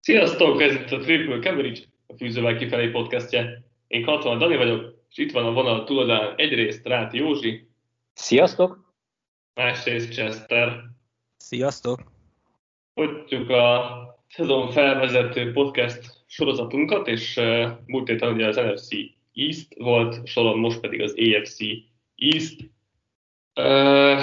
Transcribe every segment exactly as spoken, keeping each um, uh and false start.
Sziasztok, ez itt a Triple Coverage, a Fűzővel kifelé podcastje. Én Katona Dani vagyok, és itt van a vonal túloldalán egyrészt Ráti Józsi, Sziasztok! másrészt Chester. Sziasztok! Folytatjuk a szezon felvezető podcast sorozatunkat, és uh, múlt héten ugye az en ef cé East volt, soron most pedig az á ef cé East. Uh,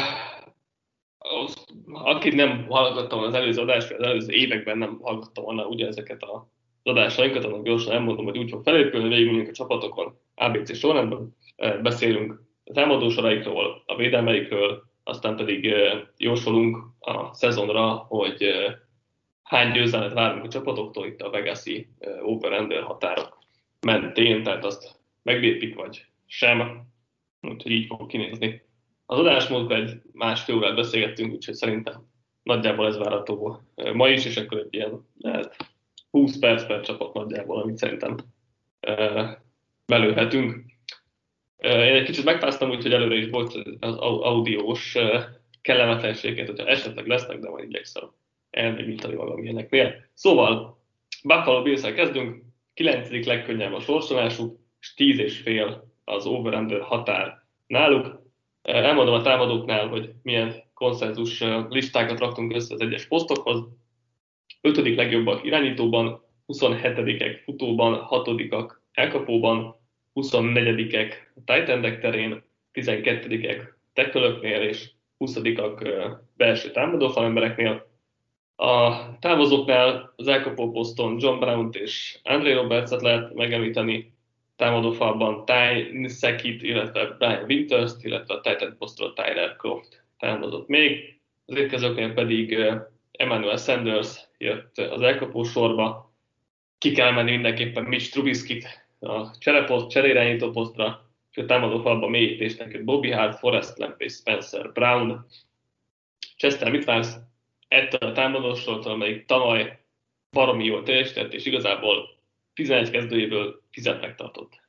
az, akit nem hallgattam az előző adást, az előző években nem hallgattam volna ugye ezeket a az adásainkat, annak gyorsan elmondom, hogy úgy fog felépülni, végigmegyünk a csapatokon, á bé cé sorrendben, beszélünk a támadósoraikról, a védelmeikről, aztán pedig jósolunk a szezonra, hogy hány győzelmet várunk a csapatoktól itt a Vegas-i over-under határok mentén, tehát azt meglépik vagy sem, úgyhogy így fog kinézni. Az adásmódban egy másfél órát beszélgettünk, úgyhogy szerintem nagyjából ez várható ma is, és akkor egy ilyen hát, húsz perc per csapat nagyjából, amit szerintem uh, belőhetünk. Uh, én egy kicsit megpáztam, úgyhogy előre is volt az audiós uh, kellemetlenséget, hogyha esetleg lesznek, de majd igyekszem elnémítani magam ilyeneknél. Szóval, Buffalo Bills-el kezdünk, kilencedik legkönnyebb a sorsolásuk, és tíz és fél az over-under határ náluk. Uh, elmondom a támadóknál, hogy milyen konszenzus uh, listákat raktunk össze az egyes posztokhoz. ötödik legjobbak irányítóban, huszonhetedikek futóban, hatodikak elkapóban, huszonnegyedikek tight endek terén, tizenkettedikek tackle-öknél és huszadikak belső támadófalembereknél. A távozóknál az elkapó poszton John Brown-t és Andre Roberts-et lehet megemlíteni, támadófalban Ty Nsekit, illetve Brian Winters-t, illetve a tight end posztról Tyler Croft támadott még. Az érkezőknél pedig Emmanuel Sanders jött az elkapó sorba. Ki kell menni mindenképpen Mitch Trubiskit a cserepost, cseréirányító posztra, és a támadó falban mélyítésnek jött Bobby Hart, Forrest Lamp és Spencer Brown. Chester, mit vársz ettől a támadósortól, amelyik tavaly baromi jól teljesített, és igazából tizenegy kezdőjéből tízet megtartott?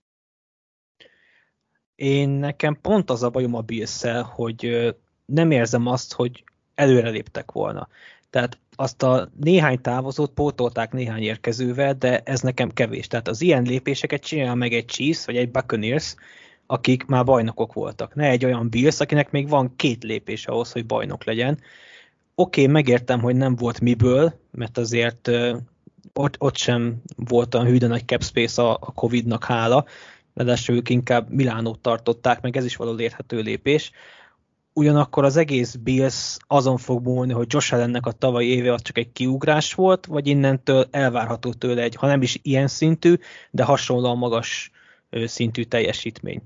Én nekem pont az a bajom a Bills-szel, hogy nem érzem azt, hogy előre léptek volna. Tehát azt a néhány távozót pótolták néhány érkezővel, de ez nekem kevés. Tehát az ilyen lépéseket csinál meg egy Chiefs vagy egy Buccaneers, akik már bajnokok voltak. Ne egy olyan Bills, akinek még van két lépés ahhoz, hogy bajnok legyen. Oké, okay, megértem, hogy nem volt miből, mert azért uh, ott, ott sem volt olyan hűde nagy cap space a, a Covidnak hála, de ők inkább Milánót tartották, meg ez is való érthető lépés. Ugyanakkor az egész Bills azon fog múlni, hogy Josh Allennek a tavalyi éve az csak egy kiugrás volt, vagy innentől elvárható tőle egy, ha nem is ilyen szintű, de hasonlóan magas szintű teljesítmény.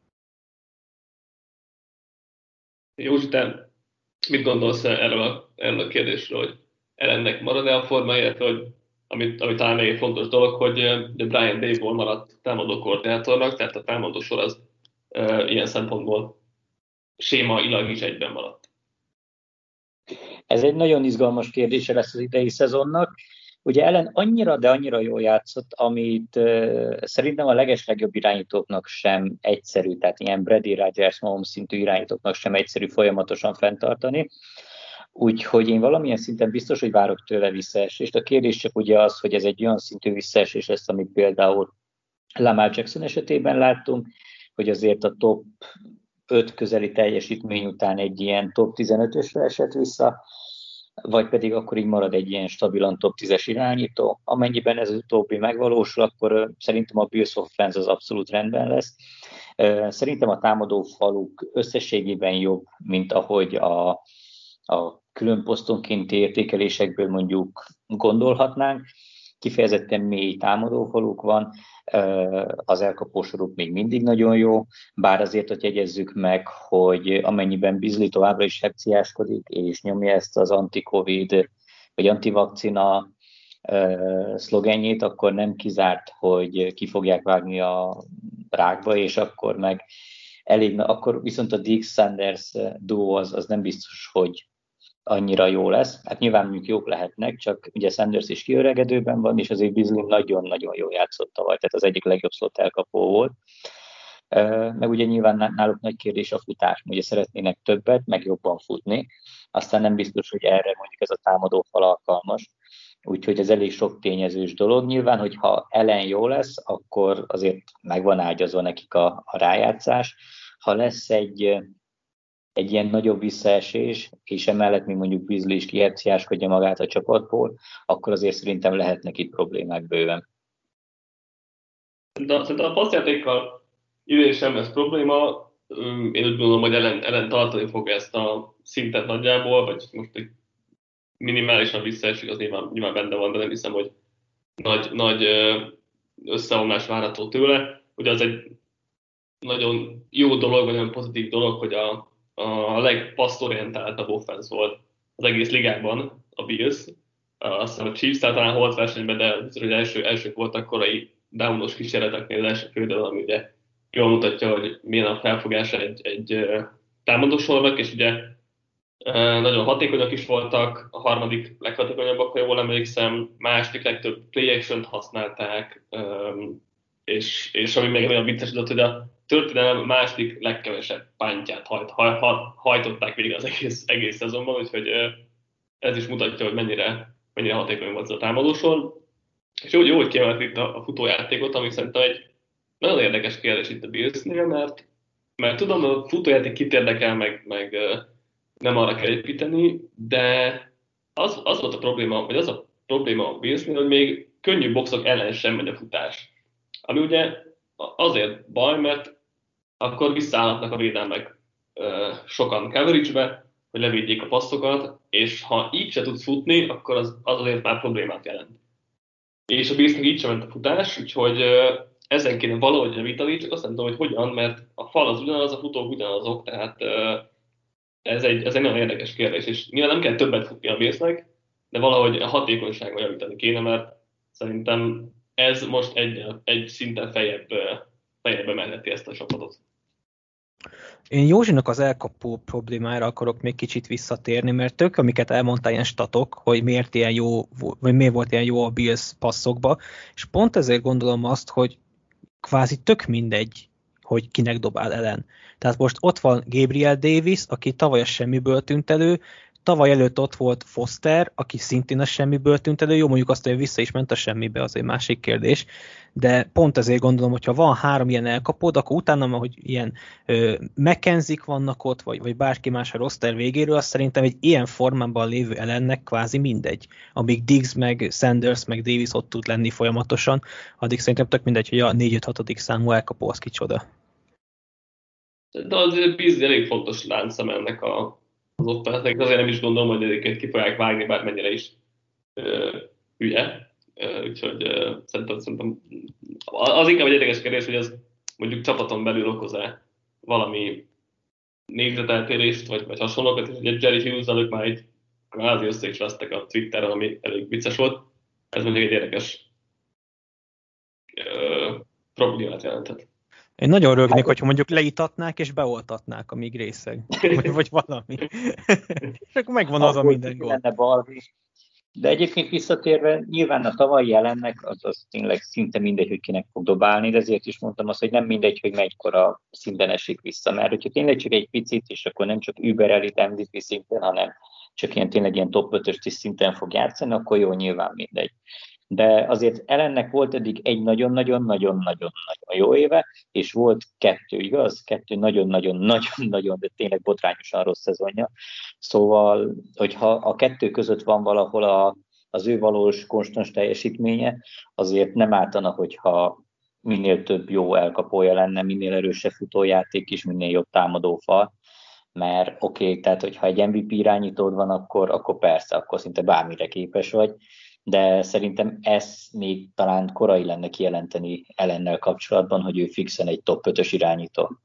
Józsi, te mit gondolsz erről a, erről a kérdésről, hogy Allennek marad-e a forma, illetve hogy amit, amit talán még egy fontos dolog, hogy de Brian Daboll maradt támadó koordinátornak, tehát a támadó sor az e, ilyen szempontból sémailag is egyben maradt. Ez egy nagyon izgalmas kérdése lesz az idei szezonnak. Ugye Allen annyira, de annyira jól játszott, amit uh, szerintem a legeslegjobb irányítóknak sem egyszerű, tehát ilyen Brady, Rodgers, Mahomes szintű irányítóknak sem egyszerű folyamatosan fenntartani. Úgyhogy én valamilyen szinten biztos, hogy várok tőle visszaesést. A kérdés csak ugye az, hogy ez egy olyan szintű visszaesés lesz, amit például Lamar Jackson esetében láttunk, hogy azért a top öt közeli teljesítmény után egy ilyen top tizenötösre esett vissza, vagy pedig akkor így marad egy ilyen stabilan top tízes irányító. Amennyiben ez az utóbbi megvalósul, akkor szerintem a Bills offense az abszolút rendben lesz. Szerintem a támadó faluk összességében jobb, mint ahogy a, a külön posztonkénti értékelésekből mondjuk gondolhatnánk. Kifejezetten mély támadófaluk van, az elkapósoruk még mindig nagyon jó, bár azért, hogy jegyezzük meg, hogy amennyiben Beasley továbbra is hepciáskodik, és nyomja ezt az anti-covid vagy antivakcina szlogenjét, akkor nem kizárt, hogy ki fogják vágni a rákba, és akkor meg elég, akkor viszont a Diggs-Sanders duo az, az nem biztos, hogy annyira jó lesz. Hát nyilván mondjuk jók lehetnek, csak ugye Sanders is kiöregedőben van, és azért Beasley nagyon-nagyon jól játszott tavaly, tehát az egyik legjobb slot elkapó volt. Meg ugye nyilván náluk nagy kérdés a futás, ugye szeretnének többet, meg jobban futni, aztán nem biztos, hogy erre mondjuk ez a támadó fal alkalmas. úgyhogy ez elég sok tényezős dolog. Nyilván, hogyha Allen jó lesz, akkor azért megvan ágyazva nekik a, a rájátszás. Ha lesz egy, egy ilyen nagyobb visszaesés, és emellett még mondjuk Beasley is kiherciáskodja magát a csapatból, akkor azért szerintem lehetnek itt problémák bőven. De szerintem a passzjátékkal idén sem lesz probléma. Én úgy gondolom, hogy ellen, ellen tartani fog ezt a szintet nagyjából, vagy most egy minimálisan visszaesik, az nyilván, nyilván benne van, de nem hiszem, hogy nagy, nagy összeomlás várható tőle. Ugye az egy nagyon jó dolog, vagy nagyon pozitív dolog, hogy a, a legpasszorientáltabb offense volt az egész ligában a Bills. Azt hiszem a Chiefs talán holt versenyben, de biztos, hogy első, elsők voltak korai downos kísérleteknél az első félidőben, ami ugye jól mutatja, hogy milyen a felfogása egy, egy támadósornak, és ugye nagyon hatékonyak is voltak, a harmadik leghatékonyabbak, ha jól emlékszem, második legtöbb play action-t használták, és, és ami még olyan vicces, hogy a történelem második legkevesebb pántját hajt, haj, haj, hajtották végig az egész, egész szezonban, úgyhogy ez is mutatja, hogy mennyire, mennyire hatékony volt ez a támadósor. És jó, jó hogy kiemelt itt a, a futójátékot, ami szerintem egy nagyon érdekes kérdés itt a Billsnél, mert, mert tudom, hogy a futójáték kit érdekel, meg, meg nem arra kell építeni, de az, az volt a probléma, vagy az a probléma a Billsnél, hogy még könnyű boxok ellen sem megy a futás. Ami ugye azért baj, mert akkor visszaállhatnak a védelmek sokan coverage-be, hogy levédjék a passzokat, és ha így se tudsz futni, akkor az, az azért már problémát jelent. És a Billsnek így sem ment a futás, úgyhogy ezen kéne valahogy javítani, csak azt nem tudom, hogy hogyan, mert a fal az ugyanaz, a futók ugyanazok, tehát ez egy, ez egy nagyon érdekes kérdés, és nyilván nem kell többet futni a Billsnek, de valahogy a hatékonyságon javítani kéne, mert szerintem ez most egy, egy szinten feljebb, feljebb emelheti ezt a csapatot. Én Józsinak az elkapó problémára akarok még kicsit visszatérni, mert tök, amiket elmondtál ilyen statok, hogy miért ilyen jó, vagy miért volt ilyen jó a Bills passzokba, és pont ezért gondolom azt, hogy kvázi tök mindegy, hogy kinek dobál ellen. Tehát most ott van Gabriel Davis, aki tavaly a semmiből tűnt elő, tavaly előtt ott volt Foster, aki szintén a semmiből tűnt elő, jó, mondjuk azt, hogy vissza is ment a semmibe, az egy másik kérdés, de pont ezért gondolom, hogyha van három ilyen elkapód, akkor utána, hogy ilyen McKenzie-k vannak ott, vagy, vagy bárki más a roster végéről, azt szerintem egy ilyen formában lévő ellennek kvázi mindegy. Amíg Diggs, meg Sanders, meg Davis ott tud lenni folyamatosan, addig szerintem tök mindegy, hogy a négy öt hatodik számú elkapó az kicsoda. De azért Beasley elég fontos láncszem ennek a az offense-nek, azért nem is gondolom, hogy egyébként ki fogják vágni, bármennyire is uh, hülye. Uh, úgyhogy uh, szerintem, szerintem az inkább egy érdekes kérdés, hogy ez mondjuk csapaton belül okoz-e valami nézeteltérést, vagy, vagy hasonlókat, és ugye Jerry Hughes-zal ők már egy kvázi össze is vesztek a Twitteren, ami elég vicces volt. Ez mondjuk egy érdekes uh, problémát jelentett. Én nagyon rögnék, hogyha mondjuk leítatnák és beoltatnák, amíg részeg. Vagy, vagy valami. És akkor megvan az a minden gól. De egyébként visszatérve, nyilván a tavalyi jelennek az, az tényleg szinte mindegy, hogy kinek fog dobálni, de ezért is mondtam azt, hogy nem mindegy, hogy melykora szinten esik vissza. Mert hogyha tényleg csak egy picit, és akkor nem csak Uber Elite em vé pé szinten, hanem csak ilyen tényleg ilyen top ötös szinten fog játszani, akkor jó, nyilván mindegy. De azért Allennek volt eddig egy nagyon-nagyon-nagyon-nagyon jó éve, és volt kettő, igaz? Kettő nagyon-nagyon-nagyon-nagyon, de tényleg botrányosan rossz szezonja. Szóval, hogyha a kettő között van valahol a, az ő valós konstans teljesítménye, azért nem ártana, hogyha minél több jó elkapója lenne, minél erősebb futójáték is, minél jobb támadófal. Mert oké, okay, tehát hogyha egy em vé pé irányítód van, akkor, akkor persze, akkor szinte bármire képes vagy. De szerintem ez még talán korai lenne kijelenteni Allennel kapcsolatban, hogy ő fixen egy top ötös irányító.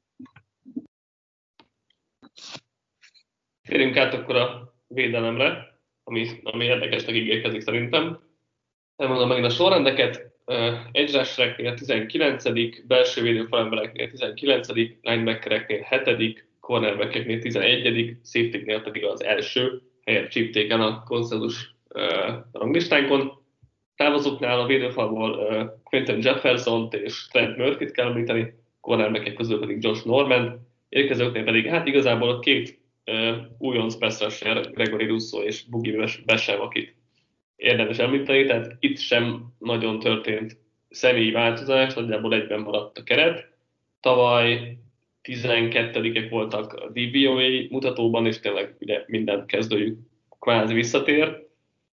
Térjünk át akkor a védelemre, ami, ami érdekesnek ígérkezik szerintem. Elmondom megint a sorrendeket. Edge rushereknél tizenkilencedik, belső védőfalembereknél tizenkilencedik, linebackereknél hetedik, cornerbackeknél tizenegyedik, safetyknél pedig az első helyet csípték a konszenzus Uh, ranglistánkon. Távozóknál a védőfalból uh, Quentin Jeffersont és Trent Murphy-t kell említeni, cornerbackek közül pedig Josh Norman, érkezőknél pedig hát igazából a két uh, újonc pass rusher, Gregory Rousseau és Boogie Basham, akit érdemes említeni, tehát itt sem nagyon történt személyi változás, nagyjából egyben maradt a keret. Tavaly tizenkettedikek voltak a dé vé o á mutatóban, és tényleg ugye minden kezdőjük kvázi visszatér.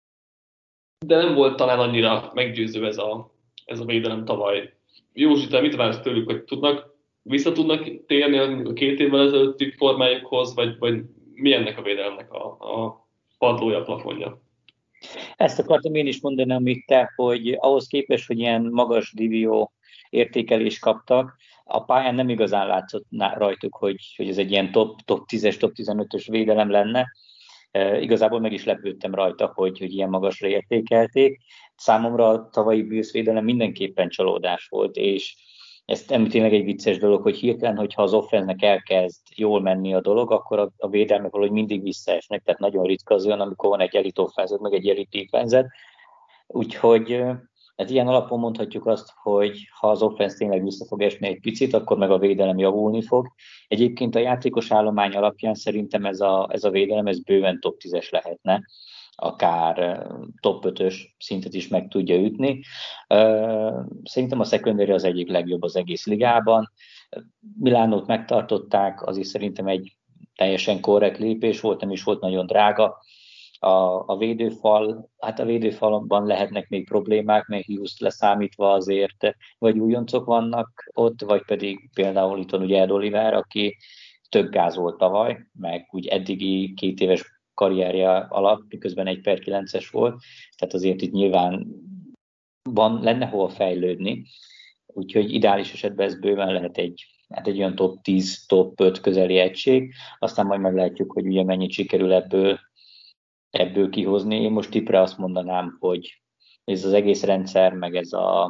De nem volt talán annyira meggyőző ez a, ez a védelem tavaly. Józsi, te mit vársz tőlük, hogy tudnak, vissza tudnak térni a két évvel ezelőtti formájukhoz, vagy, vagy mi ennek a védelemnek a, a padlója, plafonja? Ezt akartam én is mondani, amit te, hogy ahhoz képest, hogy ilyen magas dé vé o értékelést kaptak, a pályán nem igazán látszott rajtuk, hogy, hogy ez egy ilyen top, top tízes, top tizenötös védelem lenne. E, igazából meg is lepődtem rajta, hogy, hogy ilyen magasra értékelték. Számomra a tavalyi Bills védelem mindenképpen csalódás volt, és ez nem tényleg egy vicces dolog, hogy hirtelen, hogyha az offense-nek elkezd jól menni a dolog, akkor a, a védelmek valahogy mindig visszaesnek, tehát nagyon ritka az olyan, amikor van egy elite offense meg egy elite defense. Úgyhogy hát ilyen alapon mondhatjuk azt, hogy ha az offense tényleg vissza fog esni egy picit, akkor meg a védelem javulni fog. Egyébként a játékos állomány alapján szerintem ez a, ez a védelem ez bőven top tízes lehetne, akár top ötös szintet is meg tudja ütni. Szerintem a secondary az egyik legjobb az egész ligában. Milánót megtartották, az is szerintem egy teljesen korrekt lépés volt, nem is volt nagyon drága. A, a védőfal, hát a védőfalban lehetnek még problémák, mert Hughes leszámítva azért, vagy újoncok vannak ott, vagy pedig például itt van ugye Ed Oliver, aki több gáz volt tavaly, meg úgy eddigi két éves karrierje alatt, miközben egy per kilences volt, tehát azért itt nyilván van, lenne hol fejlődni, úgyhogy ideális esetben ez bőven lehet egy, hát egy olyan top tíz, top öt közeli egység, aztán majd meglátjuk, hogy ugye mennyit sikerül ebből, ebből kihozni. Én most tippre azt mondanám, hogy ez az egész rendszer, meg ez a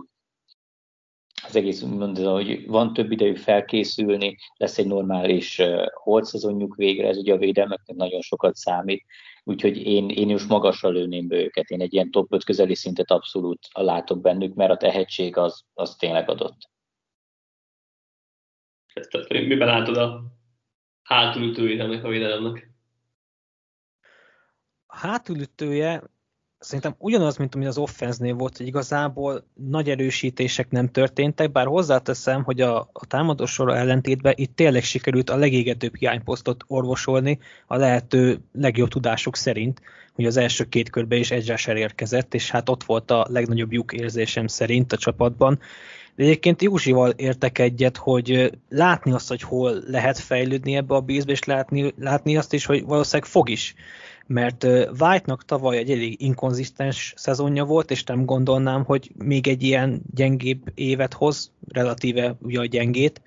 az egész, mondom, hogy van több idejük felkészülni, lesz egy normális uh, holt szezonjuk végre, ez ugye a védelmeknek nagyon sokat számít, úgyhogy én, én is magasra lőném be őket, én egy ilyen top öt közeli szintet abszolút látok bennük, mert a tehetség az, az tényleg adott. Tehát miben látod a hátulütőjét ennek a védelemnek? A hátulütője szerintem ugyanaz, mint ami az offense-nél volt, hogy igazából nagy erősítések nem történtek, bár hozzáteszem, hogy a, a támadósor ellentétben itt tényleg sikerült a legégetőbb hiányposztot orvosolni a lehető legjobb tudásuk szerint, hogy az első két körben is edge rusher érkezett, és hát ott volt a legnagyobb lyuk érzésem szerint a csapatban. De egyébként Józsival értek egyet, hogy látni azt, hogy hol lehet fejlődni ebbe a Billsbe, és látni, látni azt is, hogy valószínűleg fog is. Mert White-nak tavaly egy elég inkonzisztens szezonja volt, és nem gondolnám, hogy még egy ilyen gyengébb évet hoz, relatíve ugye a gyengét.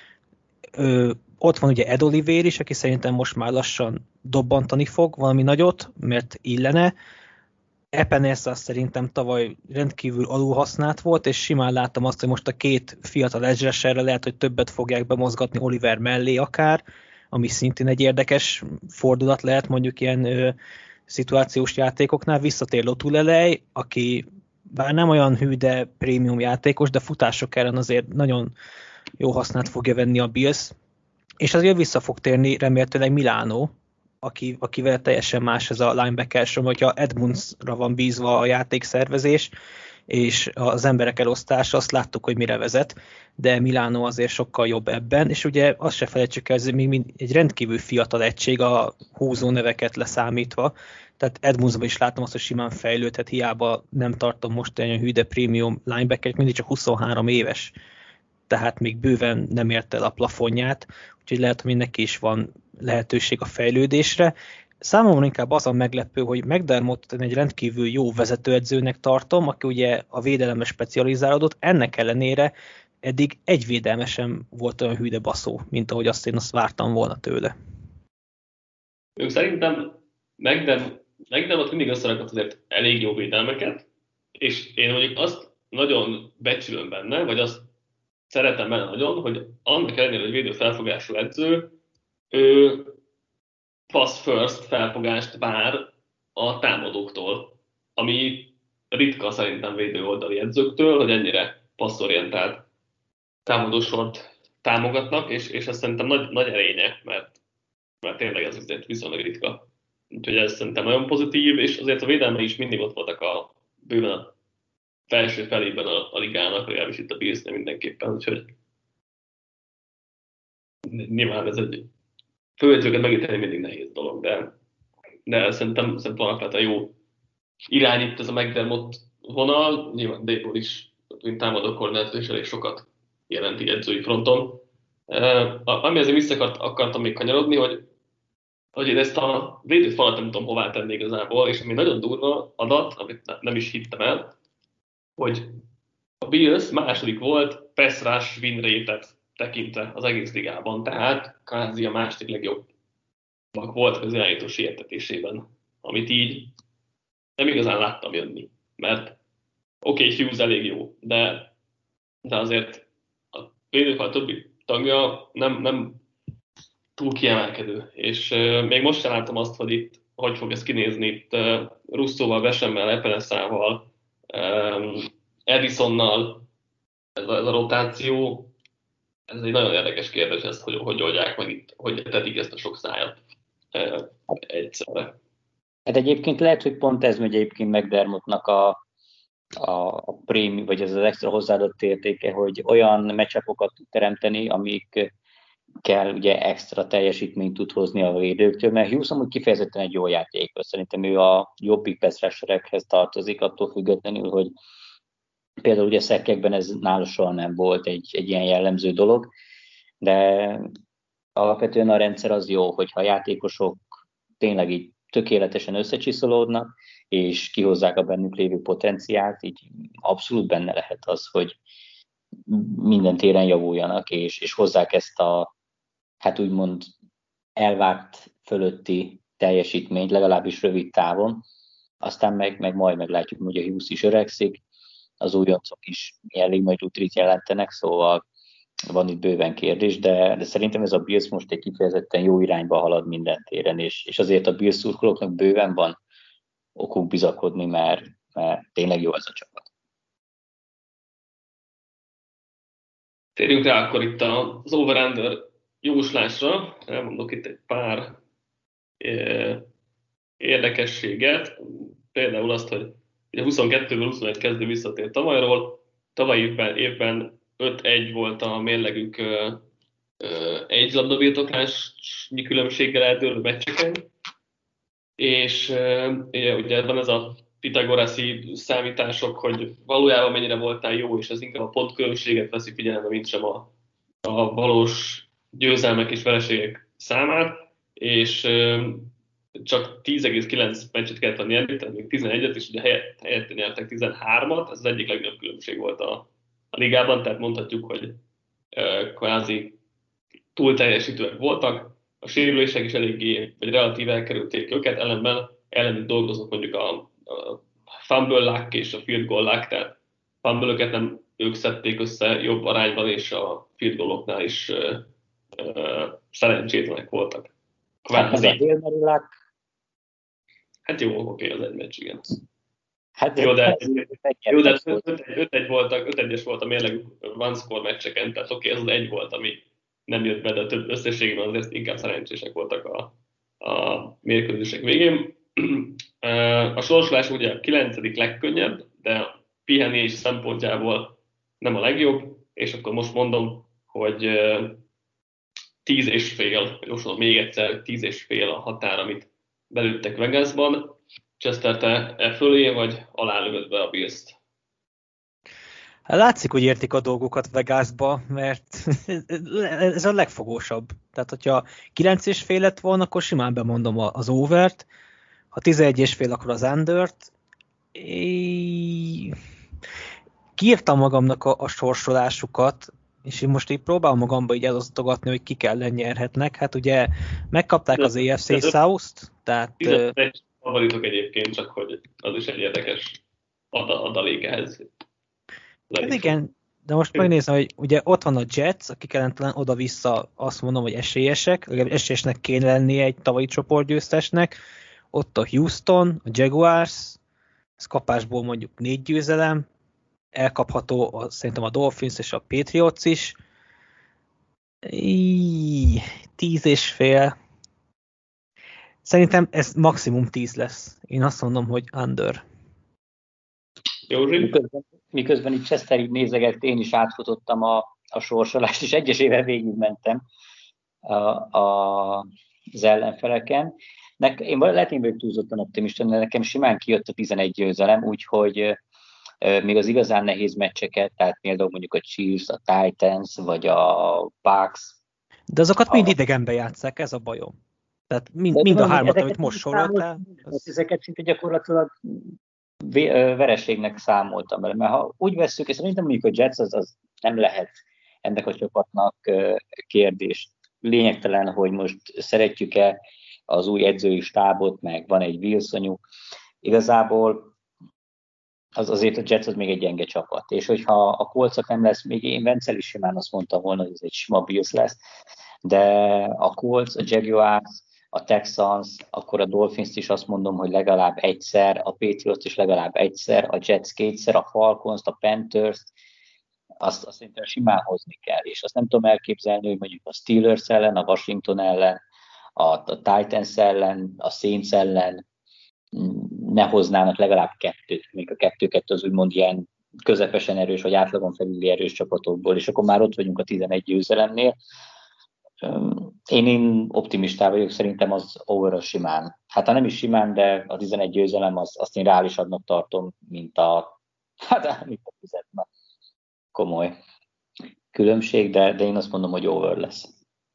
Ö, ott van ugye Ed Oliver is, aki szerintem most már lassan dobbantani fog valami nagyot, mert illene. Epenesa szerintem tavaly rendkívül alulhasznált volt, és simán láttam azt, hogy most a két fiatal edge rusherre lehet, hogy többet fogják bemozgatni Oliver mellé akár, ami szintén egy érdekes fordulat lehet mondjuk ilyen ö, szituációs játékoknál. Visszatér Lotulelei, aki bár nem olyan hű, de prémium játékos, de futások ellen azért nagyon jó hasznát fogja venni a Bills. És azért vissza fog térni remélhetőleg Milano, aki, akivel teljesen más ez a linebacker som, hogyha Edmundsra van bízva a játékszervezés, és az emberek elosztása, azt láttuk, hogy mire vezet, de Milano azért sokkal jobb ebben, és ugye azt se felejtsük el, ez még egy rendkívül fiatal egység a húzó neveket leszámítva, tehát Edmundsban is látom azt, hogy simán fejlődhet, hiába nem tartom most olyan hű, de premium linebacker, mindig csak huszonhárom éves, tehát még bőven nem ért el a plafonját, úgyhogy lehet, hogy neki is van lehetőség a fejlődésre. Számomra inkább az a meglepő, hogy McDermott egy rendkívül jó vezetőedzőnek tartom, aki ugye a védelemre specializálódott, ennek ellenére eddig egy védelme sem volt olyan hű de baszó, mint ahogy azt én azt vártam volna tőle. Ők szerintem McDermott mindig összerakott azért elég jó védelmeket, és én mondjuk azt nagyon becsülöm benne, vagy azt szeretem benne nagyon, hogy annak ellenére, hogy védő felfogású edző, ő pass first felfogást vár a támadóktól, ami ritka szerintem védő oldali edzőktől, hogy ennyire passzorientált támadósort támogatnak, és, és ez szerintem nagy, nagy erénye, mert, mert tényleg ez azért viszonylag ritka. úgyhogy ez szerintem nagyon pozitív, és azért a védelme is mindig ott voltak a bőven a felső felében a, a ligának, legalábbis itt a Billsnél mindenképpen, úgyhogy nyilván ez egy főedzőket megítélni mindig nehéz dolog, de, de szerintem, szerintem alapvetően jó irányít ez a McDermott vonal, nyilván Dayball is, mint támadó koordinátor is elég sokat jelent így edzői fronton. Uh, ami azért vissza akart, akartam még kanyarodni, hogy, hogy én ezt a védőfalat nem tudom hová tenni igazából, és ami nagyon durva adat, amit nem is hittem el, hogy a Bills második volt pass rush win rate-et tekintve az egész ligában, tehát kvázi a második legjobb volt az irányító sietetésében, amit így nem igazán láttam jönni, mert oké, okay, Hughes elég jó, de, de azért a védőfal többi tagja nem, nem túl kiemelkedő, és uh, még most sem láttam azt, hogy itt hogy fog ez kinézni itt uh, Russzóval, Besemmel, Epeneszával, um, Edisonnal, ez a, ez a rotáció, ez egy nagyon érdekes kérdés, ezt, hogy hogy oldják meg itt, hogy tetik ezt a sok szájat uh, egyszerre. Hát egyébként lehet, hogy pont ez megy egyébként McDermottnak a, a, a prémi, vagy ez az extra hozzáadott értéke, hogy olyan meccsapokat tud teremteni, amik kell ugye extra teljesítményt tud hozni a védőktől, mert Hughes amúgy kifejezetten egy jó játékos. Szerintem ő a jobbik pass rusherekhez tartozik, attól függetlenül, hogy például ugye szekkekben ez nála soha nem volt egy, egy ilyen jellemző dolog, de alapvetően a rendszer az jó, hogyha a játékosok tényleg így tökéletesen összecsiszolódnak, és kihozzák a bennük lévő potenciált, így abszolút benne lehet az, hogy minden téren javuljanak, és, és hozzák ezt a, hát úgymond elvárt fölötti teljesítményt, legalábbis rövid távon, aztán meg, meg majd meglátjuk, hogy a Hughes is öregszik, az újoncok is elég nagy utrit jelentenek, szóval van itt bőven kérdés, de, de szerintem ez a Bills most egy kifejezetten jó irányba halad minden téren, és, és azért a Bills szurkolóknak bőven van okuk bizakodni, mert, mert tényleg jó ez a csapat. Térjünk rá akkor itt az over-under jóslásra. Elmondok itt egy pár érdekességet. Például azt, hogy ugye huszonkettőből huszonegy kezdő visszatért tavalyról. Tavalyi évben, évben öt egy volt a mérlegük egy labdabirtoklásnyi különbséggel eldőlő meccseken. És ugye, ugye van ez a pitagoraszi számítások, hogy valójában mennyire voltál jó, és ez inkább a pontkülönbséget veszi figyelembe, mint sem a, a valós győzelmek és vereségek számát, és csak tíz egész kilenc meccset kellett nyerni, tehát még tizenegyet, és ugye helyett, helyette nyertek tizenhármat, ez az egyik legnagyobb különbség volt a, a ligában, tehát mondhatjuk, hogy e, kvázi túl teljesítőek voltak, a sérülések is eléggé, vagy relatív elkerülték őket, ellenben ellenük dolgozott mondjuk a, a fumble luck és a field goal luck, tehát fumble-öket nem ők szedték össze jobb arányban, és a field goaloknál is uh, uh, szerencsétlenek voltak. Hát ez a Hail Mary luck. Hát jó, oké, az egy meccs, igen. Hát jó, de, jó, de öt egy voltak, öt egyes volt a mérlegük one score meccseken, tehát oké, ez az egy volt, ami nem jött be, de több összességében azért inkább szerencsések voltak a, a mérkőzések végén. A sorsolás ugye a kilencedik legkönnyebb, de a pihenés szempontjából nem a legjobb, és akkor most mondom, hogy tíz és fél, jósolom még egyszer, tíz és fél a határ, amit belőttek Vegasban. Chester, te e fölé vagy alá lövöd be a Bills-t? Hát látszik, hogy értik a dolgokat Vegasba, mert ez a legfogósabb. Tehát, hogyha kilenc és fél lett volna, akkor simán bemondom az overt, ha tizenegy és fél, akkor az undert. É... Kiírtam magamnak a, a sorsolásukat, és én most így próbálom magamba így elosztogatni, hogy kik ellen nyerhetnek. Hát ugye megkapták az á ef cé South-t, tehát... tizenegy favoritok egyébként, csak hogy az is egy érdekes adalék ehhez. Hát igen, de most megnézem, hogy ugye ott van a Jets, akik ellentelen oda-vissza azt mondom, hogy esélyesek, legalább esélyesnek kéne lennie egy tavalyi csoportgyőztesnek. Ott a Houston, a Jaguars, ez kapásból mondjuk négy győzelem, elkapható a, szerintem a Dolphins és a Patriots is. Íj, tíz és fél. Szerintem ez maximum tíz lesz. Én azt mondom, hogy under. Miközben, miközben itt Chester így nézegett, én is átfutottam a, a sorsolást, és egyesével végigmentem a, a, az ellenfeleken. Nek, én lehet, én vagyok túlzottan optimista, de nekem simán kijött a tizenegy győzelem, úgyhogy euh, még az igazán nehéz meccseket, tehát például mondjuk a Chiefs, a Titans, vagy a Bucks. De azokat a, mind idegenbe játsszák, ez a bajom. Tehát mind, mind a hármat, amit most soroltál. Az... Ezeket szinte gyakorlatilag vereségnek számoltam vele, mert ha úgy vesszük, és szerintem mondjuk a Jets az, az nem lehet ennek a csapatnak kérdés. Lényegtelen, hogy most szeretjük-e az új edzői stábot, meg van egy Wilsonjuk. Igazából az azért a Jets az még egy gyenge csapat, és hogyha a Colts nem lesz, még én Vencel is simán azt mondtam volna, hogy ez egy sima Bills lesz, de a Colts, a Jaguars, a Texans, akkor a Dolphins is azt mondom, hogy legalább egyszer, a Patriots is legalább egyszer, a Jets kétszer, a Falcons, a Panthers, azt, azt szerintem simán hozni kell, és azt nem tudom elképzelni, hogy mondjuk a Steelers ellen, a Washington ellen, a, a Titans ellen, a Saints ellen ne hoznának legalább kettőt, még a kettőket az úgymond ilyen közepesen erős, vagy átlagon felüli erős csapatokból, és akkor már ott vagyunk a tizenegy győzelemnél. Én, én optimistá vagyok, szerintem az over simán. Hát ha nem is simán, de a tizenegy győzelem az, azt én reálisabbnak tartom, mint a, hát mint a tizenöt. Komoly különbség, de, de én azt mondom, hogy over lesz.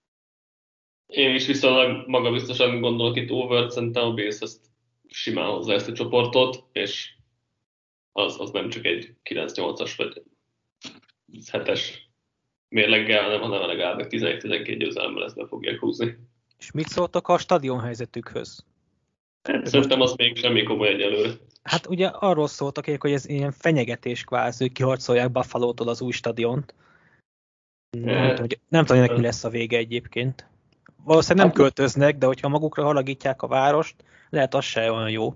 Én is viszonylag magabiztosan gondolok itt over, szerintem a Bills ezt simán hozzá ezt a csoportot, és az, az nem csak egy kilenc nyolcas vagy hetes mérleggel, hanem, hanem legalább tizenegy-tizenkét győzelemmel ezt be fogják húzni. És mit szóltak a stadion helyzetükhöz? Hát, szerintem az még semmi komoly egyelőre. Hát ugye arról szóltak, hogy ez ilyen fenyegetés kvázi, hogy kiharcolják Buffalo-tól az új stadiont. Nem tudom, hogy, nem tudom, hogy mi lesz a vége egyébként. Valószínűleg nem költöznek, de hogyha magukra halagítják a várost, lehet az se olyan jó.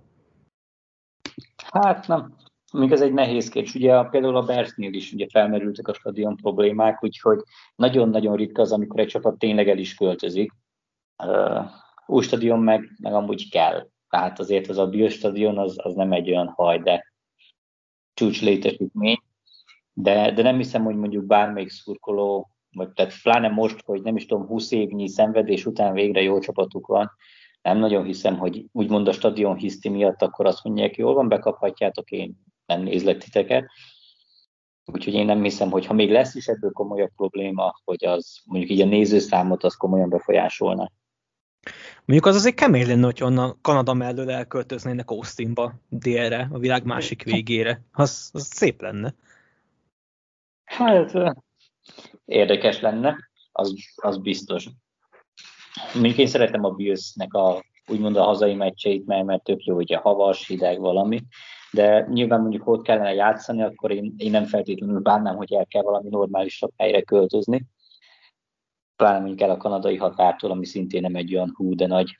Hát nem. Még ez egy nehéz kérdés. Ugye például a Bearsnél is ugye felmerültek a stadion problémák, úgyhogy nagyon-nagyon ritka az, amikor egy csapat tényleg el is költözik. Uh, új stadion meg, meg amúgy kell. Tehát azért az a Bills stadion az, az nem egy olyan haj, de csúcs létesítmény. De, de nem hiszem, hogy mondjuk bármelyik szurkoló, vagy tehát pláne most, hogy nem is tudom, húsz évnyi szenvedés után végre jó csapatuk van, nem nagyon hiszem, hogy úgymond a stadion hiszti miatt akkor azt mondják, jól van, bekaphatjátok, én nem nézlek titeket. Úgyhogy én nem hiszem, hogy ha még lesz is ebből komolyabb probléma, hogy az mondjuk így a nézőszámot az komolyan befolyásolna. Mondjuk az azért kemény lenne, hogy onnan Kanada mellől elköltöznének Austinba, délre, a világ másik végére. Az, az szép lenne. Hát érdekes lenne, az, az biztos. Mondjuk én szeretem a Billsnek a úgymond a hazai meccseit, mert, mert tök jó, hogy a havas, hideg valami, de nyilván mondjuk ott kellene játszani, akkor én, én nem feltétlenül bánnám, hogy el kell valami normálisabb helyre költözni. Pláne mondjuk el a kanadai határtól, ami szintén nem egy olyan hú, de nagy,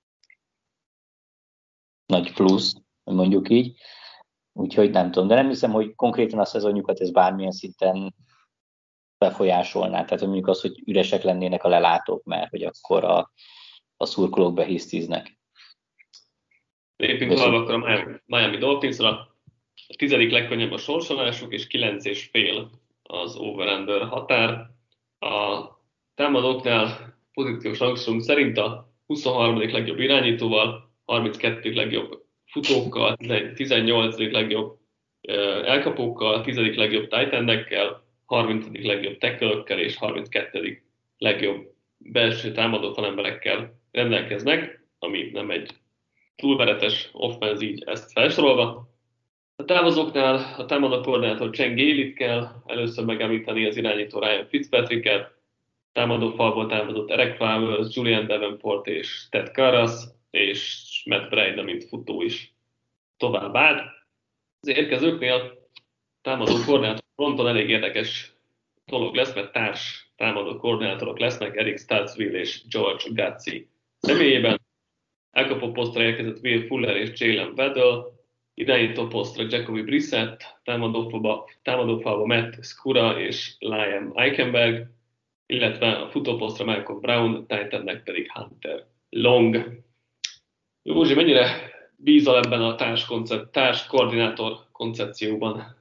nagy plusz, mondjuk így. Úgyhogy nem tudom, de nem hiszem, hogy konkrétan a szezonjukat ez bármilyen szinten befolyásolná. Tehát mondjuk az, hogy üresek lennének a lelátók, mert hogy akkor a, a szurkolók behisztiznek. Lépjünk tovább akkor a Miami Dolphinsra. A tizedik legkönnyebb a sorsolásuk, és kilenc és fél az over-under határ. A támadóknál pozíciós rangsorunk szerint a huszonharmadik legjobb irányítóval, harminckettedik legjobb futókkal, tizennyolcadik legjobb elkapókkal, tizedik legjobb tight endekkel, harmincadik legjobb tackle-ökkel és harminckettedik legjobb belső támadó falemberekkel rendelkeznek, ami nem egy túlveretes offenz, így ezt felsorolva. A távozóknál a támadó koordinátor Chen Gailey-t kell először megemlíteni, az irányító Ryan Fitzpatrick-et, támadó falból támadott Eric Flowers, Julian Davenport és Ted Karras, és Matt Breida, mint futó is tovább áll. Az érkezőknél támadó koordinátor fronton elég érdekes dolog lesz, mert társ támadó koordinátorok lesznek, Eric Stutzville és George Guzzi személyében. Elkapó posztra érkezett Will Fuller és Jalen Waddell, irányító posztra Jacoby Brissett, támadófalba, támadófalba Matt Skura és Liam Eichenberg, illetve a futóposztra Malcolm Brown, Titannek pedig Hunter Long. Józsi, mennyire bízol ebben a társ, koncept, társ koordinátor koncepcióban?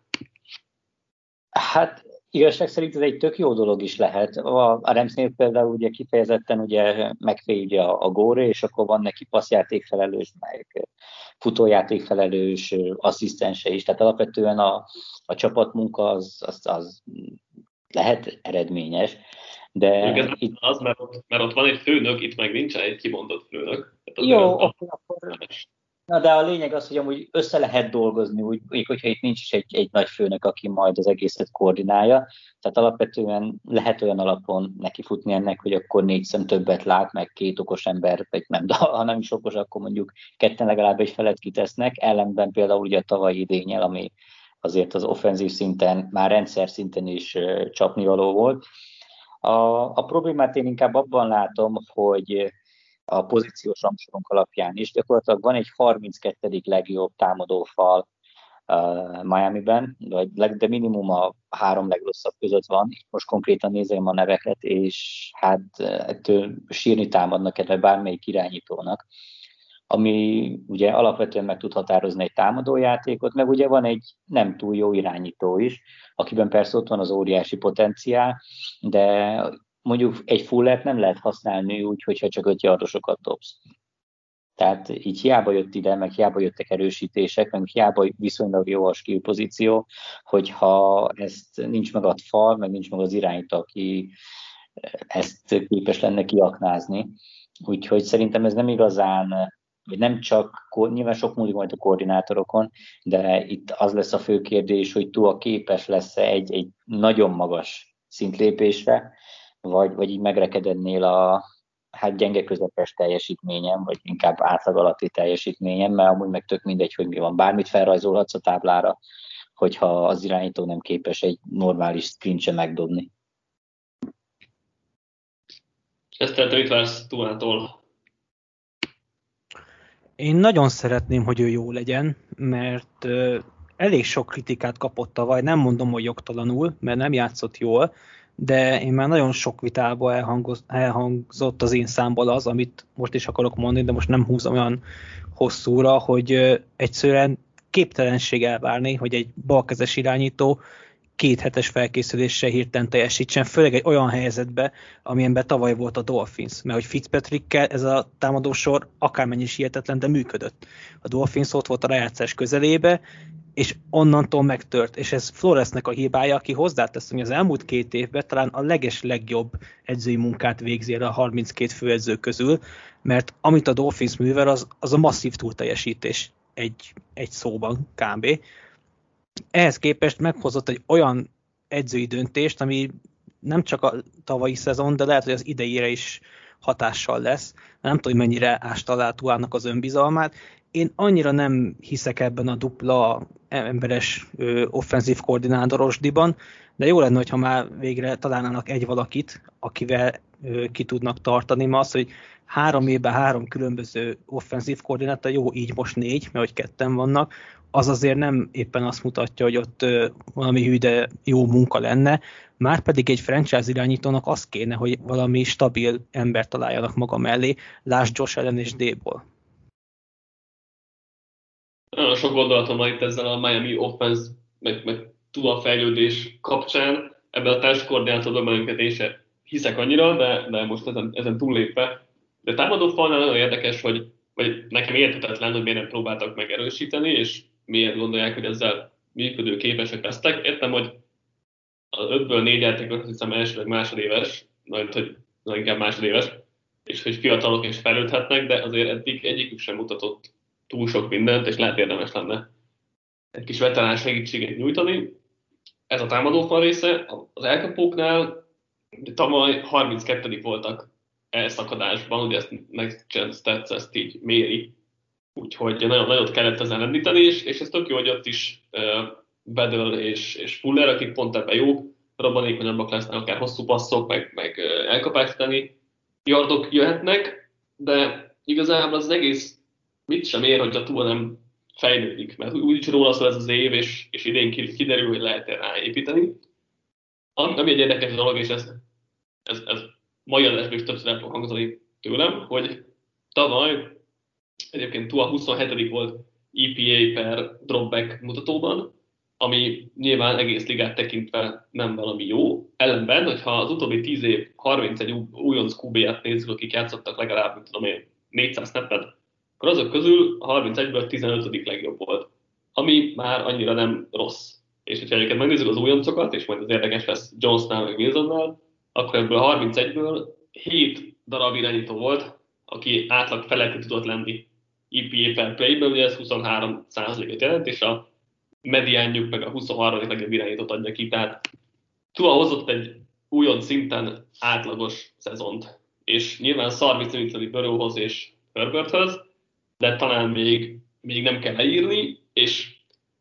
Hát igazság szerint ez egy tök jó dolog is lehet. A, a Ramsnél például ugye kifejezetten ugye megfél a, a góra, és akkor van neki passzjáték felelős, meg futójáték felelős, asszisztense is. Tehát alapvetően a, a csapatmunka az, az, az lehet eredményes. De ez itt... az, mert ott, mert ott van egy főnök, itt meg nincsen egy kimondott főnök. Jó, akkor, akkor... Na de a lényeg az, hogy amúgy össze lehet dolgozni, úgy, úgy hogyha itt nincs is egy, egy nagy főnök, aki majd az egészet koordinálja. Tehát alapvetően lehet olyan alapon nekifutni ennek, hogy akkor négy szem többet lát, meg két okos ember, vagy nem, de ha nem is okos, akkor mondjuk ketten legalább egy felet kitesznek. Ellenben például ugye a tavalyi idényel, ami azért az offenzív szinten, már rendszer szinten is uh, csapnivaló volt. A, a problémát én inkább abban látom, hogy a pozíciós rangsorunk alapján is. Gyakorlatilag van egy harminckettedik legjobb támadófal uh, Miamiben, de minimum a három legrosszabb között van. Most konkrétan nézem a neveket, és hát ettől sírni támadnak kedve bármelyik irányítónak, ami ugye alapvetően meg tud határozni egy támadójátékot, meg ugye van egy nem túl jó irányító is, akiben persze ott van az óriási potenciál, de mondjuk egy fullert nem lehet használni úgy, hogyha csak öt yardosokat dobsz. Tehát így hiába jött ide, meg hiába jöttek erősítések, meg hiába viszonylag jó a skill pozíció, hogyha ezt nincs meg a fal, meg nincs meg az irányító, aki ezt képes lenne kiaknázni. Úgyhogy szerintem ez nem igazán, vagy nem csak, nyilván sok múlik majd a koordinátorokon, de itt az lesz a fő kérdés, hogy Tua képes lesz-e egy, egy nagyon magas szintlépésre, vagy, vagy így megrekedednél a hát gyenge közepes teljesítményem, vagy inkább átlag alatti teljesítményem, mert amúgy meg tök mindegy, hogy mi van. Bármit felrajzolhatsz a táblára, hogyha az irányító nem képes egy normális sprintse megdobni. Ezt tehát mit vársz Tuától? Én nagyon szeretném, hogy ő jó legyen, mert elég sok kritikát kapott tavaly, nem mondom, hogy jogtalanul, mert nem játszott jól, de én már nagyon sok vitába elhangzott az én számból az, amit most is akarok mondani, de most nem húzom olyan hosszúra, hogy egyszerűen képtelenség elvárni, hogy egy balkezes irányító két hetes felkészüléssel hirtelen teljesítsen, főleg egy olyan helyzetbe, amilyenben tavaly volt a Dolphins, mert hogy Fitzpatrickkel ez a támadósor akármennyi is hihetetlen, de működött. A Dolphins ott volt a rájátszás közelébe, és onnantól megtört, és ez Floresnek a hibája, aki hozzátesz, hogy az elmúlt két évben talán a leges legjobb edzői munkát végzi el a harminckét főedző közül, mert amit a Dolphins művel, az, az a masszív túlteljesítés egy, egy szóban kb. Ehhez képest meghozott egy olyan edzői döntést, ami nem csak a tavalyi szezon, de lehet, hogy az idejére is hatással lesz. Nem tudom, hogy mennyire ásta alá Tuának az önbizalmát. Én annyira nem hiszek ebben a dupla emberes ö, offenzív koordinátorosdiban, de jó lenne, hogyha már végre találnának egy valakit, akivel ö, ki tudnak tartani, mert az, hogy három évben három különböző offenzív koordinátor, jó, így most négy, mert hogy ketten vannak, az azért nem éppen azt mutatja, hogy ott ö, valami hű, de jó munka lenne, márpedig egy franchise irányítónak az kéne, hogy valami stabil embert találjanak maga mellé, lásd Josh Allen és Dable. Nagyon sok gondolatom van itt ezzel a Miami offense, meg, meg Tua fejlődés kapcsán. Ebben a társkoordinátorban belünket én sem hiszek annyira, de, de most ezen, ezen túllépve. De támadó falnál nagyon érdekes, hogy vagy nekem érthetetlen, hogy miért nem próbáltak megerősíteni, és miért gondolják, hogy ezzel működő képesek lesznek. Értem, hogy az ötből négy játékos, azt hiszem elsőleg másodéves, majd hogy na, inkább másodéves, és hogy fiatalok és fejlődhetnek, de azért eddig egyikük sem mutatott túl sok mindent, és lehet érdemes lenne egy kis veterán segítséget nyújtani. Ez a támadófal része. Az elkapóknál tavaly harminckettedik voltak elszakadásban, ugye ezt Next Gen Stats ezt így méri. Úgyhogy nagyon nagyot kellett ezen említeni, és, és ez tök jó, hogy ott is uh, Bedell és, és Fuller, akik pont ebben jók, robbanékonyabbak lesznek, akár hosszú passzok, meg, meg uh, elkapástani yardok jöhetnek, de igazából az egész mit sem ér, hogy a Tua nem fejlődik, mert úgyis róla szól ez az év, és, és idén kiderül, hogy lehet-e ráépíteni. Ami egy érdekes dolog, és ez, ez, ez mai adásban is többször el fog hangzani tőlem, hogy tavaly Egyébként Tua huszonhetedik volt E P A per dropback mutatóban, ami nyilván egész ligát tekintve nem valami jó. Ellenben, hogyha az utóbbi tíz év harmincegy újonc Q B-et nézzük, akik játszottak legalább, mint tudom én, négyszáz snappet, akkor azok közül a harmincegyből tizenötödik legjobb volt, ami már annyira nem rossz. És hogyha egyébként megnézzük az újoncokat, és majd az érdekes lesz Jonesnál meg Wilsonnál, akkor ebből a harmincegyből hét darab irányító volt, aki átlag felett tudott lenni E P A per play-ből, ugye ez huszonhárom százalékot jelent, és a mediánjuk meg a huszonharmadik legjobb irányítót adja ki, tehát Tua hozott egy újon szinten átlagos szezont, és nyilván szar viszonyítani Burrowhoz és Herberthöz, de talán még, még nem kell leírni, és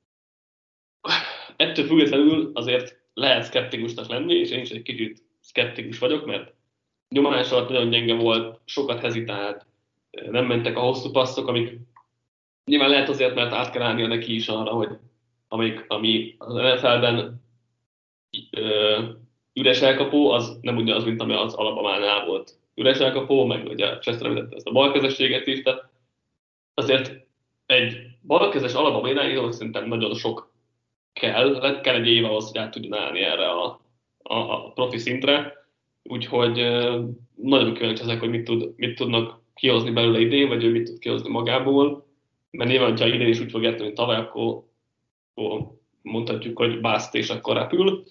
ettől függetlenül azért lehet szkeptikusnak lenni, és én is egy kicsit szkeptikus vagyok, mert nyomás alatt nagyon gyenge volt, sokat hezitált, nem mentek a hosszú passzok, amik nyilván lehet azért, mert át kell állnia neki is arra, hogy amik, ami az N F L-ben ö, üres elkapó, az nem ugyanaz, mint ami az Alabamánál volt üres elkapó, meg ugye Chester említette ezt a balkezességet is, tehát azért egy balkezes Alabama irányítónak szerintem nagyon sok kell, kell egy év ahhoz, hogy át tudjon állni erre a, a, a profi szintre, úgyhogy ö, nagyon kíváncsi ezek, hogy mit, tud, mit tudnak kihozni belőle idén, vagy ő mit tud kihozni magából, mert nyilván, ha idén is úgy fog érteni, mint tavaly, akkor, akkor mondhatjuk, hogy bászt és akkor repül.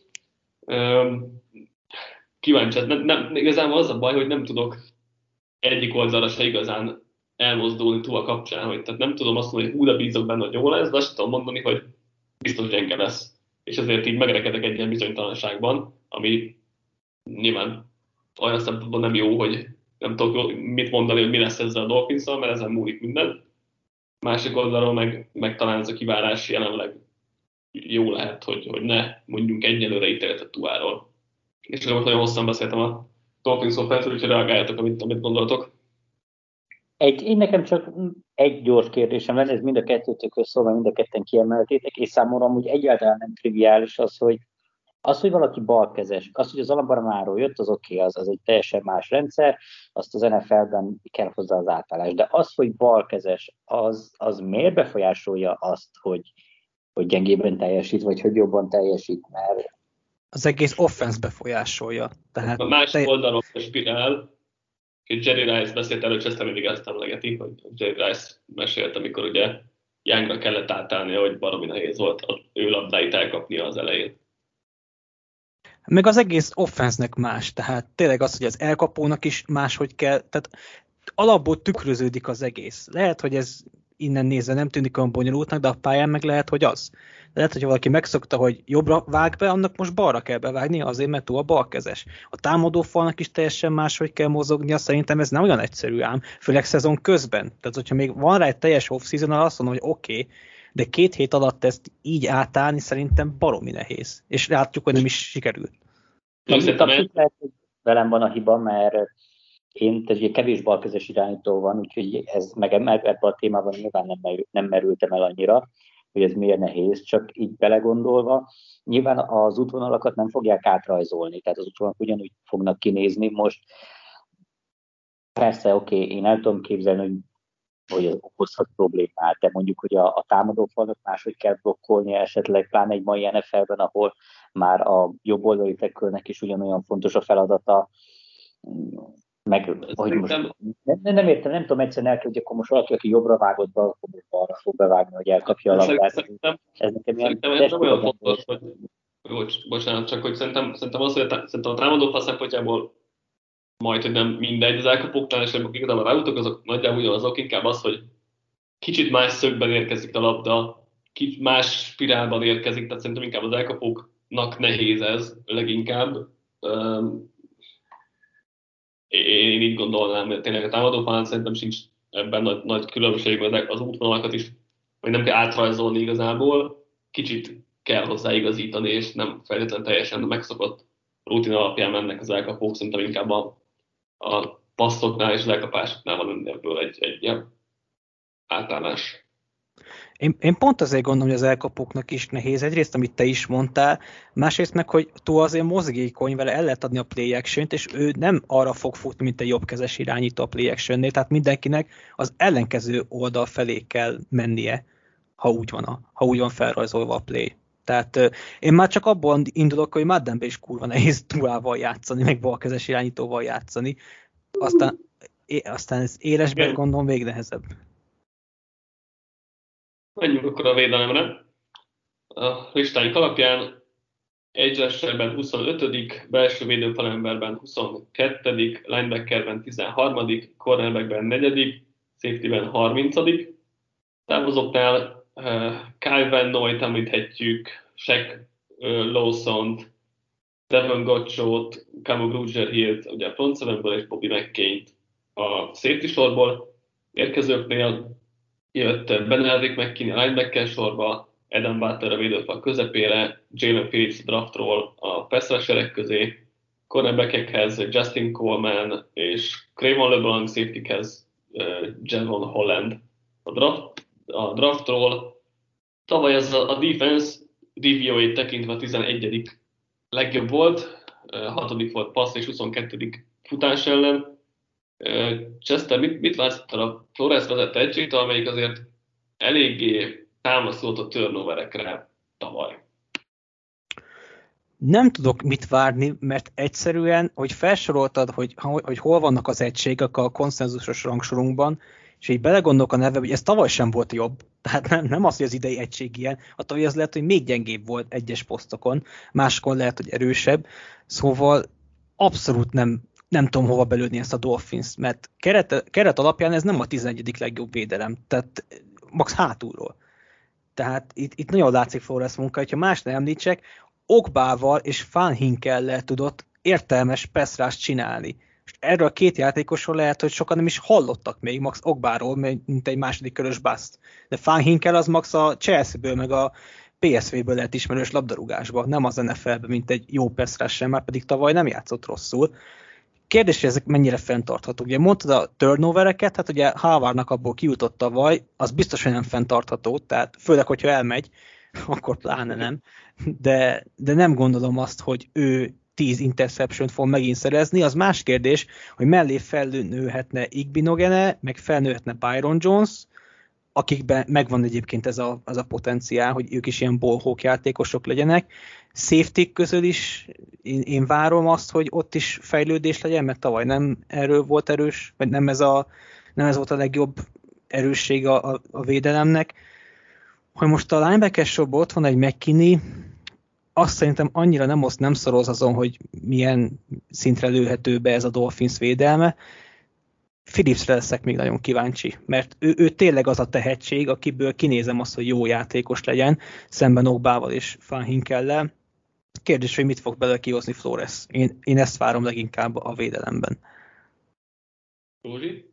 Kíváncsi, nem, nem, igazán az a baj, hogy nem tudok egyik oldalra se igazán elmozdulni túl a kapcsán, hogy tehát nem tudom azt mondani, hogy hú, de bízok benne, hogy jó lesz, de azt tudom mondani, hogy biztos gyenge lesz. És ezért így megrekedek egy ilyen bizonytalanságban, ami nyilván olyan szempontból nem jó, hogy nem tudok mit mondani, hogy mi lesz ezzel a Dolphins-szal, mert ezen múlik minden. Másik oldalról meg, meg talán ez a kivárás jelenleg jó lehet, hogy, hogy ne mondjunk egyelőre ítéletet Tuáról. És most nagyon hosszan beszéltem a Dolphins offense-ről, úgyhogy reagáljatok, amit, amit gondoltok. Egy, én nekem csak egy gyors kérdésem lenne, ez mind a kettőtök szólva, mind a ketten kiemeltétek, és számomra amúgy egyáltalán nem triviális az, hogy az, hogy valaki balkezes, az, hogy az Alabamáról jött, az oké, okay, az, az egy teljesen más rendszer, azt az N F L-ben kell hozzá az átállás. De az, hogy balkezes, az, az miért befolyásolja azt, hogy, hogy gyengébben teljesít, vagy hogy jobban teljesít, mert... Az egész offense befolyásolja. Tehát a másik te... oldalon a spirál, és Jerry Rice beszélt előtt, és ezt mindig ezt emlegeti, hogy Jerry Rice mesélt, amikor ugye Youngra kellett átállni, hogy baromi nehéz volt az ő labdáit elkapnia az elején. Meg az egész offense-nek más, tehát tényleg az, hogy az elkapónak is máshogy kell, tehát alapból tükröződik az egész. Lehet, hogy ez innen nézve nem tűnik olyan bonyolultnak, de a pályán meg lehet, hogy az. Lehet, hogy valaki megszokta, hogy jobbra vág be, annak most balra kell bevágni, azért, mert túl a balkezes. A támadó falnak is teljesen máshogy kell mozognia, szerintem ez nem olyan egyszerű ám, főleg szezon közben. Tehát, hogyha még van rá egy teljes off-season, azt mondom, hogy oké, okay, de két hét alatt ezt így átállni szerintem baromi nehéz. És látjuk, hogy nem is sikerült. Lehet, hogy velem van a hiba, mert én, tehát ugye kevés balkezes irányító van, úgyhogy ez meg ebben a témában nyilván nem, merül, nem merültem el annyira, hogy ez miért nehéz, csak így belegondolva, nyilván az útvonalakat nem fogják átrajzolni, tehát az útvonalak ugyanúgy fognak kinézni. Most persze, oké, okay, én el tudom képzelni, hogy, hogy ez okozhat problémát, de mondjuk, hogy a, a támadófalnak máshogy kell blokkolni esetleg, pláne egy mai N F L-ben, ahol már a jobb oldali tekölnek is ugyanolyan fontos a feladata, meg, hogy most nem, nem értem, nem tudom egyszerűen elkezdeni, hogy akkor most valaki, aki jobbra vágott be, akkor balra fog bevágni, hogy elkapja a labdát. Szerintem ez nekem ilyen nem olyan fontos, hogy bocs, bocsánat, csak hogy szerintem, szerintem az, hogy a, szerintem a támadófal szempontjából majd, hogy nem mindegy, az elkapóknál, és amikor igazából ráutok, azok nagyjából ugyanazok, inkább az, hogy kicsit más szögben érkezik a labda, kicsit más spirálban érkezik, tehát szerintem inkább az elkapóknak nehéz ez leginkább. Én így gondolnám, hogy tényleg a támadófalán szerintem sincs ebben nagy, nagy különbség, mert az útvonalakat is, hogy nem kell átrajzolni igazából, kicsit kell hozzáigazítani, és nem feltétlenül teljesen megszokott rutin alapján mennek az elkapók, szerintem inkább a, a passzoknál és az elkapásoknál van ebből egy, egy ilyen átállás. Én, én pont azért gondolom, hogy az elkapóknak is nehéz. Egyrészt, amit te is mondtál, másrészt meg, hogy túl azért mozgékony, vele el lehet adni a play action-t, és ő nem arra fog futni, mint egy jobbkezes irányító a play action-nél, tehát mindenkinek az ellenkező oldal felé kell mennie, ha úgy van, a, ha úgy van felrajzolva a play. Tehát euh, én már csak abból indulok, hogy Maddenben is kurva nehéz duával játszani, meg balkezes irányítóval játszani. Aztán, é, aztán ez élesben gondolom még nehezebb. Menjünk akkor a védelemre. A listáink alapján edge rusherben huszonötödik, belső védőfalemberben huszonkettődik, linebackerben tizenharmadik, cornerbackben negyedik, safetyben harmincadik. Távozóknál uh, Kyle Van Noy-t említhetjük, Shaq uh, Lawson-t, Devon Gotchot, Camo Grugier-Hillt, ugye a front sevenből, és Bobby McCain-t a safety sorból. Érkezőknél jött Benedict McKinney a linebacker sorba, Adam Butler a védőfal közepére, Jalen Phillips draftról a pass rusherek közé, cornerbackekhez Justin Coleman és Cravon LeBlanc, safetykhez uh, Javon Holland a, draft, a draftról. Tavaly ez a, a defense D V O-ét tekintve a tizenegyedik legjobb volt, uh, hatodik volt passz és huszonkettődik futás ellen. Chester, mit, mit látszottál a Flores vezette egységtől, amelyik azért eléggé támasztott a turnoverekre tavaly? Nem tudok mit várni, mert egyszerűen, hogy felsoroltad, hogy, hogy hol vannak az egységek a konszenzusos rangsorunkban, és így belegondolok a neve, hogy ez tavaly sem volt jobb. Tehát nem, nem az, hogy az idei egység ilyen, a tavaly az lehet, hogy még gyengébb volt egyes posztokon, máskon lehet, hogy erősebb. Szóval abszolút nem nem tudom hova belőni ezt a Dolphins, mert keret, keret alapján ez nem a tizenegyedik legjobb védelem, tehát max hátulról. Tehát itt, itt nagyon látszik Flores munka, hogyha más nem említsek, Ogbával és Van Hinkellel tudott értelmes pass-rush csinálni. És erről a két játékosról lehet, hogy sokan nem is hallottak még Max Ogbáról, mint egy második körös bust. De Van Hinkel az Max a Chelsea-ből, meg a P S V-ből lehet ismerős labdarúgásban, nem az N F L-ben, mint egy jó pass-rusher, már pedig tavaly nem játszott rosszul. Kérdés, hogy ezek mennyire fenntarthatók. Ugye mondtad a turnovereket, hát ugye Harvardnak abból kijutott tavaly, az biztos, hogy nem fenntartható, tehát főleg, hogyha elmegy, akkor pláne nem. De, de nem gondolom azt, hogy ő tíz interception-t fog megint szerezni. Az más kérdés, hogy mellé felnőhetne Igbinogene, meg felnőhetne Byron Jones, akikben megvan egyébként ez a, az a potenciál, hogy ők is ilyen ballhawk játékosok legyenek. Safety közül is én, én várom azt, hogy ott is fejlődés legyen, mert tavaly nem erről volt erős, vagy nem ez, a, nem ez volt a legjobb erősség a, a, a védelemnek. Hogy most a linebacker sorban ott van egy McKinney, azt szerintem annyira nem oszt, nem szoroz azon, hogy milyen szintre lőhető be ez a Dolphins védelme. Phillipsre leszek még nagyon kíváncsi, mert ő, ő tényleg az a tehetség, akiből kinézem azt, hogy jó játékos legyen, szemben Ogbával és Van Hinkellel. Kérdés, hogy mit fog belőle kihozni Flores. Én, én ezt várom leginkább a védelemben. Rózsi?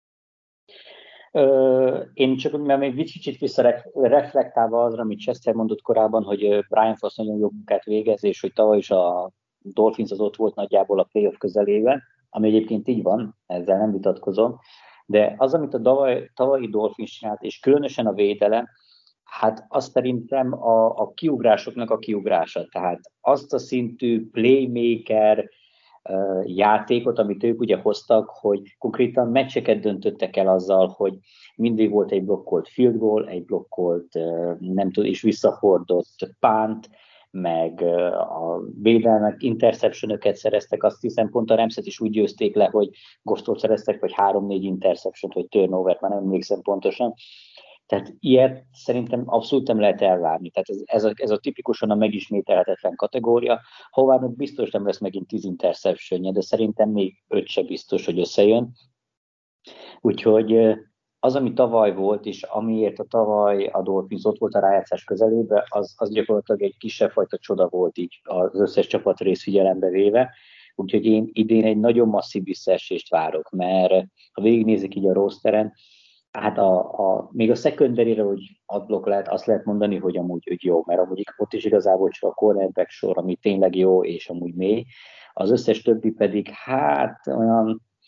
Ö, én csak mert még kicsit visszareflektálva azra, amit Chester mondott korábban, hogy Brian Foss nagyon jó munkát végez, és hogy tavaly is a Dolphins az ott volt nagyjából a playoff közelében, ami egyébként így van, ezzel nem vitatkozom, de az, amit a tavaly, tavalyi Dolphins csinált, és különösen a védelem, hát az szerintem a, a kiugrásoknak a kiugrása. Tehát azt a szintű playmaker uh, játékot, amit ők ugye hoztak, hogy konkrétan meccseket döntöttek el azzal, hogy mindig volt egy blokkolt field goal, egy blokkolt, uh, nem tud, és visszafordott punt, meg a védelmek interceptionöket szereztek, azt hiszem pont a Ramset is úgy győzték le, hogy Goff-tól szereztek, vagy három-négy interception, vagy turnovert, már nem emlékszem pontosan. Tehát ilyet szerintem abszolút nem lehet elvárni. Tehát ez, ez, a, ez a tipikusan a megismételhetetlen kategória. Howardnak biztos nem lesz megint tíz interceptionje, de szerintem még öt se biztos, hogy összejön. Úgyhogy az, ami tavaly volt, és amiért a tavaly a Dolphins ott volt a rájátszás közelében, az, az gyakorlatilag egy kisebb fajta csoda volt így az összes csapat rész figyelembe véve. Úgyhogy én idén egy nagyon masszív visszaesést várok, mert ha végignézik így a rosteren, hát a, a, még a secondary-re, hogy adblock lehet, azt lehet mondani, hogy amúgy hogy jó, mert amúgy ott is igazából csak a cornerback sor, ami tényleg jó, és amúgy mély. Az összes többi pedig, hát olyan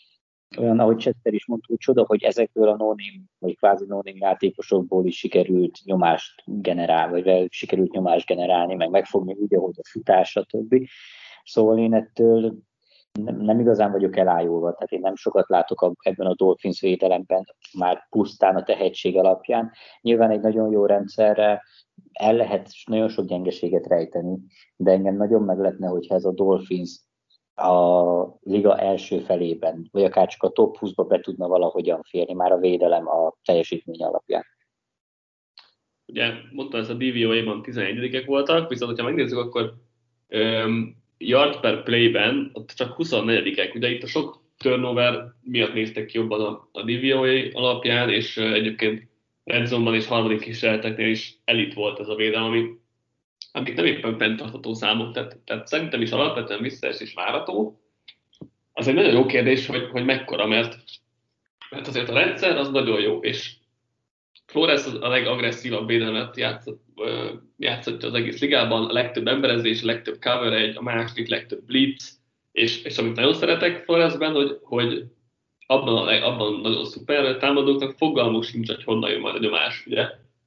olyan, ahogy Chester is mondta, csoda, hogy ezekből a no-name, vagy kvázi no-name játékosokból is sikerült nyomást generálni, vagy sikerült nyomást generálni, meg megfogni úgy, ahogy a futás, stb. Szóval én ettől nem, nem igazán vagyok elájulva, tehát én nem sokat látok ebben a Dolphins védelemben, már pusztán a tehetség alapján. Nyilván egy nagyon jó rendszerre el lehet nagyon sok gyengeséget rejteni, de engem nagyon meglepne, hogyha ez a Dolphins a liga első felében, vagy akár csak a top húszba be tudna valahogyan férni, már a védelem a teljesítmény alapján. Ugye mondtam, ez a D V O A-ban tizenegyedikek voltak, viszont ha megnézzük, akkor um, yard per play-ben ott csak huszonnegyedikek. Ugye itt a sok turnover miatt néztek ki jobban a, a D V O A alapján, és uh, egyébként red zone-ban és harmadik kísérleteknél is elit volt ez a védelem, ami, amik nem éppen fenntartható számok, tehát, tehát szerintem is alapvetően visszaesés várható. Az egy nagyon jó kérdés, hogy, hogy mekkora, mert, mert azért a rendszer az nagyon jó, és Flores a legagresszívabb védelmet játszott, játszott az egész ligában, a legtöbb emberezés, a legtöbb coverage, a második legtöbb blitz, és, és amit nagyon szeretek Floresben, hogy, hogy abban, a, abban nagyon szuper támadóknak fogalmuk sincs, hogy honnan jön majd a nyomás. Ugye?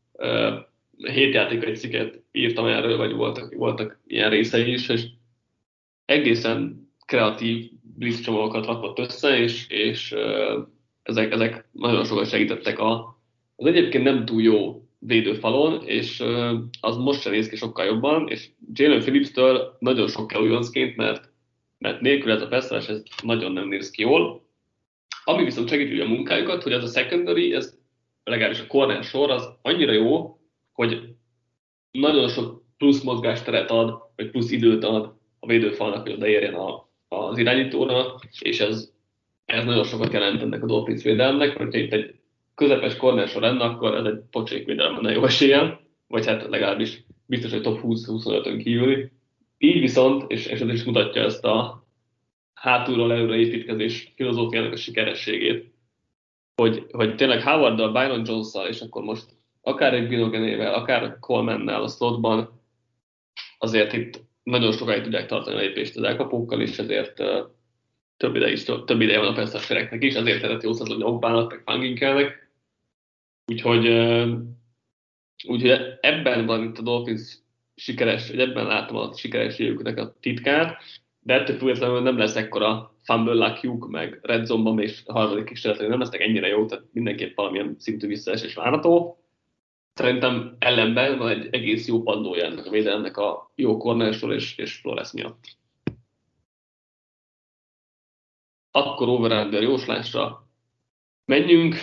Hét játékai cikket írtam erről, vagy voltak, voltak ilyen részei is, és egészen kreatív blitz csomagokat rakott össze, és, és ezek, ezek nagyon sokat segítettek a az egyébként nem túl jó védőfalon, és az most sem néz ki sokkal jobban, és Jalen Phillips-től nagyon sok kell újoncként, mert, mert nélkül ez a passzolás ez nagyon nem néz ki jól. Ami viszont segíti a munkájukat, hogy az a secondary, ez legalábbis a corner sor, az annyira jó, hogy nagyon sok plusz mozgásteret ad, vagy plusz időt ad a védőfalnak, hogy odaérjen a, az irányítóra, és ez, ez nagyon sokat jelent ennek a Dolphins védelemnek, mert itt egy közepes corner sor lenne, akkor ez egy pocsék védelem lenne jó esélyen, vagy hát legalábbis biztos, hogy top húsz-huszonötön kívüli. Így viszont, és, és ez is mutatja ezt a hátulról előre építkezés filozófiának a sikerességét, hogy, hogy tényleg Howarddal, Byron Jones-szal, és akkor most akár egy Binogenével, akár Colemannel a slotban, azért itt nagyon sokáig tudják tartani a lépést az elkapókkal, és ezért uh, több, ide is, több ideje van a persze is, ezért lehet jó szezon, hogy Ogbának, meg Fanginkelnek. Úgyhogy, uh, úgyhogy ebben van itt a Dolphins sikeres, vagy ebben látom a sikerességüknek a titkát, de ettől függetlenül nem lesz ekkora fumble luckjuk, meg red zone-ban és a harmadik kísérletek nem lesznek ennyire jó, tehát mindenképp valamilyen szintű visszaesés várható. Szerintem ellenben van egy egész jó padlója ennek a védelemnek a jó cornersor és, és Flores miatt. Akkor over-under jóslásra menjünk.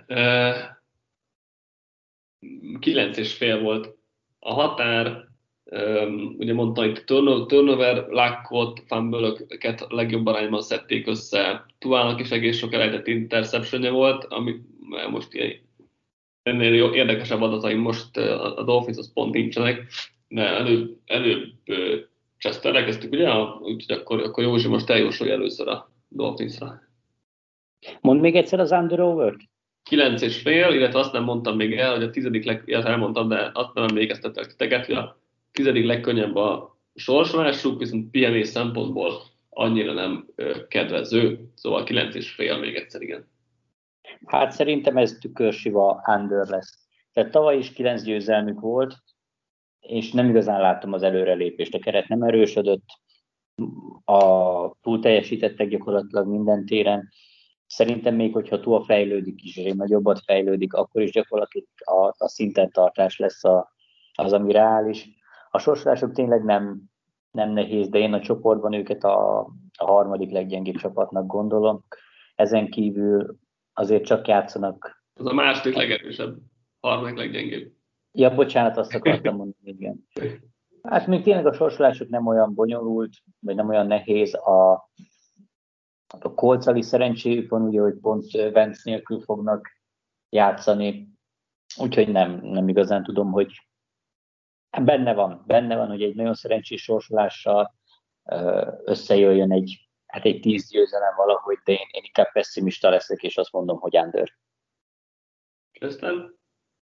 Kilenc és fél volt a határ. Ugye mondtam, hogy turnover luckot, fumble-öket a legjobb arányban szedték össze. Tuának is egész sok elejtett interceptionje volt, ami most ilyen ennél érdekesebb adataim most a Dolphins pont nincsenek, de előbb, előbb Chester elkezdtük, ugye? Úgyhogy akkor, akkor Józsi most eljósolj először a Dolphinsra. Mondd még egyszer az under-over-t. Kilenc és fél, illetve azt nem mondtam még el, hogy a tizedik leg, illetve elmondtam, de azt nem emlékeztetek titeket, hogy a tizedik legkönnyebb a sorsolásuk, viszont pihenés szempontból annyira nem kedvező, szóval kilenc és fél még egyszer, igen. Hát szerintem ez tükörsiva under lesz. Tehát tavaly is kilenc győzelmük volt, és nem igazán láttam az előrelépést. A keret nem erősödött, a túl teljesítettek gyakorlatilag minden téren. Szerintem még, hogyha túl fejlődik is, és nagyobbat fejlődik, akkor is gyakorlatilag a, a szinten tartás lesz a, az, ami reális. A sorsolások tényleg nem, nem nehéz, de én a csoportban őket a, a harmadik leggyengébb csapatnak gondolom. Ezen kívül azért csak játszanak. Az a második legerősebb, harmadik leggyengébb. Ja, bocsánat, azt akartam mondani, igen. Hát még tényleg a sorsolások nem olyan bonyolult, vagy nem olyan nehéz. A, a Colts-al is szerencséjük van, ugye, hogy pont Wentz nélkül fognak játszani. Úgyhogy nem, nem igazán tudom, hogy benne van, benne van, hogy egy nagyon szerencsés sorsolással összejöjjön egy, hát egy tíz győzelem valahogy, de én, én inkább pessimista leszek, és azt mondom, hogy under. Köszönöm.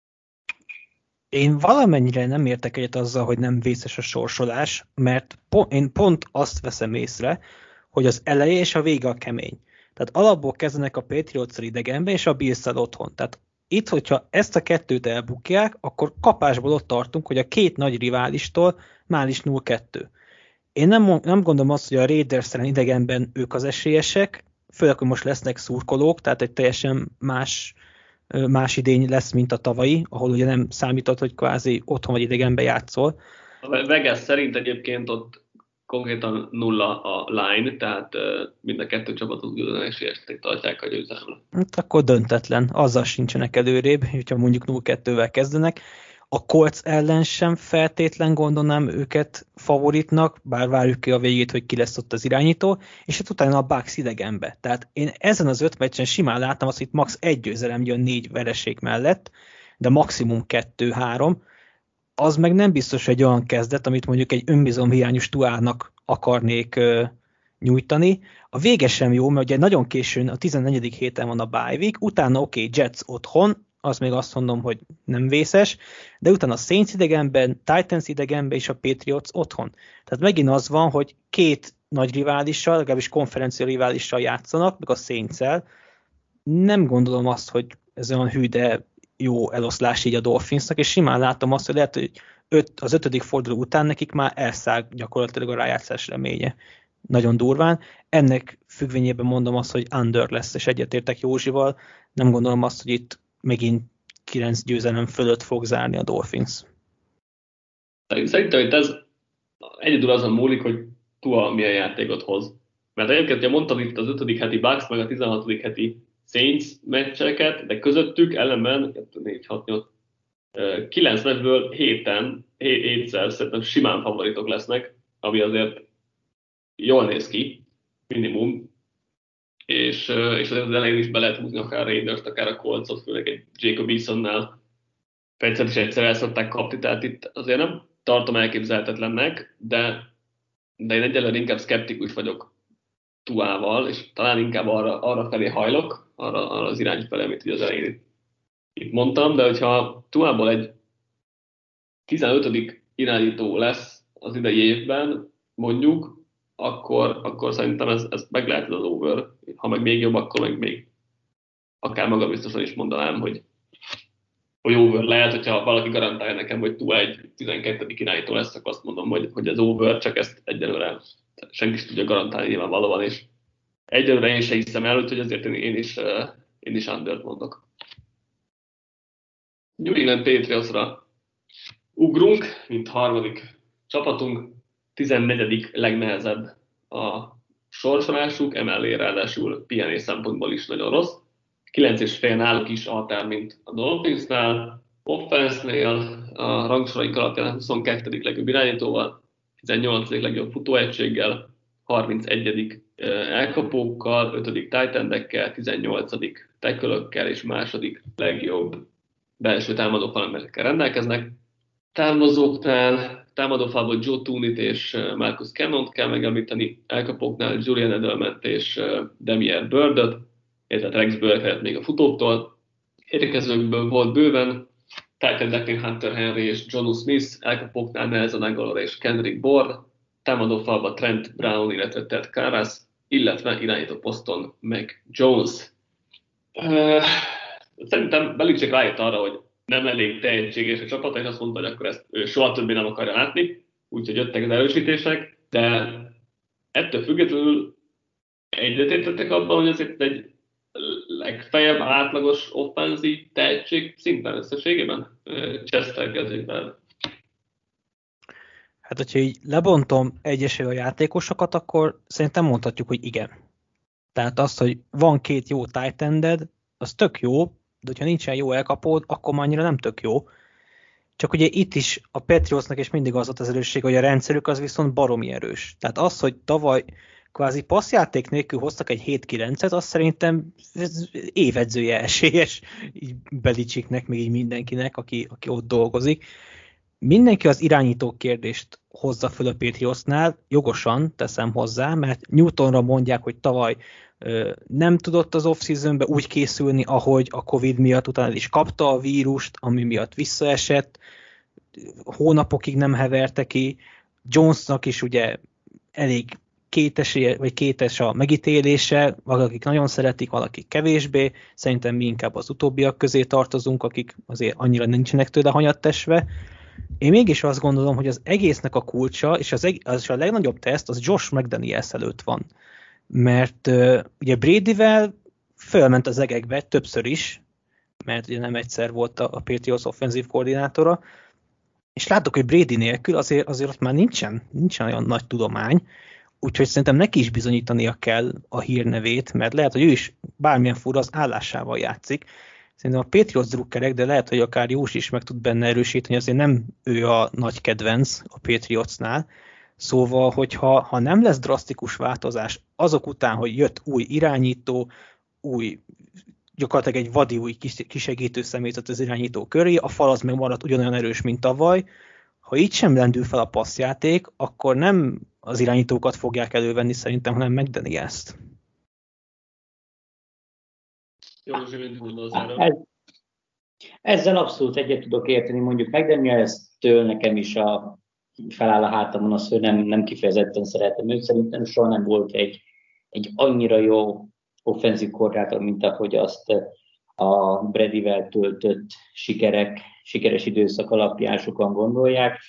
Én valamennyire nem értek egyet azzal, hogy nem vészes a sorsolás, mert po- én pont azt veszem észre, hogy az eleje és a vége a kemény. Tehát alapból kezdenek a Patriots-szal idegenbe, és a Bills-szel otthon. Tehát itt, hogyha ezt a kettőt elbukják, akkor kapásból ott tartunk, hogy a két nagy riválistól már is nulla kettő. Én nem, nem gondolom azt, hogy a Raiders-ren idegenben ők az esélyesek, főleg, hogy most lesznek szurkolók, tehát egy teljesen más, más idény lesz, mint a tavalyi, ahol ugye nem számított, hogy kvázi otthon vagy idegenben játszol. A Vegas szerint egyébként ott konkrétan nulla a line, tehát mind a kettő csapatot ugyanaz esélyesnek tartják a győzelemre. Hát akkor döntetlen, azzal sincsenek előrébb, hogyha mondjuk nulla kettővel kezdenek. A Colts ellen sem feltétlen gondolnám őket favoritnak, bár várjuk ki a végét, hogy ki lesz ott az irányító, és hát utána a Bucks idegenbe. Tehát én ezen az öt meccsen simán láttam azt, hogy max. egy győzelem jön négy vereség mellett, de maximum kettő-három. Az meg nem biztos egy olyan kezdet, amit mondjuk egy önbizalomhiányos Tuának akarnék ö, nyújtani. A vége sem jó, mert ugye nagyon későn a tizennegyedik héten van a bye week, utána oké, okay, Jets otthon, az még azt mondom, hogy nem vészes, de utána a Saints idegenben, Titans idegenben és a Patriots otthon. Tehát megint az van, hogy két nagy riválissal, legalábbis konferencia riválissal játszanak, meg a Saints-el. Nem gondolom azt, hogy ez olyan hű, de jó eloszlás így a Dolphinsnak, és simán látom azt, hogy lehet, hogy öt, az ötödik forduló után nekik már elszáll gyakorlatilag a rájátszás reménye. Nagyon durván. Ennek függvényében mondom azt, hogy under lesz, és egyetértek Józsival. Nem gondolom azt, hogy itt megint kilenc győzelem fölött fog zárni a Dolphins. Szerintem itt ez egyedül azon múlik, hogy Tua milyen játékot hoz. Mert egyébként, ugye mondtam itt az ötödik heti Bucks, meg a tizenhatodik heti Saints meccseket, de közöttük ellenben kettő, négy, hat, nyolc, kilenc meccsből héten, hétszer szerintem simán favoritok lesznek, ami azért jól néz ki, minimum. És, és azért az elején is be lehet húzni akár a Raiders-t, akár a Colts-ot, főleg egy Jacob Easonnál Fegyszert is egyszer el szokták kapni, tehát itt azért nem tartom elképzelhetetlennek, de, de én egyelőre inkább szkeptikus vagyok Tuával, és talán inkább arra, arra felé hajlok, arra, arra az irány felé, amit ugye az elején itt mondtam, de hogyha Tuából egy tizenötödik irányító lesz az idei évben, mondjuk, akkor, akkor szerintem ez, ez meg lehet az over. Ha meg még jobb, akkor meg még akár magabiztosan is mondanám, hogy, hogy over lehet, hogyha valaki garantálja nekem, hogy Tua egy tizenkettedik irányító lesz, akkor azt mondom, hogy, hogy az over, csak ezt egyelőre senki is tudja garantálni nyilvánvalóan, és egyelőre én se hiszem el, hogy azért én, én is, én is undert mondok. New England Patriotsra ugrunk, mint harmadik csapatunk, tizennegyedik legnehezebb a sorsolásuk, emellé ráadásul pihenés szempontból is nagyon rossz. kilenc és fél náluk is a határ, mint a Dolphinsnál. Offense-nél a rangsoraink alapján huszonkettedik legjobb irányítóval, tizennyolcadik legjobb futóegységgel, harmincegyedik elkapókkal, ötödik tight endekkel, tizennyolcadik tackle-ökkel és második legjobb belső támadó falamerekkel rendelkeznek. Támadóknál, támadófalból Joe Tooney-t és Marcus Cannont kell megemlíteni, elkapóknál Julian Edelment és Damier Birdot, illetve Rex Burkhead még a futóktól. Érkezőkből volt bőven, tight endeknél Hunter Henry és Jonnu Smith, elkapóknál Nelson Aguilar és Kendrick Bourne, támadófalban Trent Brown, illetve Ted Karras, illetve irányító poszton Mac Jones. Uh, szerintem Belichick rájött arra, hogy nem elég tehetséges a csapata, és azt mondta, hogy akkor ezt ő soha többé nem akarja látni, úgyhogy jöttek az erősítések, de ettől függetlenül egyetértettek abban, hogy azért egy legfeljebb átlagos offenzív tehetség szinten összességében Chester kezében. Hát, hogyha így lebontom egyesével a játékosokat, akkor szerintem mondhatjuk, hogy igen. Tehát azt, hogy van két jó tight ended, az tök jó, de hogyha nincsen jó elkapód, akkor már annyira nem tök jó. Csak ugye itt is a Patriotsnak is mindig az volt az erősség, hogy a rendszerük az viszont baromi erős. Tehát az, hogy tavaly kvázi passzjáték nélkül hoztak egy hét kilencet, az szerintem évedzője esélyes így Belichicknek, még így mindenkinek, aki, aki ott dolgozik. Mindenki az irányító kérdést hozza föl a Patriotsnál, jogosan teszem hozzá, mert Newtonra mondják, hogy tavaly ö, nem tudott az off-seasonbe úgy készülni, ahogy a Covid miatt utána is kapta a vírust, ami miatt visszaesett, hónapokig nem heverte ki. Jonesnak is ugye elég kétes, vagy kétes a megítélése, valakik nagyon szeretik, valakik kevésbé, szerintem mi inkább az utóbbiak közé tartozunk, akik azért annyira nincsenek tőle hanyattesve. Én mégis azt gondolom, hogy az egésznek a kulcsa, és az, eg- az a legnagyobb teszt, az Josh McDaniels előtt van. Mert uh, ugye Bradyvel fölment az egekbe többször is, mert ugye nem egyszer volt a, a Patriots offenzív koordinátora, és láttuk, hogy Brady nélkül azért, azért ott már nincsen, nincsen olyan nagy tudomány, úgyhogy szerintem neki is bizonyítania kell a hírnevét, mert lehet, hogy ő is bármilyen fura az állásával játszik. Szerintem a Patriots drukkerek, de lehet, hogy akár Jós is meg tud benne erősíteni, azért nem ő a nagy kedvenc a Patriotsnál. Szóval, hogyha ha nem lesz drasztikus változás azok után, hogy jött új irányító, új, gyakorlatilag egy vadi új kisegítő személyzet az irányító köré, a fal az meg maradt ugyanolyan erős, mint tavaly. Ha így sem lendül fel a passzjáték, akkor nem az irányítókat fogják elővenni szerintem, hanem McDaniels-t. Jó, mit gondolsz erről? Ez, ezzel abszolút egyet tudok érteni, mondjuk McDaniels-től nekem is a feláll a hátamon az, hogy nem, nem kifejezetten szeretem őt, szerintem soha nem volt egy, egy annyira jó offenzív koordinátor, mint ahogy azt a Bradyvel töltött sikerek, sikeres időszak alapján sokan gondolják.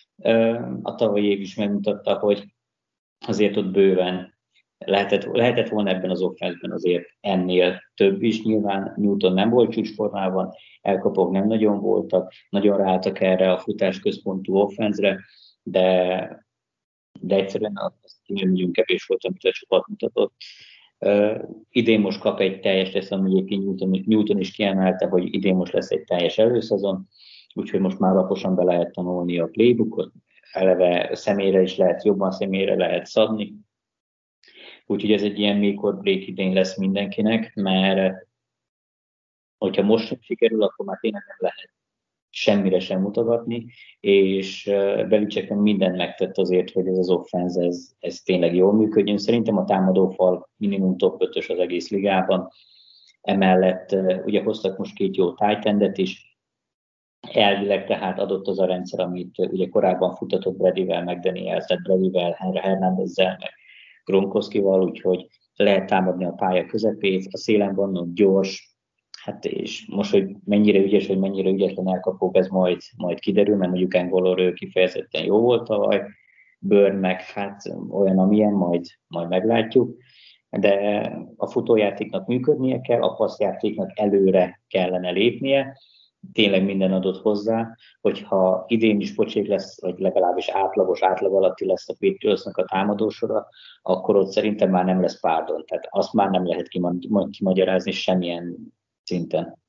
A tavalyi év is megmutatta, hogy azért ott bőven lehetett, lehetett volna ebben az offenzben azért ennél több is. Nyilván Newton nem volt csúcsformában, elkapók nem nagyon voltak, nagyon ráálltak erre a futásközpontú offenzre, de, de egyszerűen azt nagyon kevés volt, amit a csapat mutatott. Uh, idén most kap egy teljes lesz, ami egyébként Newton, Newton is kiemelte, hogy idén most lesz egy teljes előszezon, úgyhogy most már alaposan be lehet tanulni a playbookot, eleve személyre is lehet, jobban személyre lehet szabni. Úgyhogy ez egy ilyen make or break idén lesz mindenkinek, mert hogyha most sem sikerül, akkor már tényleg nem lehet semmire sem mutogatni, és Belichick mindent megtett azért, hogy ez az offense, ez, ez tényleg jól működjön. Szerintem a támadófal minimum top ötös az egész ligában. Emellett ugye hoztak most két jó tight endet is, elvileg tehát adott az a rendszer, amit ugye korábban futatott Bradyvel, McDaniels, tehát Bradyvel, Hernándezzel, meg Gronkowskival, úgyhogy lehet támadni a pálya közepét, a szélen vannak gyors, hát és most, hogy mennyire ügyes, vagy mennyire ügyetlen elkapók, ez majd, majd kiderül, mert mondjuk Angolor kifejezetten jó volt tavaly, Burn meg hát olyan, amilyen, majd, majd meglátjuk, de a futójátéknak működnie kell, a passzjátéknak előre kellene lépnie, tényleg minden adott hozzá, hogyha idén is pocsék lesz, vagy legalábbis átlagos, átlag alatti lesz a Patriotsnak a támadósora, akkor ott szerintem már nem lesz párdon. Tehát azt már nem lehet kimagyarázni semmilyen szinten.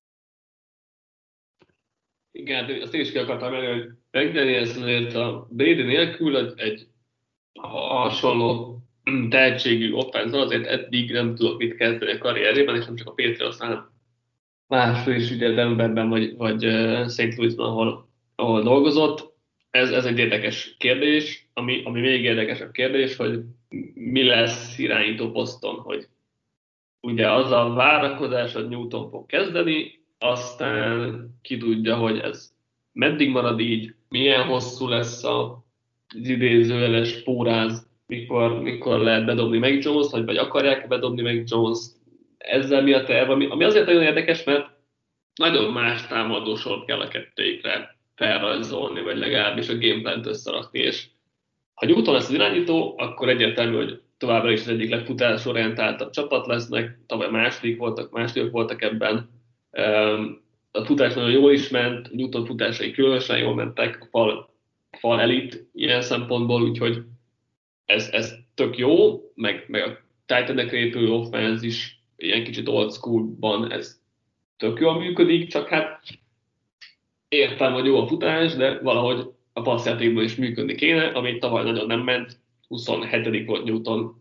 Igen, azt én is ki akartam menni, hogy McDaniels azért a Brady nélkül egy hasonló tehetségű offense, azért eddig nem tudok mit kezdeni a karrierében, és nem csak a Patriots, hanem máshol is ugye Denverben vagy, vagy Saint Louisban, ahol, ahol dolgozott. Ez, ez egy érdekes kérdés, ami, ami még érdekesebb kérdés, hogy mi lesz irányító poszton, hogy ugye az a várakozás, hogy Newton fog kezdeni, aztán ki tudja, hogy ez meddig marad így, milyen hosszú lesz az idézőjeles póráz, mikor, mikor lehet bedobni meg Jones-t, vagy, vagy akarják bedobni meg Jones-t. Ezzel mi a terv, ami, ami azért nagyon érdekes, mert nagyon más támadósort kell a kettőikre felrajzolni, vagy legalábbis a gameplant összerakni, és ha Newton lesz az irányító, akkor egyértelmű, hogy továbbra is az egyik legfutásorientáltabb csapat lesznek, tavaly második voltak, másodikok voltak ebben. A futás nagyon jól is ment, Newton futásai különösen jól mentek, a fal, fal elit ilyen szempontból, úgyhogy ez, ez tök jó, meg, meg a Titanek épülő offense is ilyen kicsit old schoolban ez tök jól működik, csak hát értem, hogy jó a futás, de valahogy a passzjátékban is működni kéne, ami tavaly nagyon nem ment, huszonhetedik volt Newton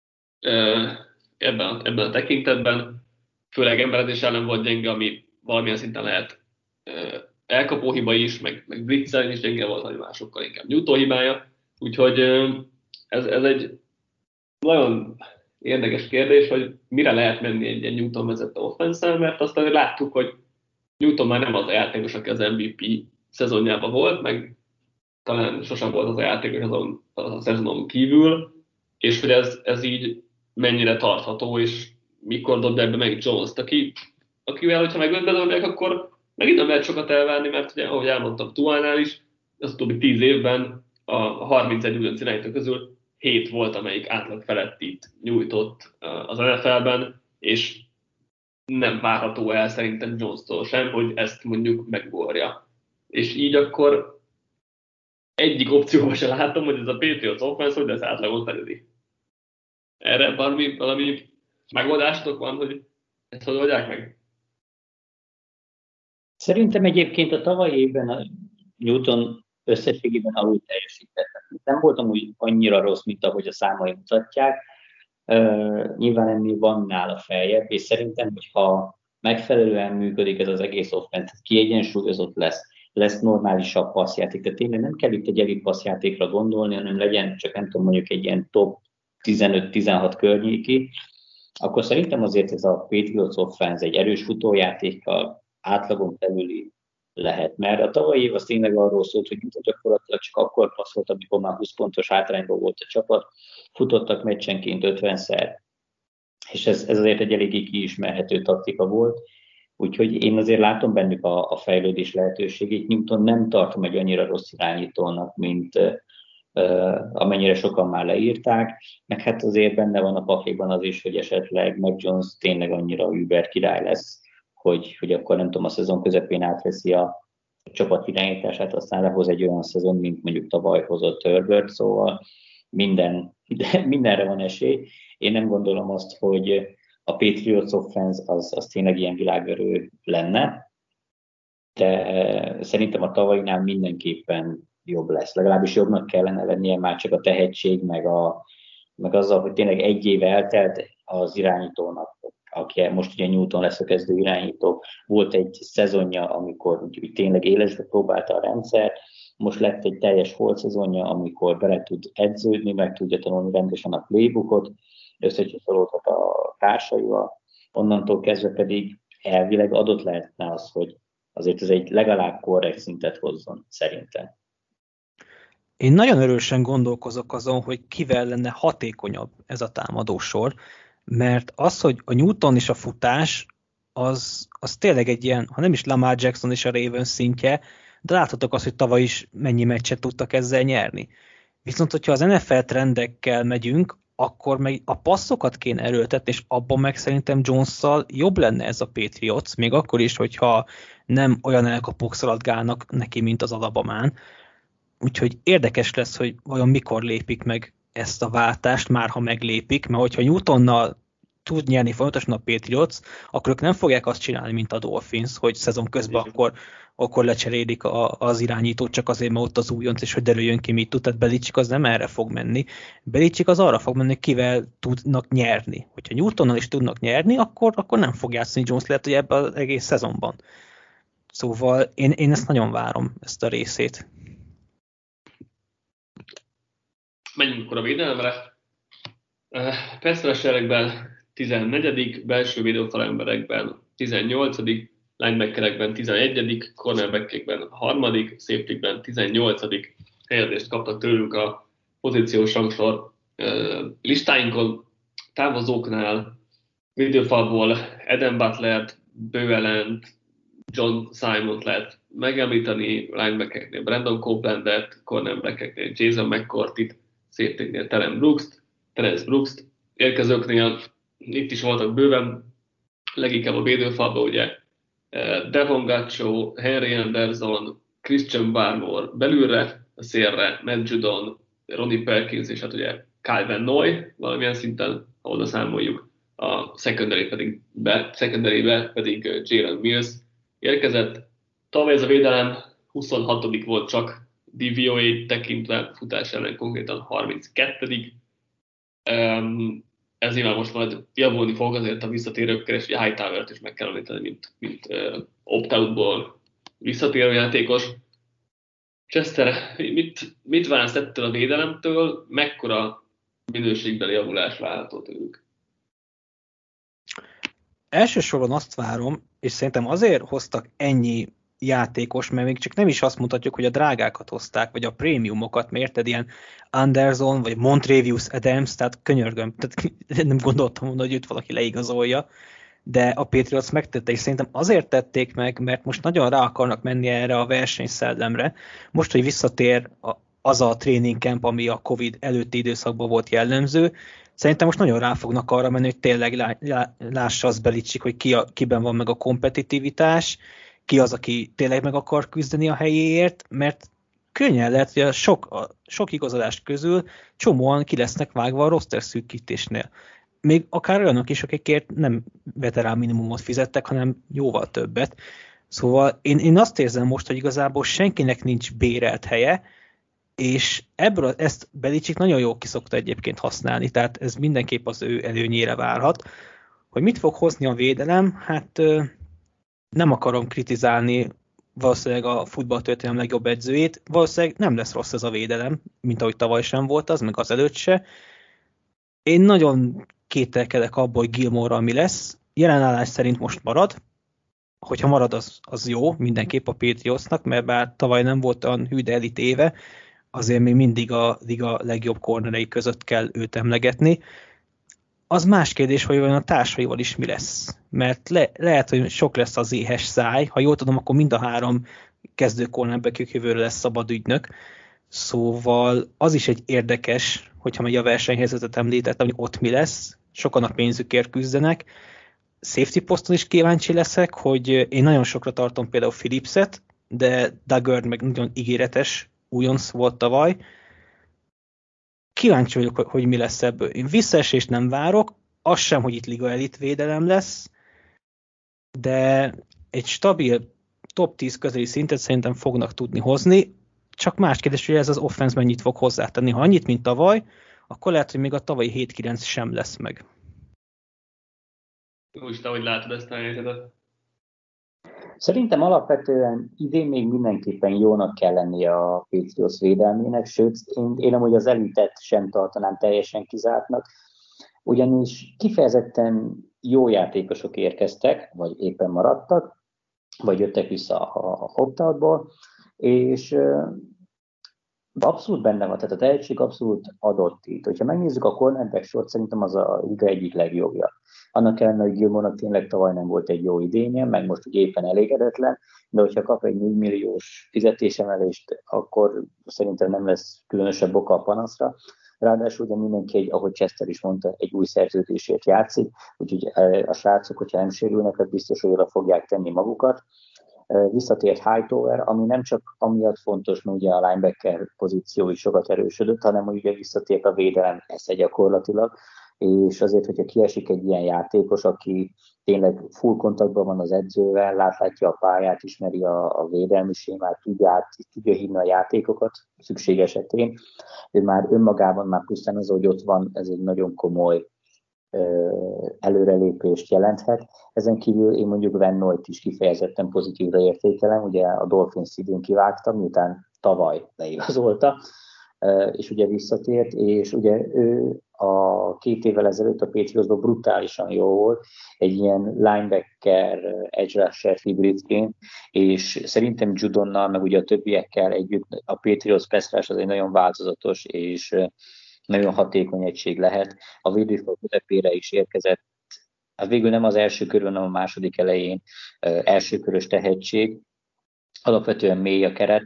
ebben, ebben a tekintetben, főleg emberedés ellen volt gyenge, ami valamilyen szinten lehet elkapó hiba is, meg, meg blitzel is gyenge volt, vagy másokkal inkább Newton hibája, úgyhogy ez, ez egy nagyon érdekes kérdés, hogy mire lehet menni egy, egy Newton vezette offense-el, mert azt azért láttuk, hogy Newton már nem az a játékos, aki az em vé pé szezonjában volt, meg talán sosem volt az a játékos azon a szezonon kívül, és hogy ez, ez így mennyire tartható, és mikor dobják be meg Jones-t, aki, akivel, hogyha meg bedobják, akkor megint nem lehet sokat elvárni, mert ugye, ahogy elmondtam Tuánál is, az utóbbi tíz évben a harmincegy újonc irányító közül hét volt, amelyik átlag felett itt nyújtott az en ef el-ben, és nem várható el szerintem Jones-tól sem, hogy ezt mondjuk megugorja. És így akkor egyik opcióban se látom, hogy ez a Patriots offense, hogy ez átlagon felüli. Erre valami, valami megoldásotok van, hogy ezt hogy oldják meg? Szerintem egyébként a tavalyi évben a Newton összességében alul teljesített. Nem voltam úgy annyira rossz, mint ahogy a számai mutatják. Uh, nyilván ennél van nála feljebb, és szerintem, hogyha megfelelően működik ez az egész offense, kiegyensúlyozott lesz, lesz normálisabb passzjáték, tehát tényleg nem kell itt egy elit passzjátékra gondolni, hanem legyen csak nem tudom, mondjuk egy ilyen top tizenöt-tizenhat környéki, akkor szerintem azért ez a Patriots offense egy erős futójátékkal átlagon felüli lehet, mert a tavalyi év az tényleg arról szólt, hogy gyakorlatilag csak akkor passzolt, amikor már húsz pontos hátrányban volt a csapat, futottak meccsenként ötvenszer, és ez, ez azért egy eléggé kiismerhető taktika volt, úgyhogy én azért látom bennük a, a fejlődés lehetőségét. Newton nem tartom egy annyira rossz irányítónak, mint uh, amennyire sokan már leírták, meg hát azért benne van a pakliban az is, hogy esetleg Mac Jones tényleg annyira über király lesz, hogy, hogy akkor nem tudom, a szezon közepén átveszi a csapat irányítását, aztán lehoz egy olyan szezon, mint mondjuk tavaly hozott Herbert, szóval minden, de mindenre van esély. Én nem gondolom azt, hogy a Patriots offense az, az tényleg ilyen világverő lenne, de szerintem a tavalyinál mindenképpen jobb lesz. Legalábbis jobbnak kellene lennie már csak a tehetség, meg, a, meg azzal, hogy tényleg egy éve eltelt az irányítónak, aki most ugye Newton lesz a kezdő irányító, volt egy szezonja, amikor úgy, tényleg élesbe próbálta a rendszer, most lett egy teljes holt szezonja, amikor bele tud edződni, meg tudja tanulni rendesen a playbookot, összecsiszolódhat a társaival, onnantól kezdve pedig elvileg adott lehetne az, hogy azért ez egy legalább korrekt szintet hozzon, szerintem. Én nagyon erősen gondolkozok azon, hogy kivel lenne hatékonyabb ez a támadósor, mert az, hogy a Newton és a futás, az, az tényleg egy ilyen, ha nem is Lamar Jackson és a Ravens szintje, de láthatok azt, hogy tavaly is mennyi meccset tudtak ezzel nyerni. Viszont, hogyha az en ef el trendekkel megyünk, akkor meg a passzokat kéne erőltetni, és abban meg szerintem Jones-szal jobb lenne ez a Patriots, még akkor is, hogyha nem olyan elkapók szaladgálnak neki, mint az Alabamán. Úgyhogy érdekes lesz, hogy vajon mikor lépik meg ezt a váltást, már ha meglépik, mert hogyha Newtonnal tud nyerni folyamatosan a Patriots, akkor ők nem fogják azt csinálni, mint a Dolphins, hogy szezon közben akkor, akkor lecserélik a, az irányítót csak azért, mert ott az újonc, és hogy derüljön ki, mit tud. Tehát Belichick az nem erre fog menni. Belichick az arra fog menni, kivel tudnak nyerni. Hogyha Newtonnal is tudnak nyerni, akkor, akkor nem fog játszani Jones, lehet, hogy ebben az egész szezonban. Szóval én, én ezt nagyon várom, ezt a részét. Menjünk akkor a védelemre. Pass-rusherekben tizennegyedik, belső védőfalemberekben tizennyolcadik, linebackerekben tizenegyedik, cornerbackekben harmadik, safetykben tizennyolcadik helyezést kaptak tőlük a pozíciós rangsor listáinkon. Távozóknál védőfalból Adam Butlert, Beau Allent, John Simont lehet megemlíteni, linebackereknél Brandon Copelandet, cornerbackeknél Jason McCourtit, safetyknél Terence Brooks-t, Terence Brooks-t, érkezőknél itt is voltak bőven, leginkább a védőfalban ugye Devon Gaccio, Henry Anderson, Christian Barmore belülre, a szélre Matt Judon, Ronnie Perkins és hát ugye Kyle Van Noy valamilyen szinten, ahol számoljuk, a secondary pedig be, secondary-be pedig Jalen Mills érkezett. Tavaly ez a védelem huszonhatodik volt csak dé vé o á tekintve, futás ellen konkrétan harminckettedik Um, ez nyilván most majd javulni fog azért a visszatérőkkel, és ugye Hightower-t is meg kell említeni, mint, mint uh, opt-outból visszatérő játékos. Chester, mit, mit vársz ettől a védelemtől, mekkora minőségbeli javulás várható tőlük? Elsősorban azt várom, és szerintem azért hoztak ennyi játékos, mert még csak nem is azt mutatjuk, hogy a drágákat hozták, vagy a prémiumokat, mert érted, ilyen Anderson, vagy Montrevious Adams, tehát könyörgöm, tehát nem gondoltam volna, hogy őt valaki leigazolja, de a Patriots megtette, és szerintem azért tették meg, mert most nagyon rá akarnak menni erre a versenyszellemre. Most, hogy visszatér a, az a training camp, ami a Covid előtti időszakban volt jellemző, szerintem most nagyon rá fognak arra menni, hogy tényleg lá, lá, lássa az Belichick, hogy ki a, kiben van meg a kompetitivitás, ki az, aki tényleg meg akar küzdeni a helyéért, mert könnyen lehet, hogy a sok, a sok igazolás közül csomóan ki lesznek vágva a roster szűkítésnél. Még akár olyanok is, akikért nem veterán minimumot fizettek, hanem jóval többet. Szóval én, én azt érzem most, hogy igazából senkinek nincs bérelt helye, és ebből ezt Belichick nagyon jól kiszokta egyébként használni, tehát ez mindenképp az ő előnyére várhat. Hogy mit fog hozni a védelem? Hát nem akarom kritizálni valószínűleg a futballtörténelem legjobb edzőjét, valószínűleg nem lesz rossz ez a védelem, mint ahogy tavaly sem volt az, meg az előtt se. Én nagyon kételkedek abból, hogy Gilmore-ral mi lesz. Jelenállás szerint most marad. Hogyha marad, az, az jó, mindenképp a Patriotsnak, mert bár tavaly nem volt olyan hű, de elit éve, azért még mindig a liga legjobb cornerei között kell őt emlegetni. Az más kérdés, hogy olyan a társaival is mi lesz. Mert le, lehet, hogy sok lesz az éhes száj. Ha jól tudom, akkor mind a három kezdő cornerback jövőre lesz szabad ügynök. Szóval az is egy érdekes, hogyha megy a versenyhelyzetet említettem, hogy ott mi lesz. Sokan a pénzükért küzdenek. Safety poszton is kíváncsi leszek, hogy én nagyon sokra tartom például Phillipset, de Duggar meg nagyon ígéretes újonc volt tavaly. Kíváncsi vagyok, hogy mi lesz ebből. Én visszaesést nem várok, az sem, hogy itt liga elit védelem lesz, de egy stabil top tíz közeli szintet szerintem fognak tudni hozni, csak más kérdés, hogy ez az offense mennyit fog hozzátenni. Ha annyit, mint tavaly, akkor lehet, hogy még a tavalyi hét kilenc sem lesz meg. Úgy, ahogy látod ezt a helyzetet. Szerintem alapvetően idén még mindenképpen jónak kell lennie a Patriots védelmének, sőt, én, én amúgy az elitet sem tartanám teljesen kizártnak, ugyanis kifejezetten jó játékosok érkeztek, vagy éppen maradtak, vagy jöttek vissza a, a opt-outból, és abszolút benne van, tehát a tehetség abszolút adott itt. Hogyha megnézzük a cornerback sort, szerintem az a liga egyik legjobbja. Annak ellenére, hogy Gilmore-nak tényleg tavaly nem volt egy jó idénye, meg most ugye éppen elégedetlen, de hogyha kap egy négy milliós fizetésemelést, akkor szerintem nem lesz különösebb oka a panaszra. Ráadásul ugye mindenki, egy, ahogy Chester is mondta, egy új szerződésért játszik, úgyhogy a srácok, hogyha nem sérülnek, az biztos, hogy oda fogják tenni magukat. Visszatért Hightower, ami nem csak amiatt fontos, mert ugye a linebacker pozíció is sokat erősödött, hanem hogy ugye visszatért a védelem esze gyakorlatilag, és azért, hogyha kiesik egy ilyen játékos, aki tényleg full kontaktban van az edzővel, látlátja a pályát, ismeri a, a védelmi sémát, tudja, át, tudja hívni a játékokat szükség esetén, ő már önmagában már pusztán az, hogy ott van, ez egy nagyon komoly előrelépést jelenthet. Ezen kívül én mondjuk Van Noyt is kifejezetten pozitívra értékelem, ugye a Dolphins idén kivágtam, miután tavaly leigazolta, és ugye visszatért, és ugye ő a két évvel ezelőtt a Patriotsban brutálisan jó volt, egy ilyen linebacker, edge rusher hibridként, és szerintem Judonnal, meg ugye a többiekkel együtt a Patriots pass rush az egy nagyon változatos és nagyon hatékony egység lehet. A védőfal közepére is érkezett, az végül nem az első körön, hanem a második elején elsőkörös tehetség, alapvetően mély a keret,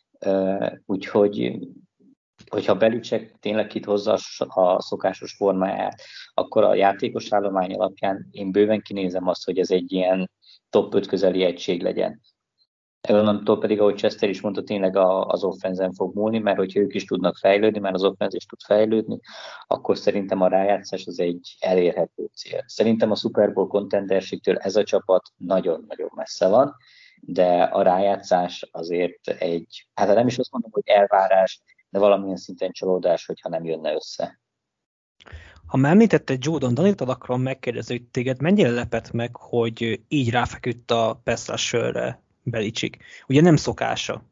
úgyhogy hogyha Belichick tényleg itt hozza a szokásos formáját, akkor a játékos állomány alapján én bőven kinézem azt, hogy ez egy ilyen top öt közeli egység legyen. Onnantól pedig, ahogy Chester is mondta, tényleg az offenzen fog múlni, mert hogyha ők is tudnak fejlődni, mert az offenz is tud fejlődni, akkor szerintem a rájátszás az egy elérhető cél. Szerintem a Super Bowl contenderségtől ez a csapat nagyon-nagyon messze van, de a rájátszás azért egy, hát nem is azt mondom, hogy elvárás, de valamilyen szinten csalódás, hogyha nem jönne össze. Ha már említetted Judon Danit, akarom megkérdezni, hogy téged mennyire lepett meg, hogy így ráfeküdt a pass rusherre Belichick. Ugye nem szokása.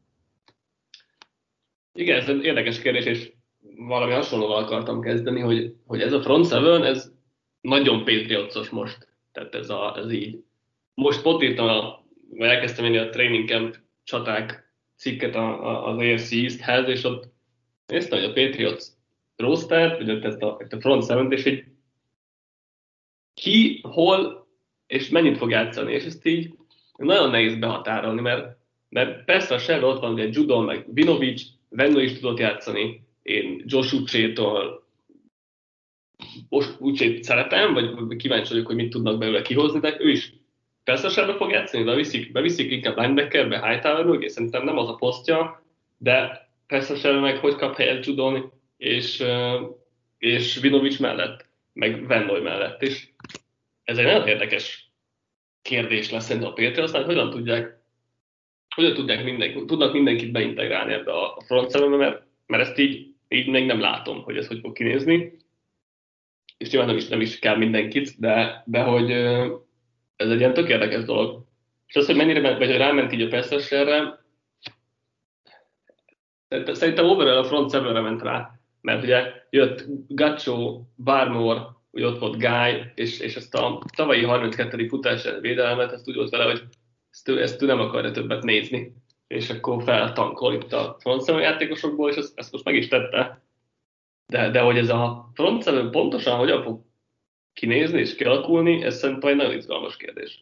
Igen, ez egy érdekes kérdés, és valami hasonlóval akartam kezdeni, hogy, hogy ez a front seven, ez nagyon Patriotsos most. Tehát ez, a, ez így. Most pont írtam a elkezdtem írni a Training Camp csaták cikket az á ef cé Easthez, és ott néztem, hogy a Patriots roster, vagy ezt a, a front seven, és egy ki, hol, és mennyit fog játszani, és ezt így nagyon nehéz behatárolni, mert, mert persze a Sherry ott van, ugye Judon, meg Vinovich, Venno is tudott játszani, én Josh Uche-tól Uche-t szeretem, vagy kíváncsi vagyok, hogy mit tudnak belőle kihozni, de ő is persze a Sherry fog játszani, beviszik, beviszik inkább linebackerbe, Hightower mögé, szerintem nem az a posztja, de persze a Sherry meg hogy kap helyet Judon, és, és Vinovich mellett, meg Venno mellett, és ez egy nagyon érdekes kérdés lesz szerintem a Patriotsnál, hogy hogyan tudják, hogyan tudják mindenki, tudnak mindenkit beintegrálni ebbe a front seven-be, mert, mert ezt így, így még nem látom, hogy ez hogy fog kinézni. És nyilván nem is, nem is kell mindenkit, de, de hogy ez egy ilyen tök érdekes dolog. És az, hogy mennyire ment, vagy hogy ráment így a pass rusherre, szerintem overall a front seven-re ment rá, mert ugye jött Gaccio, Barmore, úgy ott volt Guy, és, és ezt a tavalyi harminckettedik futás védelmet, ezt úgy volt vele, hogy ezt, ezt ő nem akarja többet nézni, és akkor feltankol itt a front seven játékosokból, és ezt, ezt most meg is tette. De, de hogy ez a front seven pontosan hogyan fog kinézni és kialakulni, ez szerintem egy nagyon izgalmas kérdés.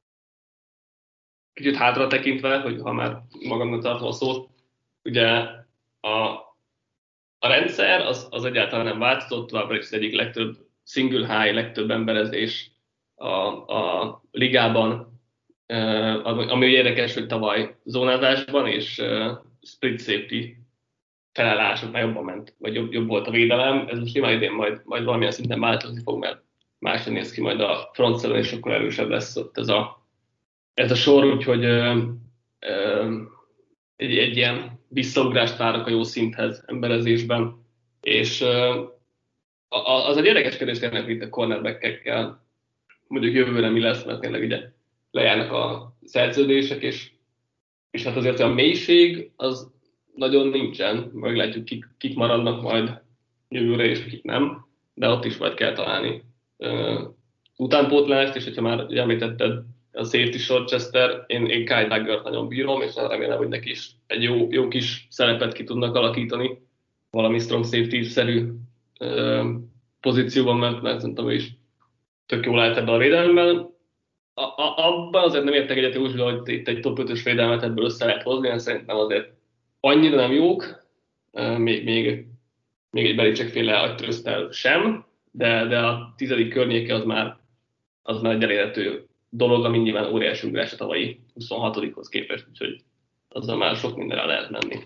Kicsit hátra tekintve, hogy ha már magamnak tartom a szót, ugye a, a rendszer az, az egyáltalán nem változott, továbbra is az egyik legtöbb single high, legtöbb emberezés a, a ligában, ami érdekes, hogy tavaly zónázásban és split safety felállásoknál jobban ment, vagy jobb, jobb volt a védelem. Ez most nyilván idén majd, majd valamilyen szinten változni fog, mert másra néz ki majd a front seven, és akkor erősebb lesz ott ez a, ez a sor, úgyhogy ö, ö, egy, egy ilyen visszaugrást várok a jó szinthez emberezésben, és ö, az egy érdekes kérdés tényleg itt a cornerback-ekkel, mondjuk jövőre mi lesz, mert tényleg ugye lejárnak a szerződések, és, és hát azért a mélység az nagyon nincsen, meglátjuk kik, kik maradnak majd jövőre, és kik nem, de ott is majd kell találni uh, utánpótlást, és hogyha már említetted a safety Rochester, én, én Kyle Duggart nagyon bírom, és remélem, hogy neki is egy jó, jó kis szerepet ki tudnak alakítani, valami strong safety-szerű uh, pozícióban, mert, mert szerintem ő is tök jól állt ebben a védelemben. A, a, abban azért nem értek egyet úgy, hogy itt egy top ötös védelmet ebből össze lehet hozni, mert szerintem azért annyira nem jók, még, még, még egy Belichick-féle agytrözttel sem, de, de a tizedik környéke az már, az már egy elérhető dolog, ami nyilván óriási ugrás a tavalyi huszonhatodikhoz képest, úgyhogy azzal már sok mindenre lehet menni.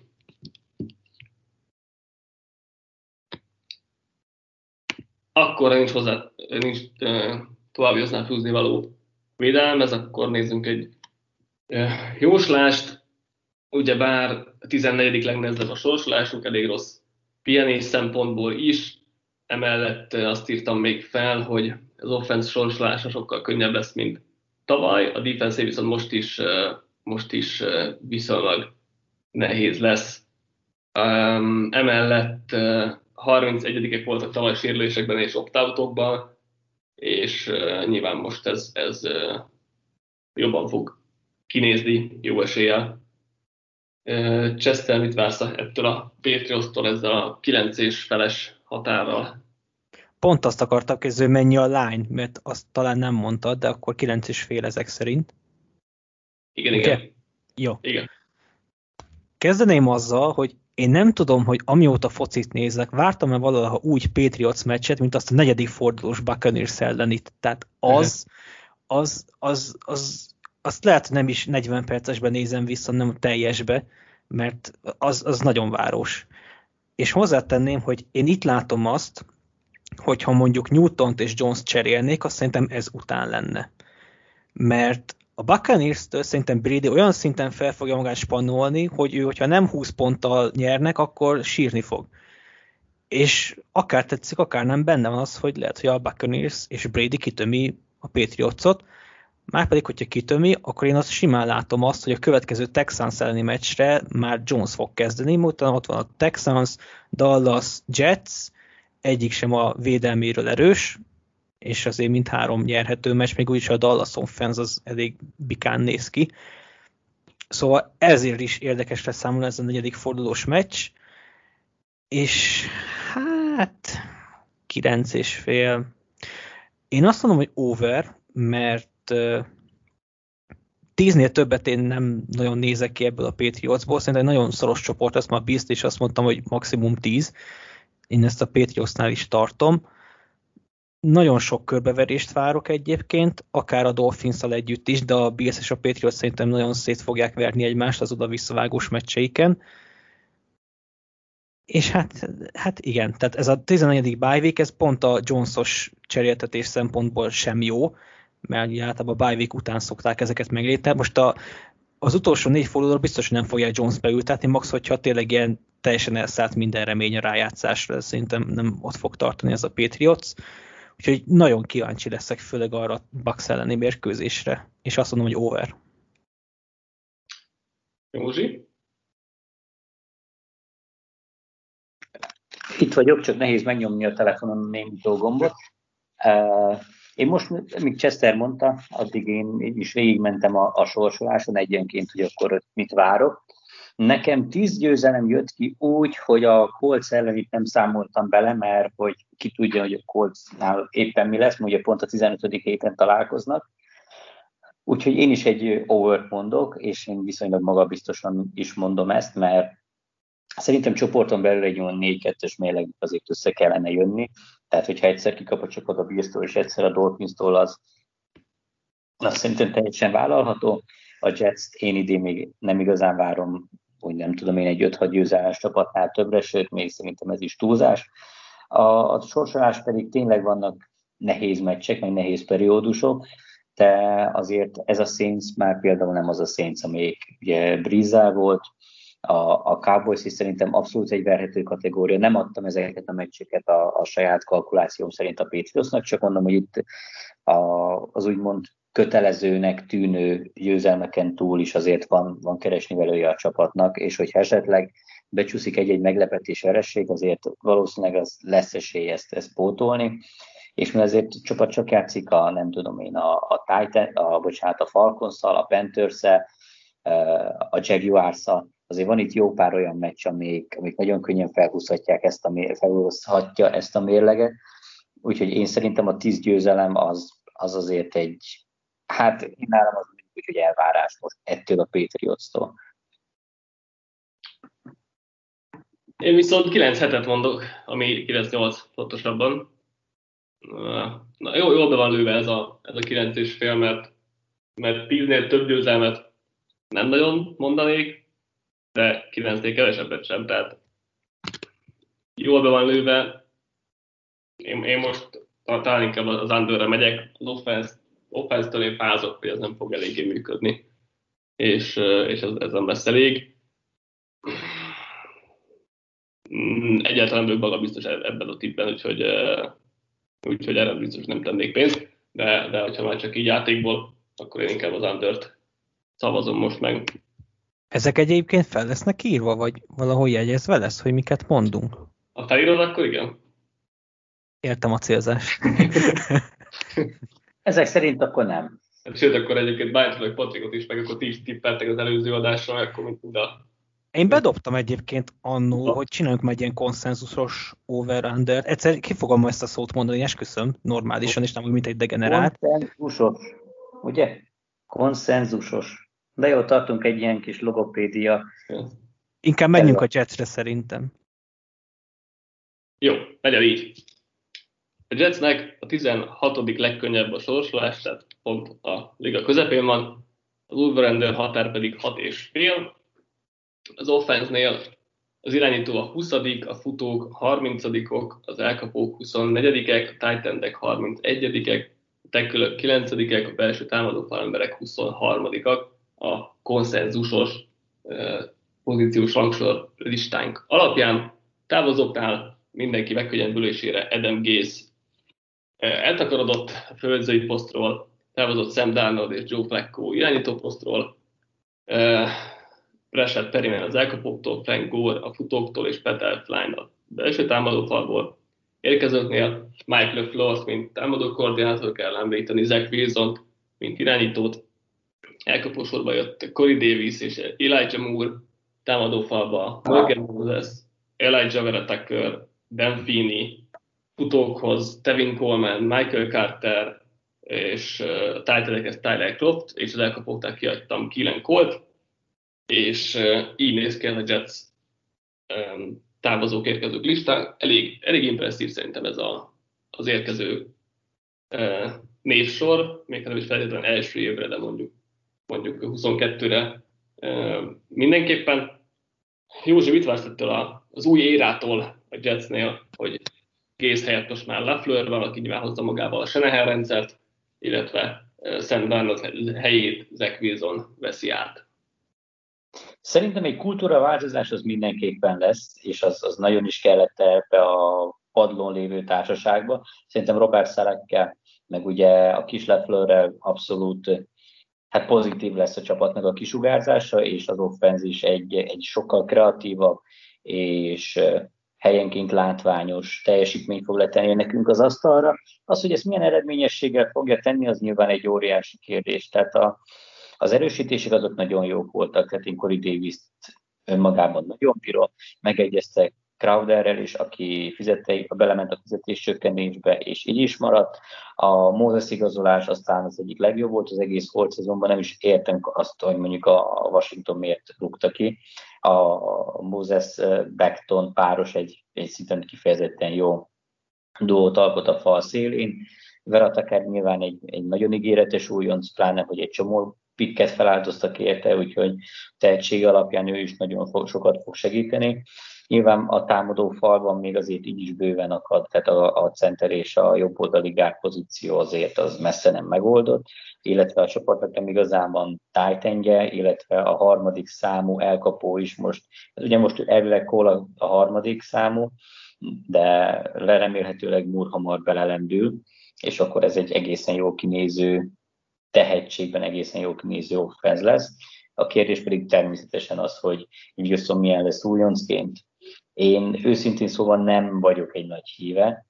Akkor nincs hozzá, nincs további hozzá fűzni való védelemhez, akkor nézzünk egy jóslást. Ugyebár a tizennegyedik legnehezebb a sorsolásunk, elég rossz pihenés szempontból is. Emellett azt írtam még fel, hogy az offense sorsolása sokkal könnyebb lesz, mint tavaly. A defense viszont most is, most is viszonylag nehéz lesz. Emellett harmincegyedikek voltak tavaly sérülésekben és opt-outokban, és nyilván most ez, ez jobban fog kinézni jó eséllyel. Chester, mit vársz ettől a Patriots-tól ezzel a kilenc és feles határral? Pont azt akartam kezdeni, hogy mennyi a line, mert azt talán nem mondtad, de akkor kilenc és fél ezek szerint. Igen, okay? igen. Jó. Igen. Kezdeném azzal, hogy én nem tudom, hogy amióta focit nézek, vártam-e valaha úgy Patriots meccset, mint azt a negyedik fordulós Buccaneers ellen itt. Tehát az, az, az, az azt lehet, hogy nem is negyven percesben nézem vissza, nem teljesbe, mert az, az nagyon város. És hozzátenném, hogy én itt látom azt, hogyha mondjuk Newtont és Jones cserélnék, azt szerintem ez után lenne. Mert a Buccaneers-től szerintem Brady olyan szinten fel fogja magát spannolni, hogy ő, hogyha nem húsz ponttal nyernek, akkor sírni fog. És akár tetszik, akár nem, benne van az, hogy lehet, hogy a Buccaneers és Brady kitömi a Patriotsot. Márpedig, hogyha kitömi, akkor én azt simán látom azt, hogy a következő Texans elleni meccsre már Jones fog kezdeni, utána ott van a Texans, Dallas, Jets, egyik sem a védelméről erős, és azért mindhárom nyerhető meccs, még úgyis a Dallas offense az elég bikán néz ki. Szóval ezért is érdekes lesz számomra ez a negyedik fordulós meccs, és hát kilenc és fél. Én azt mondom, hogy over, mert tíznél többet én nem nagyon nézek ki ebből a Patriotsból, szerintem egy nagyon szoros csoport, azt már Beast, és azt mondtam, hogy maximum tíz. Én ezt a Patriotsnál is tartom. Nagyon sok körbeverést várok egyébként, akár a Dolphinszal együtt is, de a Bills és a Patriots szerintem nagyon szét fogják verni egymást az oda-visszavágós meccseiken. És hát, hát igen, tehát ez a tizennegyedik bye week, ez pont a Jones-os cseréltetés szempontból sem jó, mert általában a bye week után szokták ezeket meglépni. Most a, az utolsó négy fordulóra biztos, hogy nem fogják Jones beültetni, max, hogyha tényleg ilyen teljesen elszállt minden remény a rájátszásra, szerintem nem ott fog tartani ez a Patriots. Úgyhogy nagyon kíváncsi leszek, főleg arra a Bucks elleni mérkőzésre, és azt mondom, hogy over. Józsi? Itt vagyok, csak nehéz megnyomni a telefonon a némító gombot. Én most, míg Chester mondta, addig én, én is végigmentem a, a sorsoláson egyenként, hogy akkor mit várok. Nekem tíz győzelem jött ki úgy, hogy a Colts ellen itt nem számoltam bele, mert hogy ki tudja, hogy a Coltsnál éppen mi lesz, ugye pont a tizenötödik héten találkoznak. Úgyhogy én is egy over mondok, és én viszonylag magabiztosan is mondom ezt, mert szerintem csoporton belül egy olyan négy kettős mérleg azért össze kellene jönni. Tehát, hogyha egyszer kikap a csapat a Bills-től, és egyszer a Dolphins-tól, az, az szerintem teljesen vállalható. A Jets-t én idén még nem igazán várom, hogy nem tudom én, egy öt-hat győzelmes csapatnál többre, sőt, még szerintem ez is túlzás. A, a sorsolás pedig tényleg vannak nehéz meccsek, meg nehéz periódusok, de azért ez a Saints már például nem az a Saints, amelyik ugye Breeze volt, a, a Cowboys is szerintem abszolút egy verhető kategória. Nem adtam ezeket a meccseket a, a saját kalkulációm szerint a Patriotsnak, csak mondom, hogy itt a, az úgymond kötelezőnek tűnő győzelmeken túl is azért van, van keresnivelője a csapatnak, és hogyha esetleg becsúszik egy-egy meglepetés veresség, azért valószínűleg az lesz esély ezt, ezt pótolni, és mi azért a csapat csak játszik a, nem tudom én, a, a Titan, a, bocsánat, a Falcons-szal, a Panthers-szel, a Jaguars-szal, azért van itt jó pár olyan meccs, amik, amik nagyon könnyen felhúzhatják ezt a, felhúzhatja ezt a mérleget, úgyhogy én szerintem a tíz győzelem az, az azért egy, hát én nálam az úgy, hogy elvárás most ettől a Patriots-tól. Én viszont kilenc hetet mondok, ami kilenc nyolc pontosabban. Na, jó, jól be van lőve ez a, ez a kilenc és fél, mert, mert tíznél több győzelmet nem nagyon mondanék, de kilencnél kevesebbet sem, tehát jól be van lőve. Én, én most talán inkább az underre megyek, az offense, offense-től én fázok, hogy ez nem fog eléggé működni, és, és ez, ez nem lesz elég. Egyáltalán nem vagyok biztos ebben a tippben, úgyhogy, úgyhogy erre biztos nem tennék pénzt, de, de hogyha már csak így játékból, akkor én inkább az undert szavazom most meg. Ezek egyébként fel lesznek írva, vagy valahol jegyezve lesz, hogy miket mondunk? Ha felírod, akkor igen. Értem a célzást. Ezek szerint akkor nem. Sőt, akkor egyébként bájtolok Patrikot is, meg akkor ti is tippeltek az előző adásra, akkor mint mind a... Én bedobtam egyébként annó, hogy csináljunk majd ilyen konszenzusos over-under. Egyszer ki fogom ma ezt a szót mondani, esküszöm, normálisan, és nem úgy, mint egy degenerált. Konszenzusos, ugye? Konszenzusos. De jó, tartunk egy ilyen kis logopédia. Inkább menjünk a Jetsre szerintem. Jó, legyen így. A Jetsnek a tizenhatodik legkönnyebb a sorsolás, tehát pont a liga közepén van. Az over-under határ pedig hat és fél. Az offense-nél az irányító a huszadik, a futók harmincadikok, az elkapók huszonnegyedikek, a tight endek harmincegyedikek, a tackle-ök kilencedikek, a belső támadó falemberek huszonharmadikak a konszenzusos uh, pozíciós rangsor listánk alapján. Távozóknál mindenki megkönnyebbülésére Adam Gase uh, eltakarodott a főedzői posztról, távozott Sam Darnold és Joe Flacco irányító posztról, uh, Rashad Perriman az elkapóktól, Frank Gore a futóktól és Pat Elflein a belső támadófalból. érkezőknél. Mike LeFleur, mint támadó koordinátor, kell említeni, Zach Wilson, mint irányítót. Elkapósorba jött Corey Davis és Elijah Moore támadófalba, Morgan Moses, Elijah Vera Tucker, Dan Feeney, futókhoz Tevin Coleman, Michael Carter, és a uh, tájterekhez Tyler Croft, és az elkapóknál kiadtam Keelan Colt, és uh, így néz ki a Jets um, távozók, érkezők listán. Elég, elég impresszív szerintem ez a, az érkező uh, névsor, még nem is feltétlenül első évre, de mondjuk, mondjuk huszonkettőre uh, mindenképpen. Józsi, mit vársz ettől az új érától a Jetsnél, hogy kész helyett most már LaFleur van, aki nyilván hozza magával a Shanahan rendszert, illetve Sam Darnold helyét Zach Wilson veszi át? Szerintem egy kultúraváltozás az mindenképpen lesz, és az, az nagyon is kellett ebbe a padlón lévő társaságba. Szerintem Robert Salehkel, meg ugye a kis LaFleurrel abszolút hát pozitív lesz a csapatnak a kisugárzása, és az offenz is egy, egy sokkal kreatívabb és helyenként látványos teljesítményt fog letenni nekünk az asztalra. Az, hogy ezt milyen eredményességgel fogja tenni, az nyilván egy óriási kérdés. Tehát a, az erősítések azok nagyon jók voltak, tehát én Corey Davis-t önmagában nagyon bírom, megegyeztek Crowderrel is, aki fizette, belement a fizetéscsökkentésbe, és így is maradt. A Moses igazolás aztán az egyik legjobb volt az egész holt szezonban, nem is értem azt, hogy mondjuk a Washington miért rúgta ki. A Moses Beckton páros egy, egy szinten kifejezetten jó duót alkot a fal szélén. Vera Tucker nyilván egy, egy nagyon ígéretes újonc, pláne, hogy egy csomó pikket feláldoztak érte, úgyhogy tehetség alapján ő is nagyon fog, sokat fog segíteni. Nyilván a támadó falban még azért így is bőven akad, tehát a, a center és a jobb oldali gárd pozíció azért az messze nem megoldott, illetve a csapatnak nem igazán tight endje, illetve a harmadik számú elkapó is most, ugye most elvileg Cole a harmadik számú, de remélhetőleg Moore hamar belelendül, és akkor ez egy egészen jó kinéző, tehetségben egészen jó kinéző offense lesz. A kérdés pedig természetesen az, hogy Wilson milyen lesz újoncként. Én őszintén szóval nem vagyok egy nagy híve.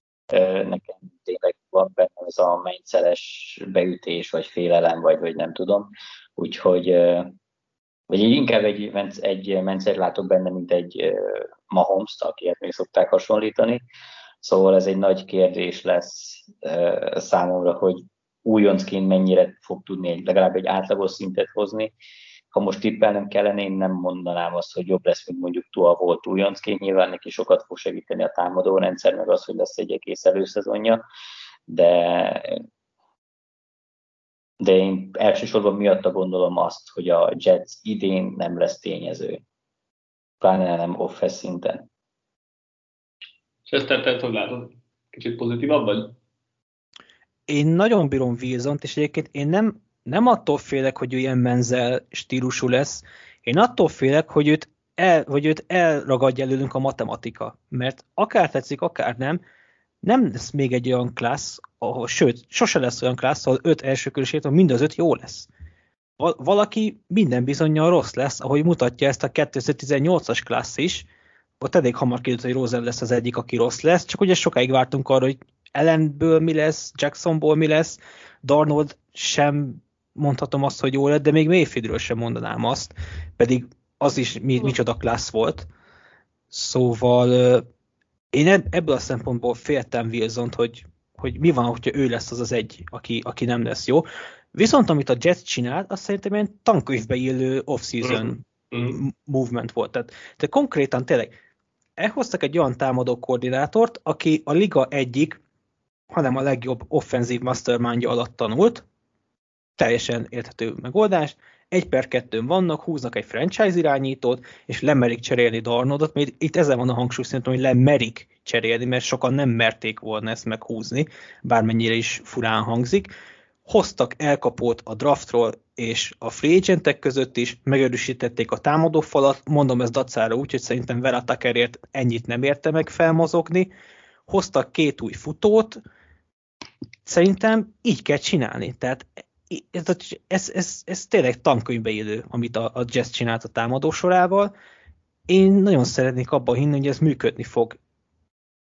Nekem tényleg van benne ez a mennyszeres beütés, vagy félelem, vagy, vagy nem tudom. Úgyhogy vagy inkább egy, egy mennyszert látok benne, mint egy Mahomes-t, akiért még szokták hasonlítani. Szóval ez egy nagy kérdés lesz számomra, hogy újoncként mennyire fog tudni egy, legalább egy átlagos szintet hozni. Ha most tippelnem kellene, én nem mondanám azt, hogy jobb lesz, mint mondjuk Tua volt újoncként. Nyilván neki sokat fog segíteni a támadó rendszer, meg az, hogy lesz egy egész előszezonja, de, de én elsősorban miatta gondolom azt, hogy a Jets idén nem lesz tényező. Pláne nem offense szinten. És ezt tetted, hogy látod? Kicsit pozitívabb vagy? Én nagyon bírom Wilsont, és egyébként én nem, nem attól félek, hogy ő ilyen Menzel stílusú lesz, én attól félek, hogy őt, el, hogy őt elragadja előlünk a matematika, mert akár tetszik, akár nem, nem lesz még egy olyan klassz, ahol, sőt, sose lesz olyan klassz, ahol öt elsőkörösét, ahol mind az öt jó lesz. Valaki minden bizonnyal rossz lesz, ahogy mutatja ezt a kétezer-tizennyolcas klassz is, ott elég hamar kiderült, hogy Rosen lesz az egyik, aki rossz lesz, csak ugye sokáig vártunk arra, hogy Allenből mi lesz, Jacksonból mi lesz, Darnold sem mondhatom azt, hogy jó lett, de még Mayfieldről sem mondanám azt, pedig az is mi, micsoda klassz volt. Szóval én ebből a szempontból féltem Wilsont, hogy, hogy mi van, hogyha ő lesz az az egy, aki, aki nem lesz jó. Viszont amit a Jets csinált, azt szerintem ilyen tankönyvbe illő off-season mm. movement volt. Tehát, tehát konkrétan tényleg elhoztak egy olyan támadó koordinátort, aki a liga egyik, hanem a legjobb offenzív mastermindja alatt tanult, teljesen érthető megoldás, egy per kettőn vannak, húznak egy franchise irányítót, és lemerik cserélni Darnoldot, mert itt ezzel van a hangsúly szerintem, hogy lemerik cserélni, mert sokan nem merték volna ezt meghúzni, bármennyire is furán hangzik. Hoztak elkapót a draftról és a free agentek között is, megerősítették a támadófalat, mondom ezt dacára úgy, hogy szerintem Vera Tuckerért ennyit nem érte meg felmozogni, hoztak két új futót, szerintem így kell csinálni, tehát ez, ez, ez, ez tényleg tankönyvbe élő, amit a, a Jets csinált a támadó sorával. Én nagyon szeretnék abban hinni, hogy ez működni fog.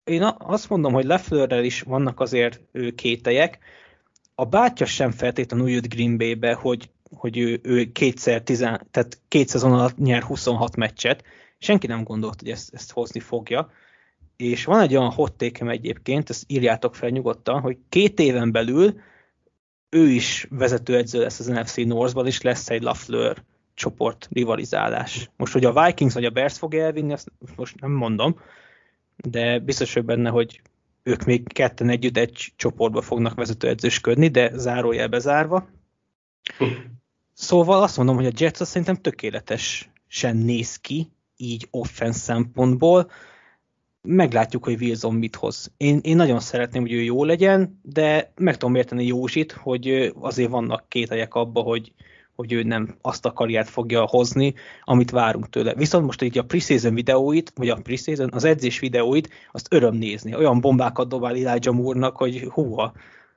én azt mondom, hogy Lafleurrel is vannak azért kételyek. A bátyja sem feltétlenül jött Green Bay-be, hogy, hogy ő, ő kétszer, tizen, tehát két szezon alatt nyer huszonhat meccset. Senki nem gondolt, hogy ezt, ezt hozni fogja. És van egy olyan hot take-em egyébként, ezt írjátok fel nyugodtan, hogy két éven belül ő is vezetőedző lesz az en ef cé Northban, és lesz egy Lafleur csoport rivalizálás. Most, hogy a Vikings vagy a Bears fog elvinni, azt most nem mondom, de biztos vagyok benne, hogy ők még ketten együtt egy csoportba fognak vezetőedzősködni, de zárójelbe zárva. Szóval azt mondom, hogy a Jets azt szerintem tökéletesen néz ki, így offense szempontból. Meglátjuk, hogy Wilson mit hoz. Én, én nagyon szeretném, hogy ő jó legyen, de meg tudom érteni Józsit, hogy azért vannak kételyek abba, hogy, hogy ő nem azt a karriert fogja hozni, amit várunk tőle. Viszont most így a preseason videóit, vagy a preseason, az edzés videóit, azt öröm nézni. Olyan bombákat dobál Elijah Moore-nak, hogy húha.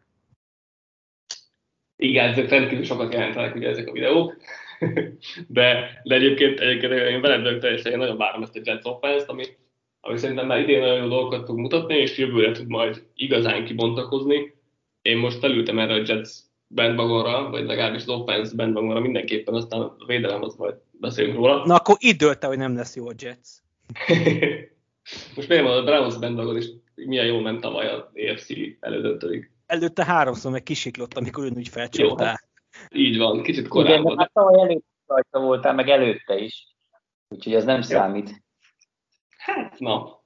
Igen, ezek rendkívül sokat jelentenek ugye ezek a videók, de, de egyébként, egyébként én veled vagyok teljesen, én nagyon várom ezt a Jets offense-t, ami, ami szerintem már idén nagyon jó dolgokat fog mutatni, és jövőre tud majd igazán kibontakozni. Én most felültem erre a Jets bandwagonra, vagy legalábbis az offense bandwagonra mindenképpen, aztán a védelem, az majd beszélünk róla. Na akkor itt dőlte, hogy nem lesz jó a Jets. Most miért van a Browns bandwagon is, milyen jól ment tavaly az á ef cé elődöntőig. Előtte háromszor meg kisiklott, amikor ön úgy felcsaptál. Így van, kicsit korábban. Igen, de hát tavaly előtt rajta voltál, meg előtte is. Úgyhogy ez nem ja. számít. Hát, na.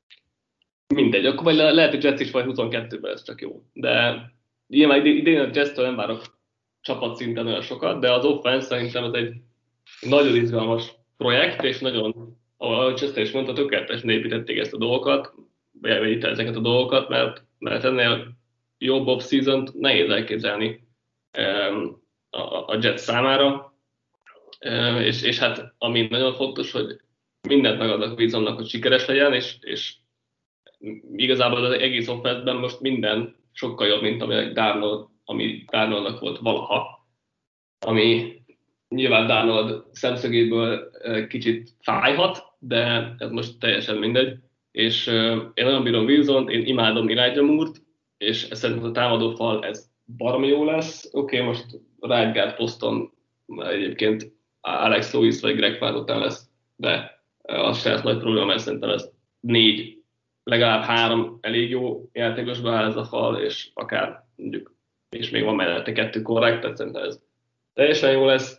Mindegy, akkor vagy lehet, hogy Jets is vagy huszonkettőben ez csak jó. De nyilván idén a Jetstől nem várok csapatszinten olyan sokat, de az offense szerintem ez egy nagyon izgalmas projekt, és nagyon, ahogy Chester is mondta, tökéletesen építették ezt a dolgokat, vagy itt ezeket a dolgokat, mert, mert ennél jobb off-season-t nehéz elképzelni um, a, a Jets számára, um, és, és hát ami nagyon fontos, hogy mindent megadnak Wilsonnak, hogy sikeres legyen, és, és igazából az egész offense-ben most minden sokkal jobb, mint ami Darnold, ami Darnoldnak volt valaha, ami nyilván Darnold szemszögéből kicsit fájhat, de ez most teljesen mindegy, és én nagyon bírom Wilsont, én imádom Elijah Moore-t, és szerintem a támadófal ez baromi jó lesz. Oké, okay, most right guard poszton egyébként Alex Lewis vagy Greg Fard után lesz, de az se lesz nagy probléma, mert szerintem ez négy, legalább három elég jó játékosba áll ez a fal, és akár mondjuk, és még van mellette kettő korrekt, tehát szerintem ez teljesen jó lesz.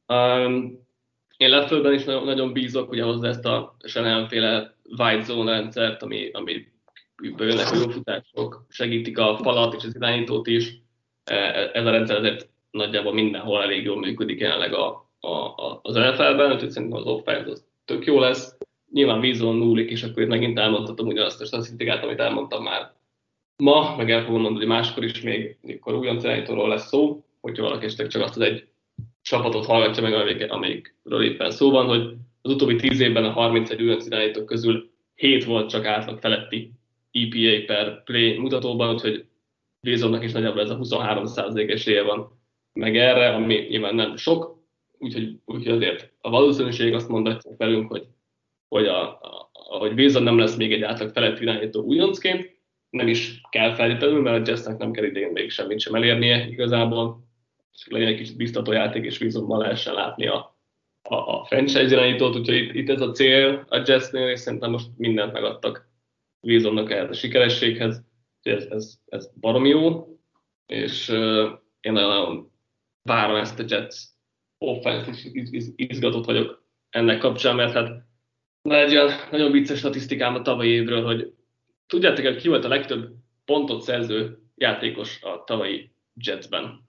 Um, én Lafleurben is nagyon, nagyon bízok, ugye hozzá ezt a Shanahan-féle white zone rendszert, ami, ami jönnek a jó futások, segítik a falat és az irányítót is. Ez a rendszer azért nagyjából mindenhol elég jól működik jelenleg a, a, a, az en ef el-ben, úgyhogy szerintem az offense az tök jó lesz. Nyilván Wilson múlik, és akkor itt megint elmondhatom ugyanazt a statisztikát, amit elmondtam már ma, meg el fogom mondani, hogy máskor is még, mikor újonc irányítóról lesz szó, hogyha valaki csak azt az egy csapatot hallgatja meg, amelyik, amelyikről éppen szó van, hogy az utóbbi tíz évben a harmincegy újonc irányítók közül hét volt csak átlag feletti é pé á per play mutatóban, úgyhogy Wilsonnak is nagyjából ez a huszonhárom százalék esélye van meg erre, ami nyilván nem sok, úgyhogy, úgyhogy azért a valószínűség azt mondatja velünk, hogy, hogy, a, a, hogy Wilson nem lesz még egy átlag feletti irányító újoncként, nem is kell feltétlenül, mert a Jetsnek nem kell idén még semmit sem elérnie igazából, és legyen egy kicsit biztató játék, és Wilsonban lehessen látni a, a, a franchise irányítót, úgyhogy itt, itt ez a cél a Jetsnél, és szerintem most mindent megadtak Wilsonnak ehhez a sikerességhez, ez, ez, ez baromi jó, és uh, én nagyon várom ezt a Jets offense, és iz, iz, izgatott vagyok ennek kapcsán, mert hát egy olyan nagyon vicces statisztikám a tavalyi évről, hogy tudjátok, hogy ki volt a legtöbb pontot szerző játékos a tavalyi Jetsben?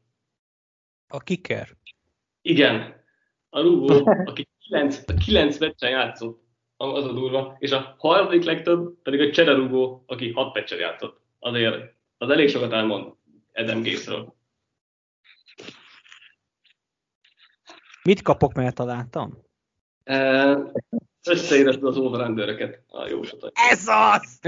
A kicker. Igen, a rúgó, aki kilenc, kilenc meccsen játszott, az a durva, és a harmadik legtöbb pedig a csererúgó, aki hat meccsen játszott. Azért az elég sokat elmond Adam Gase-ről. Mit kapok, mert találtam? Összeírasztod az over-underöket a jósat. Ez az!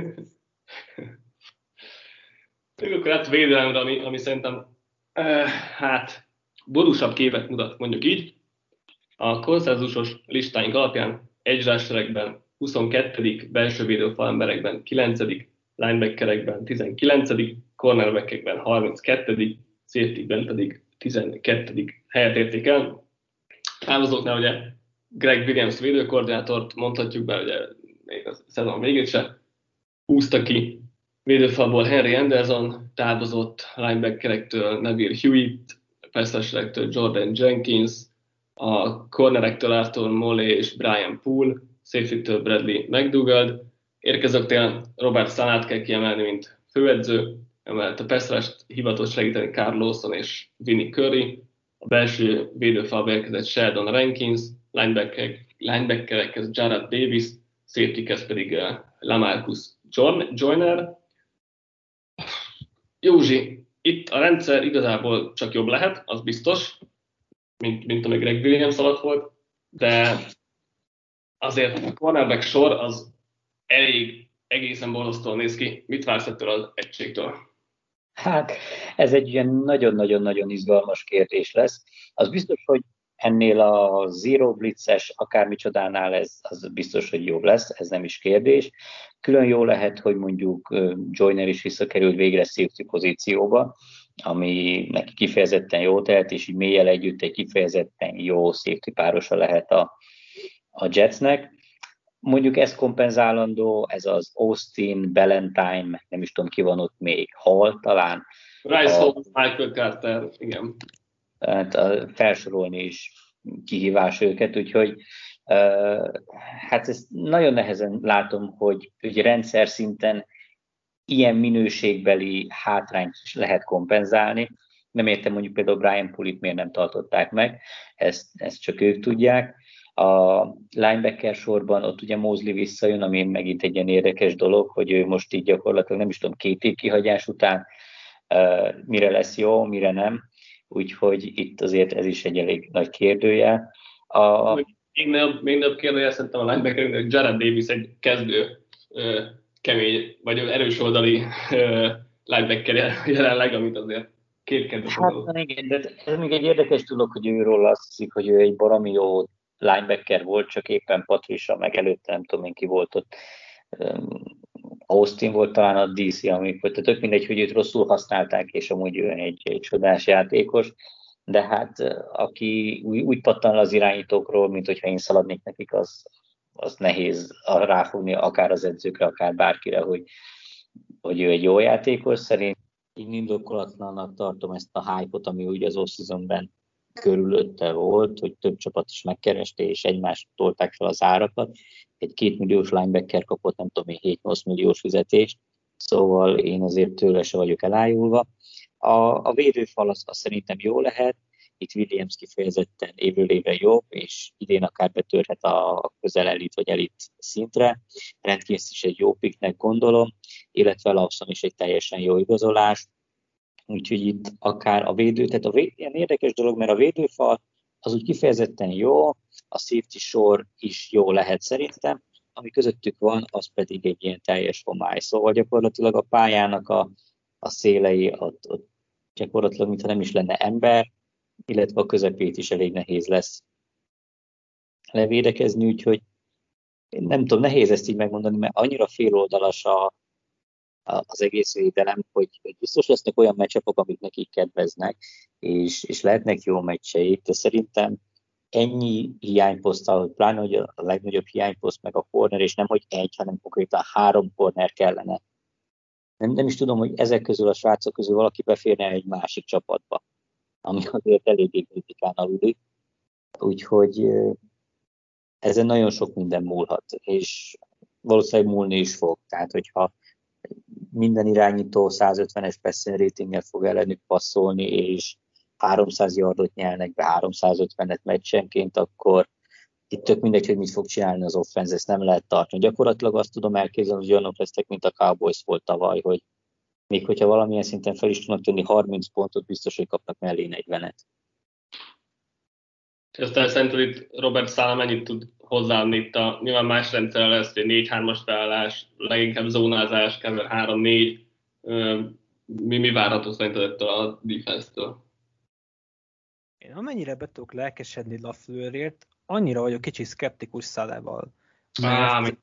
Még akkor hát védelemre, ami, ami szerintem uh, hát borúsabb képet mutat, mondjuk így. A konszenzusos listáink alapján edge rusherekben huszonkettedik belső védőfal emberekben kilencedik, linebackerekben tizenkilencedik, cornerbackekben harminckettedik, safetykben pedig tizenkettedik helyet érték el. Távozóknál ugye Greg Williams védőkoordinátort mondhatjuk be, ugye még a szezon végét se húzta ki. Védőfalból Henry Anderson távozott, linebackerektől Neville Hewitt, pass-rusherektől Jordan Jenkins, a cornerektől Arthur Molley és Brian Poole, safety-től Bradley McDougald. Érkezőknél Robert Salát kell kiemelni, mint főedző, emellett a pass rush-t hivatott segíteni Carl Lawson és Vinnie Curry, a belső védőfalba érkezett Sheldon Rankins, linebackerek, linebackerekhez Jared Davis, safety-hez pedig uh, Lamarcus Joyner. Józsi, itt a rendszer igazából csak jobb lehet, az biztos, mint, mint ami Greg Williams alatt volt, de azért a cornerback sor az elég egészen borzasztóan néz ki. Mit vársz ettől az egységtől? Hát ez egy ilyen nagyon-nagyon-nagyon izgalmas kérdés lesz. Az biztos, hogy ennél a zero blitzes akármicsodánál ez az biztos, hogy jobb lesz, ez nem is kérdés. Külön jó lehet, hogy mondjuk Joyner is visszakerült végre safety pozícióba, ami neki kifejezetten jó tehet, és így mélyel együtt egy kifejezetten jó safety párosa lehet a, a Jetsnek. Mondjuk ez kompenzálandó, ez az Austin, Ballantyne, nem is tudom ki van ott még, Hall talán. Rice Hall, Michael Carter, igen. Hát felsorolni is kihívás őket, úgyhogy uh, hát ezt nagyon nehezen látom, hogy, hogy rendszer szinten ilyen minőségbeli hátrányt lehet kompenzálni. Nem értem mondjuk például Brian Pullit miért nem tartották meg, ezt, ezt csak ők tudják. A linebacker sorban ott ugye Mosley visszajön, ami megint egy ilyen érdekes dolog, hogy ő most így gyakorlatilag nem is tudom, két év kihagyás után uh, mire lesz jó, mire nem. Úgyhogy itt azért ez is egy elég nagy kérdőjel. A... Még nagyobb, még nagyobb kérdőjel szerintem a linebackerünknek, hogy Jared Davis egy kezdő ö, kemény, vagy erős oldali ö, linebacker jelenleg, amit azért kétkedve. Hát igen, de ez még egy érdekes dolog, hogy őről azt hiszik, hogy ő egy baromi jó linebacker volt, csak éppen Patricia meg előtte nem tudom én ki volt ott. Austin volt talán a dé cé, amikor, tehát tök mindegy, hogy őt rosszul használták, és amúgy ő egy, egy csodás játékos, de hát aki úgy, úgy pattan az irányítókról, mint hogyha én szaladnék nekik, az, az nehéz ráfogni akár az edzőkre, akár bárkire, hogy, hogy ő egy jó játékos. Szerint én indokolatlanak tartom ezt a hype-ot, ami úgy az off-seasonben körülötte volt, hogy több csapat is megkereste, és egymást tolták fel az árakat. Egy két milliós linebacker kapott, nem tudom én, hét-nyolc milliós fizetést, szóval én azért tőle se vagyok elájulva. A, a védőfal az, az szerintem jó lehet, itt Williams kifejezetten évről évre jobb, és idén akár betörhet a közel elit vagy elit szintre. Rendkívül is egy jó picknek gondolom, illetve Lawson is egy teljesen jó igazolás. Úgyhogy itt akár a védő, tehát a védő, ilyen érdekes dolog, mert a védőfal az úgy kifejezetten jó, a safety sor is jó lehet szerintem, ami közöttük van, az pedig egy ilyen teljes homály. Szóval gyakorlatilag a pályának a, a szélei ott, ott gyakorlatilag, mintha nem is lenne ember, illetve a közepét is elég nehéz lesz levédekezni, úgyhogy nem tudom, nehéz ezt így megmondani, mert annyira féloldalas a, a, az egész védelem, hogy, hogy biztos lesznek olyan meccsapok, amik nekik kedveznek, és, és lehetnek jó meccseik, de szerintem ennyi hiányposzttal, hogy pláne, hogy a legnagyobb hiányposzt meg a corner, és nem, hogy egy, hanem konkrétan három corner kellene. Nem, nem is tudom, hogy ezek közül, a srácok közül valaki beférne egy másik csapatba, ami azért eléggé kritikán aluli. Úgyhogy ezen nagyon sok minden múlhat, és valószínűleg múlni is fog. Tehát, hogyha minden irányító százötvenes passer ratinggel fog ellenük passzolni, és háromszáz yardot nyelnek be háromszázötvenet meccsenként, akkor itt tök mindegy, hogy mit fog csinálni az offense, ezt nem lehet tartani. Gyakorlatilag azt tudom elképzelni, hogy olyanok lesznek, mint a Cowboys volt tavaly, hogy még hogyha valamilyen szinten fel is tudnak tenni harminc pontot, biztos, hogy kapnak mellé negyvenet. Aztán szerintem itt Robert Saleh mennyit tud hozzáadni itt a, nyilván más rendszerrel lesz, hogy négy hármas felállás, leginkább zónázás, cover három négy. Mi, mi várható szerinted ettől a defense-től? Én amennyire be tudok lelkesedni Lafleurért, annyira vagyok kicsi szkeptikus Salehval. Mert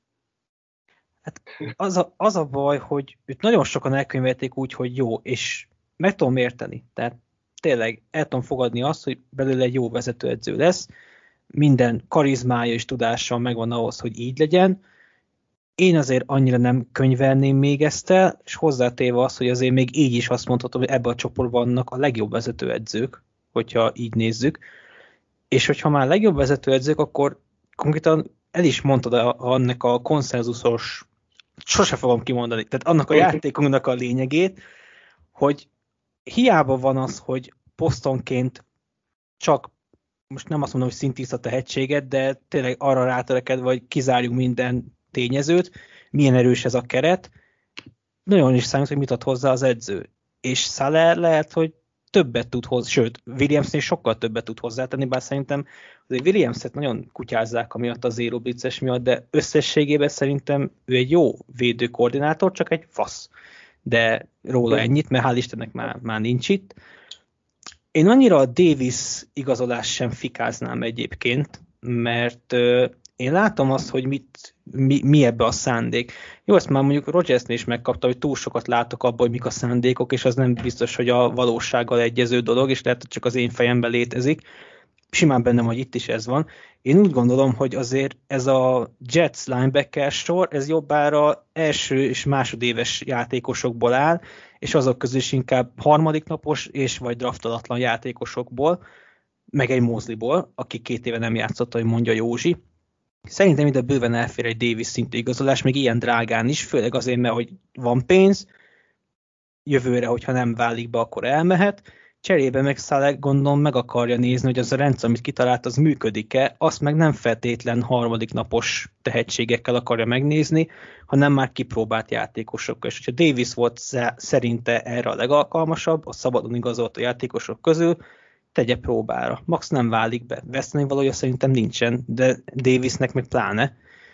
hát az, a, az a baj, hogy őt nagyon sokan elkönyvelték úgy, hogy jó, és meg tudom érteni. Tehát tényleg el tudom fogadni azt, hogy belőle egy jó vezetőedző lesz, minden karizmája és tudása megvan ahhoz, hogy így legyen. Én azért annyira nem könyvelném még ezt el, és hozzátéve azt, hogy azért még így is azt mondhatom, hogy ebben a csoportban vannak a legjobb vezetőedzők, hogyha így nézzük. És hogyha már legjobb vezetőedzők, akkor konkrétan el is mondtad annak a konszenzusos, sose fogom kimondani, tehát annak a játékunknak a lényegét, hogy hiába van az, hogy posztonként csak, most nem azt mondom, hogy szintiszta tehetséget, de tényleg arra rátörekedve, vagy kizárjuk minden tényezőt, milyen erős ez a keret, nagyon is számít, hogy mit ad hozzá az edző. És Salah lehet, hogy többet tud hozzá, sőt, Williamsnél sokkal többet tud hozzátenni, bár szerintem azért Williamset nagyon kutyázzák amiatt az Zero Blitzes miatt, de összességében szerintem ő egy jó védőkoordinátor, csak egy fasz. De róla ennyit, mert hál' Istennek már, már nincs itt. Én annyira a Davis igazolás sem fikáznám egyébként, mert euh, én látom azt, hogy mit, mi, mi ebbe a szándék. Jó, ezt már mondjuk Rodgersnél is megkapta, hogy túl sokat látok abban, hogy mik a szándékok, és az nem biztos, hogy a valósággal egyező dolog, és lehet, hogy csak az én fejemben létezik. Simán bennem, hogy itt is ez van. Én úgy gondolom, hogy azért ez a Jets linebacker sor, ez jobbára első és másodéves játékosokból áll, és azok közül is inkább harmadik napos és vagy draftolatlan játékosokból, meg egy Mosleyból, aki két éve nem játszott, hogy mondja Józsi. Szerintem ide bőven elfér egy Davis szintű igazolás, még ilyen drágán is, főleg azért, mert hogy van pénz, jövőre, hogyha nem válik be, akkor elmehet. Cserébe meg Salah gondolom meg akarja nézni, hogy az a rendszer, amit kitalált, az működik-e, azt meg nem feltétlen harmadik napos tehetségekkel akarja megnézni, hanem már kipróbált játékosokkal. És hogyha Davis volt szerinte erre a legalkalmasabb, a szabadon igazolt a játékosok közül, tegye próbára. Max nem válik be. Veszteni valója szerintem nincsen, de Davisnek meg pláne.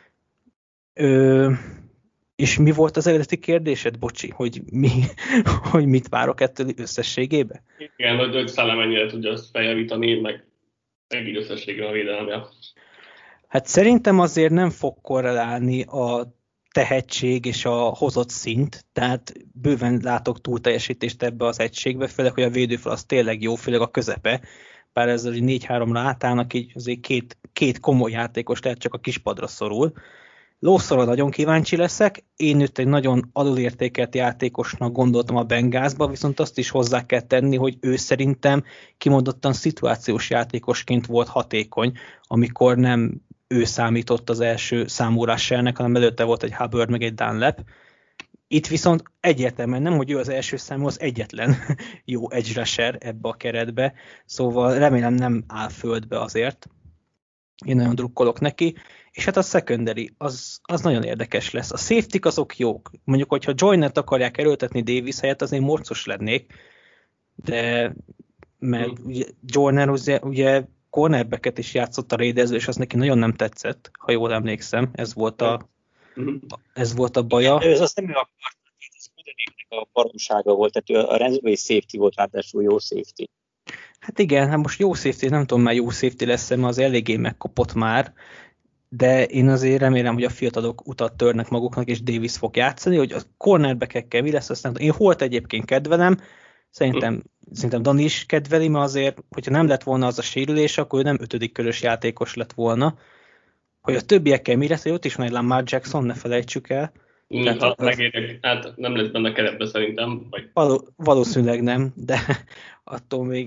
Ö, és mi volt az eredeti kérdésed, bocsi, hogy, mi, hogy mit várok ettől összességében? Igen, hogy, hogy Salah mennyire tudja azt feljavítani, meg, meg így összességében a védelemre. Hát szerintem azért nem fog korrelálni a tehetség és a hozott szint, tehát bőven látok túlteljesítést ebbe az egységbe, főleg, hogy a védőfal az tényleg jó, főleg a közepe, bár ezzel, hogy négy háromra átállnak, így azért két, két komoly játékos, tehát csak a kispadra szorul. Lawsonra nagyon kíváncsi leszek, én őt egy nagyon alulértékelt játékosnak gondoltam a Bengalsba, viszont azt is hozzá kell tenni, hogy ő szerintem kimondottan szituációs játékosként volt hatékony, amikor nem ő számított az első számú rushernek, hanem előtte volt egy Hubbard meg egy Dunlap. Itt viszont egyértelműen nem, hogy ő az első számú, az egyetlen jó edge rusher ebbe a keretbe, szóval remélem nem áll földbe azért. Én nagyon drukkolok neki. És hát a secondary, az, az nagyon érdekes lesz. A safety-k azok jók. Mondjuk, hogyha Joyner-t akarják erőltetni Davis helyett, az én morcos lennék, de mert mm. ugye, Joyner ugye, ugye cornerbacket is játszott a Raidersről, és az neki nagyon nem tetszett, ha jól emlékszem. Ez volt a, mm. ez volt a baja. Ez azt nem ő akart, ez Kudenéknek a baromsága volt, tehát a rendszerű safety volt, ráadásul jó safety. Hát igen, hát most jó safety, nem tudom már jó safety lesz, mert az eléggé megkopott már, de én azért remélem, hogy a fiatalok utat törnek maguknak, és Davis fog játszani, hogy a cornerbackekkel mi lesz, aztán én Holt egyébként kedvelem, szerintem, szerintem Dani is kedveli, mert azért, hogyha nem lett volna az a sérülés, akkor ő nem ötödik körös játékos lett volna. Hogy a többiekkel mi lesz, hogy ott is van egy Lamar Jackson, ne felejtsük el. Mm, hát, az... megérek, hát nem lesz benne keretbe szerintem. Vagy... Való, valószínűleg nem, de attól még...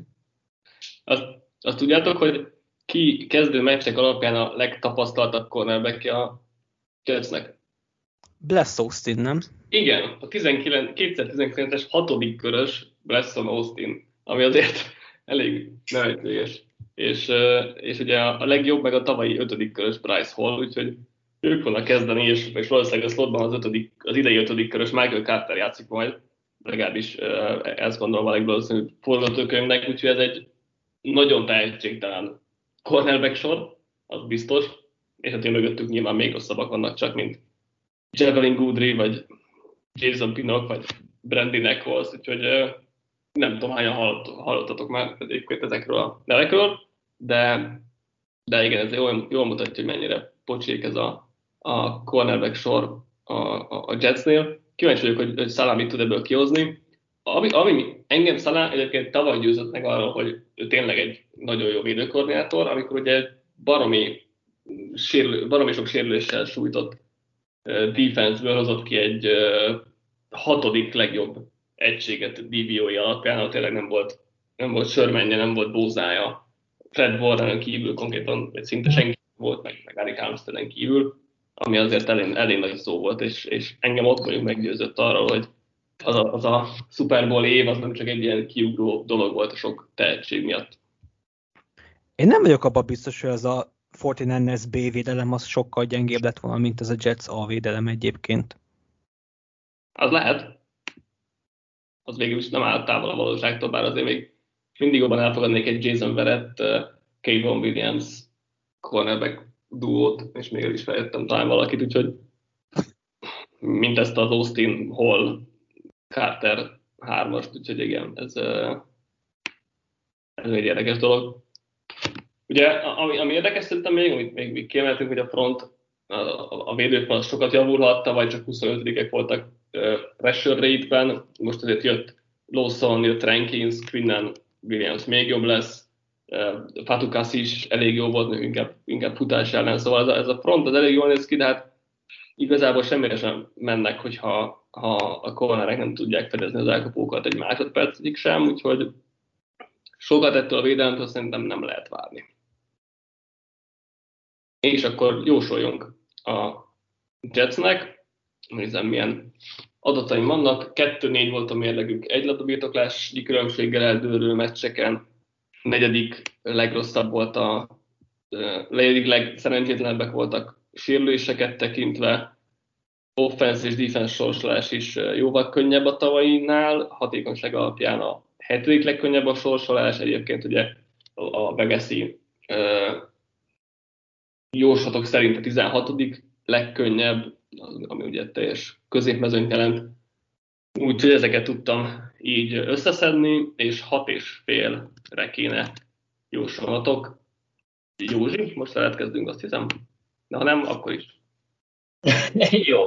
Azt, azt tudjátok, hogy ki kezdő meccsek alapján a legtapasztaltabb cornerbackje a Jetsnek? Bless Austin, nem? Igen, a kétezer-tizenkilences hatodik körös Blesson Austin, ami azért elég nevetséges. És, és ugye a legjobb meg a tavalyi ötödik körös Bryce Hall, úgyhogy ők vannak kezdeni, és, és valószínűleg a slotban az, ötödik, az idei ötödik körös Michael Carter játszik majd, legalábbis ezt gondolom a legvalószínűbb forgatókönyvnek, úgyhogy ez egy nagyon tehetségtelen cornerback sor, az biztos, és hát én mögöttük nyilván még rosszabbak vannak csak, mint Javelin Goodry, vagy Jason Pinnock, vagy Brandon Eccles, úgyhogy nem tudom, hányan hallott, hallottatok már egyébként ezekről a nevekről, de, de igen, ez jól, jól mutatja, hogy mennyire pocsék ez a, a cornerback sor a, a, a Jetsnél. Kíváncsi vagyok, hogy, hogy Salah mit tud ebből kihozni. Ami, ami engem Salah egyébként tavaly győzött meg arról, hogy ő tényleg egy nagyon jó védőkoordinátor, amikor ugye baromi, sérülő, baromi sok sérüléssel sújtott uh, defense-ből hozott ki egy uh, hatodik legjobb egységet dé vé ó-i alapján, ahol tényleg nem volt, nem volt sörmenje, nem volt bózája. Fred Warren kívül konkrétan, vagy szinte senki volt, meg, meg Arik Armsteaden kívül, ami azért elég, elég nagy szó volt, és, és engem ott vagyunk meggyőzött arról, hogy az a, az a Super Bowl év az nem csak egy ilyen kiugró dolog volt a sok tehetség miatt. Én nem vagyok abban biztos, hogy az a negyvenkilences B védelem az sokkal gyengébb lett volna, mint az a Jets A védelem egyébként. Az lehet. Az végül is nem áll távol a valóságtól, bár azért még mindig jobban elfogadnék egy Jason Verrett, uh, Kayvon Williams cornerback duót, és még el is feljöttem talán valakit, úgyhogy mint ezt az Austin Hall Carter hármast, úgyhogy igen, ez, uh, ez egy érdekes dolog. Ugye, ami, ami érdekes szerintem még, amit még, még kiemeltünk, hogy a front, a, a, a védőfal sokat javulhatta, vagy csak huszonötödikek voltak uh, pressure rate-ben, most azért jött Lawson, jött Rankins, Quinnen Williams még jobb lesz, uh, Fatukasi is elég jó volt, inkább, inkább futás ellen, szóval ez a, ez a front az elég jól néz ki, de hát igazából semmire sem mennek, hogyha ha a cornerek nem tudják fedezni az elkapókat egy másodpercig sem, úgyhogy sokat ettől a védelemtől szerintem nem lehet várni. És akkor jósoljunk a Jetsnek, nézem milyen adataim vannak, kettő négy volt a mérlegük egy labdabirtoklásnyi különbséggel eldőlő meccseken, negyedik legrosszabb volt a, negyedik legszerencsétlenebbek voltak sérüléseket tekintve, offense és defense sorsolás is jóval könnyebb a tavainál, hatékonyság alapján a hetedik legkönnyebb a sorsolás, egyébként ugye a Vegas-i jóslatok szerint a tizenhatodik legkönnyebb, ami ugye teljes középmezőnyt jelent. Úgyhogy ezeket tudtam így összeszedni, és hat és félre kéne jósolnatok. Józsi, most lehet kezdünk, azt hiszem. De ha nem, akkor is. Jó.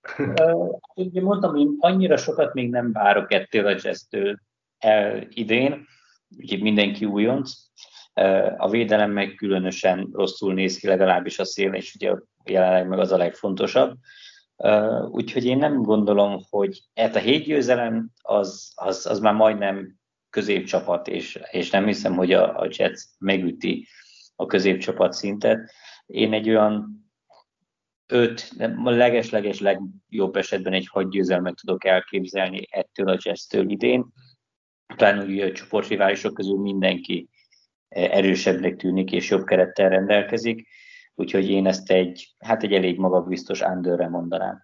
Ugye mondtam, hogy annyira sokat még nem várok ettől a Jazz-től idén, úgyhogy mindenki újonc. A védelem meg különösen rosszul néz ki, legalábbis a szél, és ugye jelenleg meg az a legfontosabb. Úgyhogy én nem gondolom, hogy ez a hét győzelem az, az, az már majdnem középcsapat, és, és nem hiszem, hogy a, a Jets megüti a középcsapat szintet. Én egy olyan öt, a leges-leges legjobb esetben egy hat győzelmet tudok elképzelni ettől a Jets-től idén. Pláne ugye a csoportriválisok közül mindenki erősebbnek tűnik és jobb kerettel rendelkezik, úgyhogy én ezt egy, hát egy elég magabiztos underre mondanám.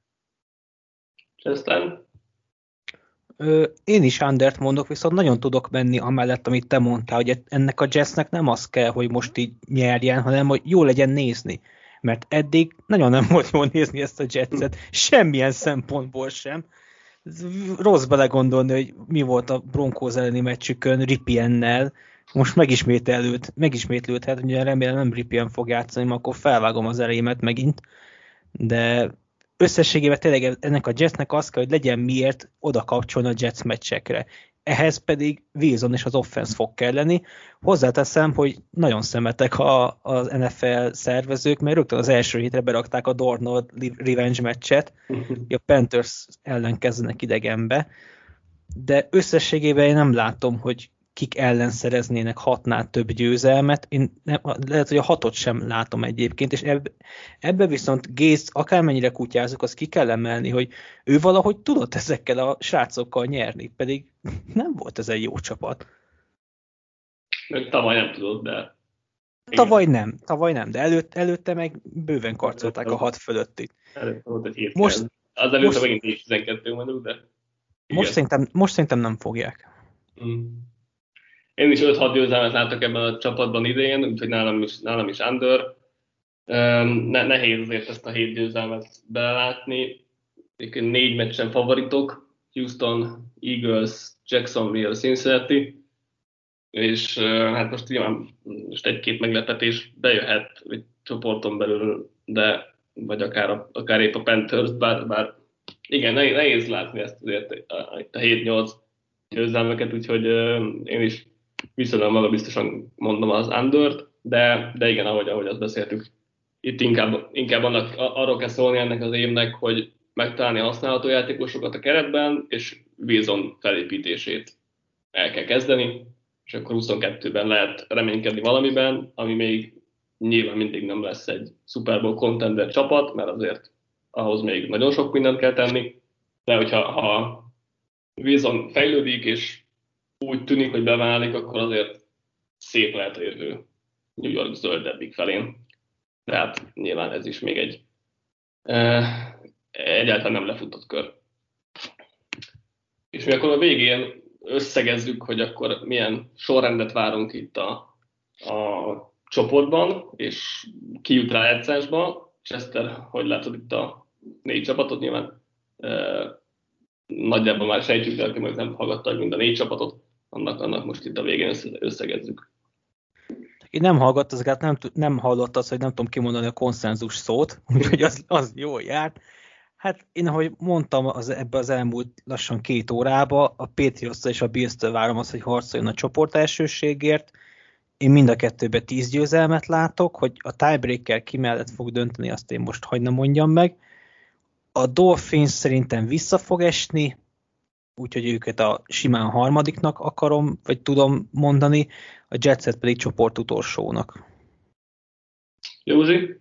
Aztán? Én is undert mondok, viszont nagyon tudok menni amellett, amit te mondtál, hogy ennek a Jetsnek nem az kell, hogy most így nyerjen, hanem hogy jó legyen nézni. Mert eddig nagyon nem volt jól nézni ezt a Jetset, semmilyen szempontból sem. Rossz belegondolni, hogy mi volt a Broncos elleni meccsükön Ripiennel. Most megismétlőd, megismétlődhet, ugye remélem nem Ripien fog játszani, mert akkor felvágom az erémet megint. De összességében tényleg ennek a Jetsnek az kell, hogy legyen miért oda kapcsolni a Jets meccsekre. Ehhez pedig Wilson és az offense fog kelleni. Hozzáteszem, hogy nagyon szemetek a, az en ef el szervezők, mert rögtön az első hétre berakták a Darnold revenge meccset, a Panthers ellen kezdenek idegenbe, de összességében én nem látom, hogy kik ellen szereznének hatnál több győzelmet. Én nem, lehet, hogy a hatot sem látom egyébként, és ebbe, ebbe viszont Gaze akármennyire kutyázok, azt ki kell emelni, hogy ő valahogy tudott ezekkel a srácokkal nyerni, pedig nem volt ez egy jó csapat. Még tavaly nem tudott, de... Tavaly nem, tavaly nem, de előtt, előtte meg bőven karcolták a hat fölötti. Előtte volt egy hét. Most, az előtte most, megint is tizenkettő mondjuk, de... Most szerintem, most szerintem nem fogják. Mm. Én is öt-hat győzelmet látok ebben a csapatban idén, úgyhogy nálam is, nálam is under. Ne, nehéz azért ezt a hét győzelmet belelátni. Négy meccsen favoritok, Houston, Eagles, Jacksonville, Cincinnati, és hát most nyilván most egy-két meglepetés bejöhet, hogy csoporton belül de vagy akár, akár épp a Panthers, bár, bár igen, nehéz, nehéz látni ezt azért a, a hét-nyolc győzelmeket, úgyhogy uh, én is viszonylag maga biztosan mondom az Undert, de, de igen, ahogy, ahogy azt beszéltük, itt inkább, inkább annak, arról kell szólni ennek az évnek, hogy megtalálni a használható játékosokat a keretben, és Wilson felépítését el kell kezdeni, és akkor huszonkettőben lehet reménykedni valamiben, ami még nyilván mindig nem lesz egy Super Bowl contender csapat, mert azért ahhoz még nagyon sok mindent kell tenni, de hogyha ha Wilson fejlődik, és úgy tűnik, hogy beválik, akkor azért szép lehet a jövő New York zöldebbik felén. De hát nyilván ez is még egy e, egyáltalán nem lefutott kör. És mi akkor a végén összegezzük, hogy akkor milyen sorrendet várunk itt a, a csoportban, és ki jut rájátszásba. Chester, hogy látod itt a négy csapatot nyilván? E, nagyjából már sejtjük, de aki meg nem hallgatta mind a négy csapatot, annak, annak most itt a végén összegezzük. Én nem hallgatt, ezeket nem, nem hallott az, hogy nem tudom kimondani a konszenzus szót, úgyhogy az, az jól járt. Hát én, ahogy mondtam az, ebbe az elmúlt lassan két órába, a Patriots-től és a Bills-től várom azt, hogy harcoljon a csoport elsőségért. Én mind a kettőben tíz győzelmet látok, hogy a tiebreaker ki mellett fog dönteni, azt én most hagyna mondjam meg. A Dolphins szerintem vissza fog esni, úgyhogy őket a simán harmadiknak akarom, vagy tudom mondani, a Jetset pedig csoport utolsónak. Józsi?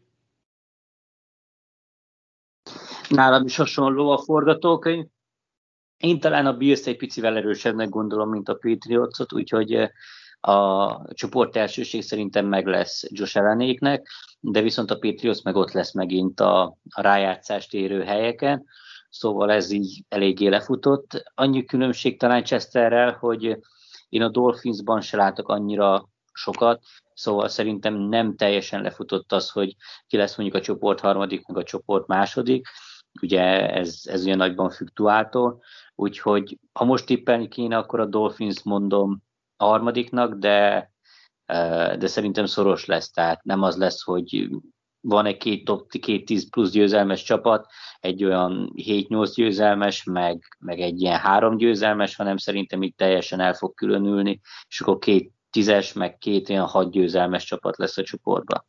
Nálam is hasonló a forgatókönyv. Én talán a Bills egy picivel erősebbnek gondolom, mint a Patriotsot, úgyhogy a csoport elsőség szerintem meg lesz Josh Allenéknek, de viszont a Patriots meg ott lesz megint a, a rájátszást érő helyeken, szóval ez így eléggé lefutott. Annyi különbség talán Chesterrel, hogy én a Dolphinsban se látok annyira sokat, szóval szerintem nem teljesen lefutott az, hogy ki lesz mondjuk a csoport harmadik, meg a csoport második, ugye ez, ez olyan nagyban fluktuáltól, úgyhogy ha most tippelni kéne, akkor a Dolphins mondom a harmadiknak, de, de szerintem szoros lesz, tehát nem az lesz, hogy van egy két, top, két tíz plusz győzelmes csapat, egy olyan hét-nyolc győzelmes, meg, meg egy ilyen három győzelmes, hanem szerintem itt teljesen el fog különülni, és akkor két tízes, meg két ilyen hat győzelmes csapat lesz a csoportban.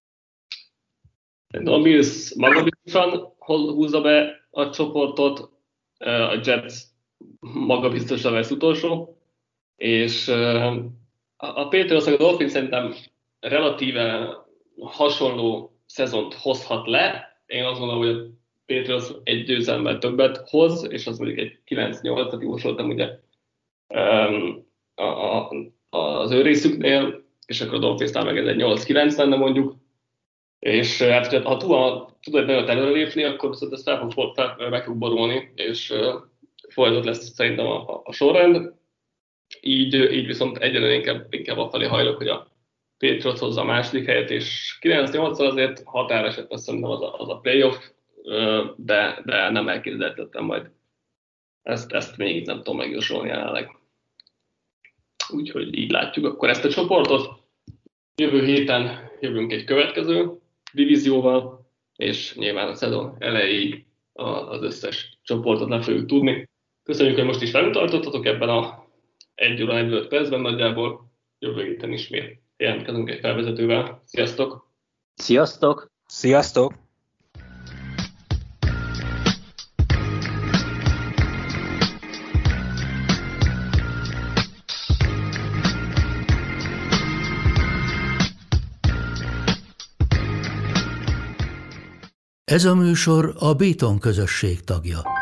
A Bills magabiztosan húzza be a csoportot, a Jets magabiztosan lesz utolsó, és a Patriots a Dolphins szerintem relatíve hasonló szezont hozhat le. Én azt gondolom, hogy a Patriots egy győzelemmel többet hoz, és az mondjuk egy kilenc-nyolcat jósoltam ugye a, a, az ő részüknél, és akkor a Dolphinsnál meg ez egy nyolc-kilenc lenne mondjuk. És hát, ha Tua tud egy nagyot előrelépni, akkor viszont ezt fel fog, fel, meg fog borulni, és uh, folytatott lesz szerintem a, a, a sorrend. Így, így viszont egyelőre inkább, inkább afelé hajlok, hogy a Patriots hozza a második helyet, és kilenc-nyolccal azért határeset lesz szerintem az a, az a playoff, de, de nem elképzelhetetlen majd. Ezt, ezt még itt nem tudom megjósolni jelenleg. Úgyhogy így látjuk akkor ezt a csoportot. Jövő héten jövünk egy következő divízióval, és nyilván a szezon elejéig az összes csoportot le fogjuk tudni. Köszönjük, hogy most is velünk tartottatok ebben a egy óra negyvenöt percben nagyjából. Jövő héten ismét jelentkezünk egy felvezetővel. Sziasztok! Sziasztok! Sziasztok! Ez a műsor a Béton közösség tagja.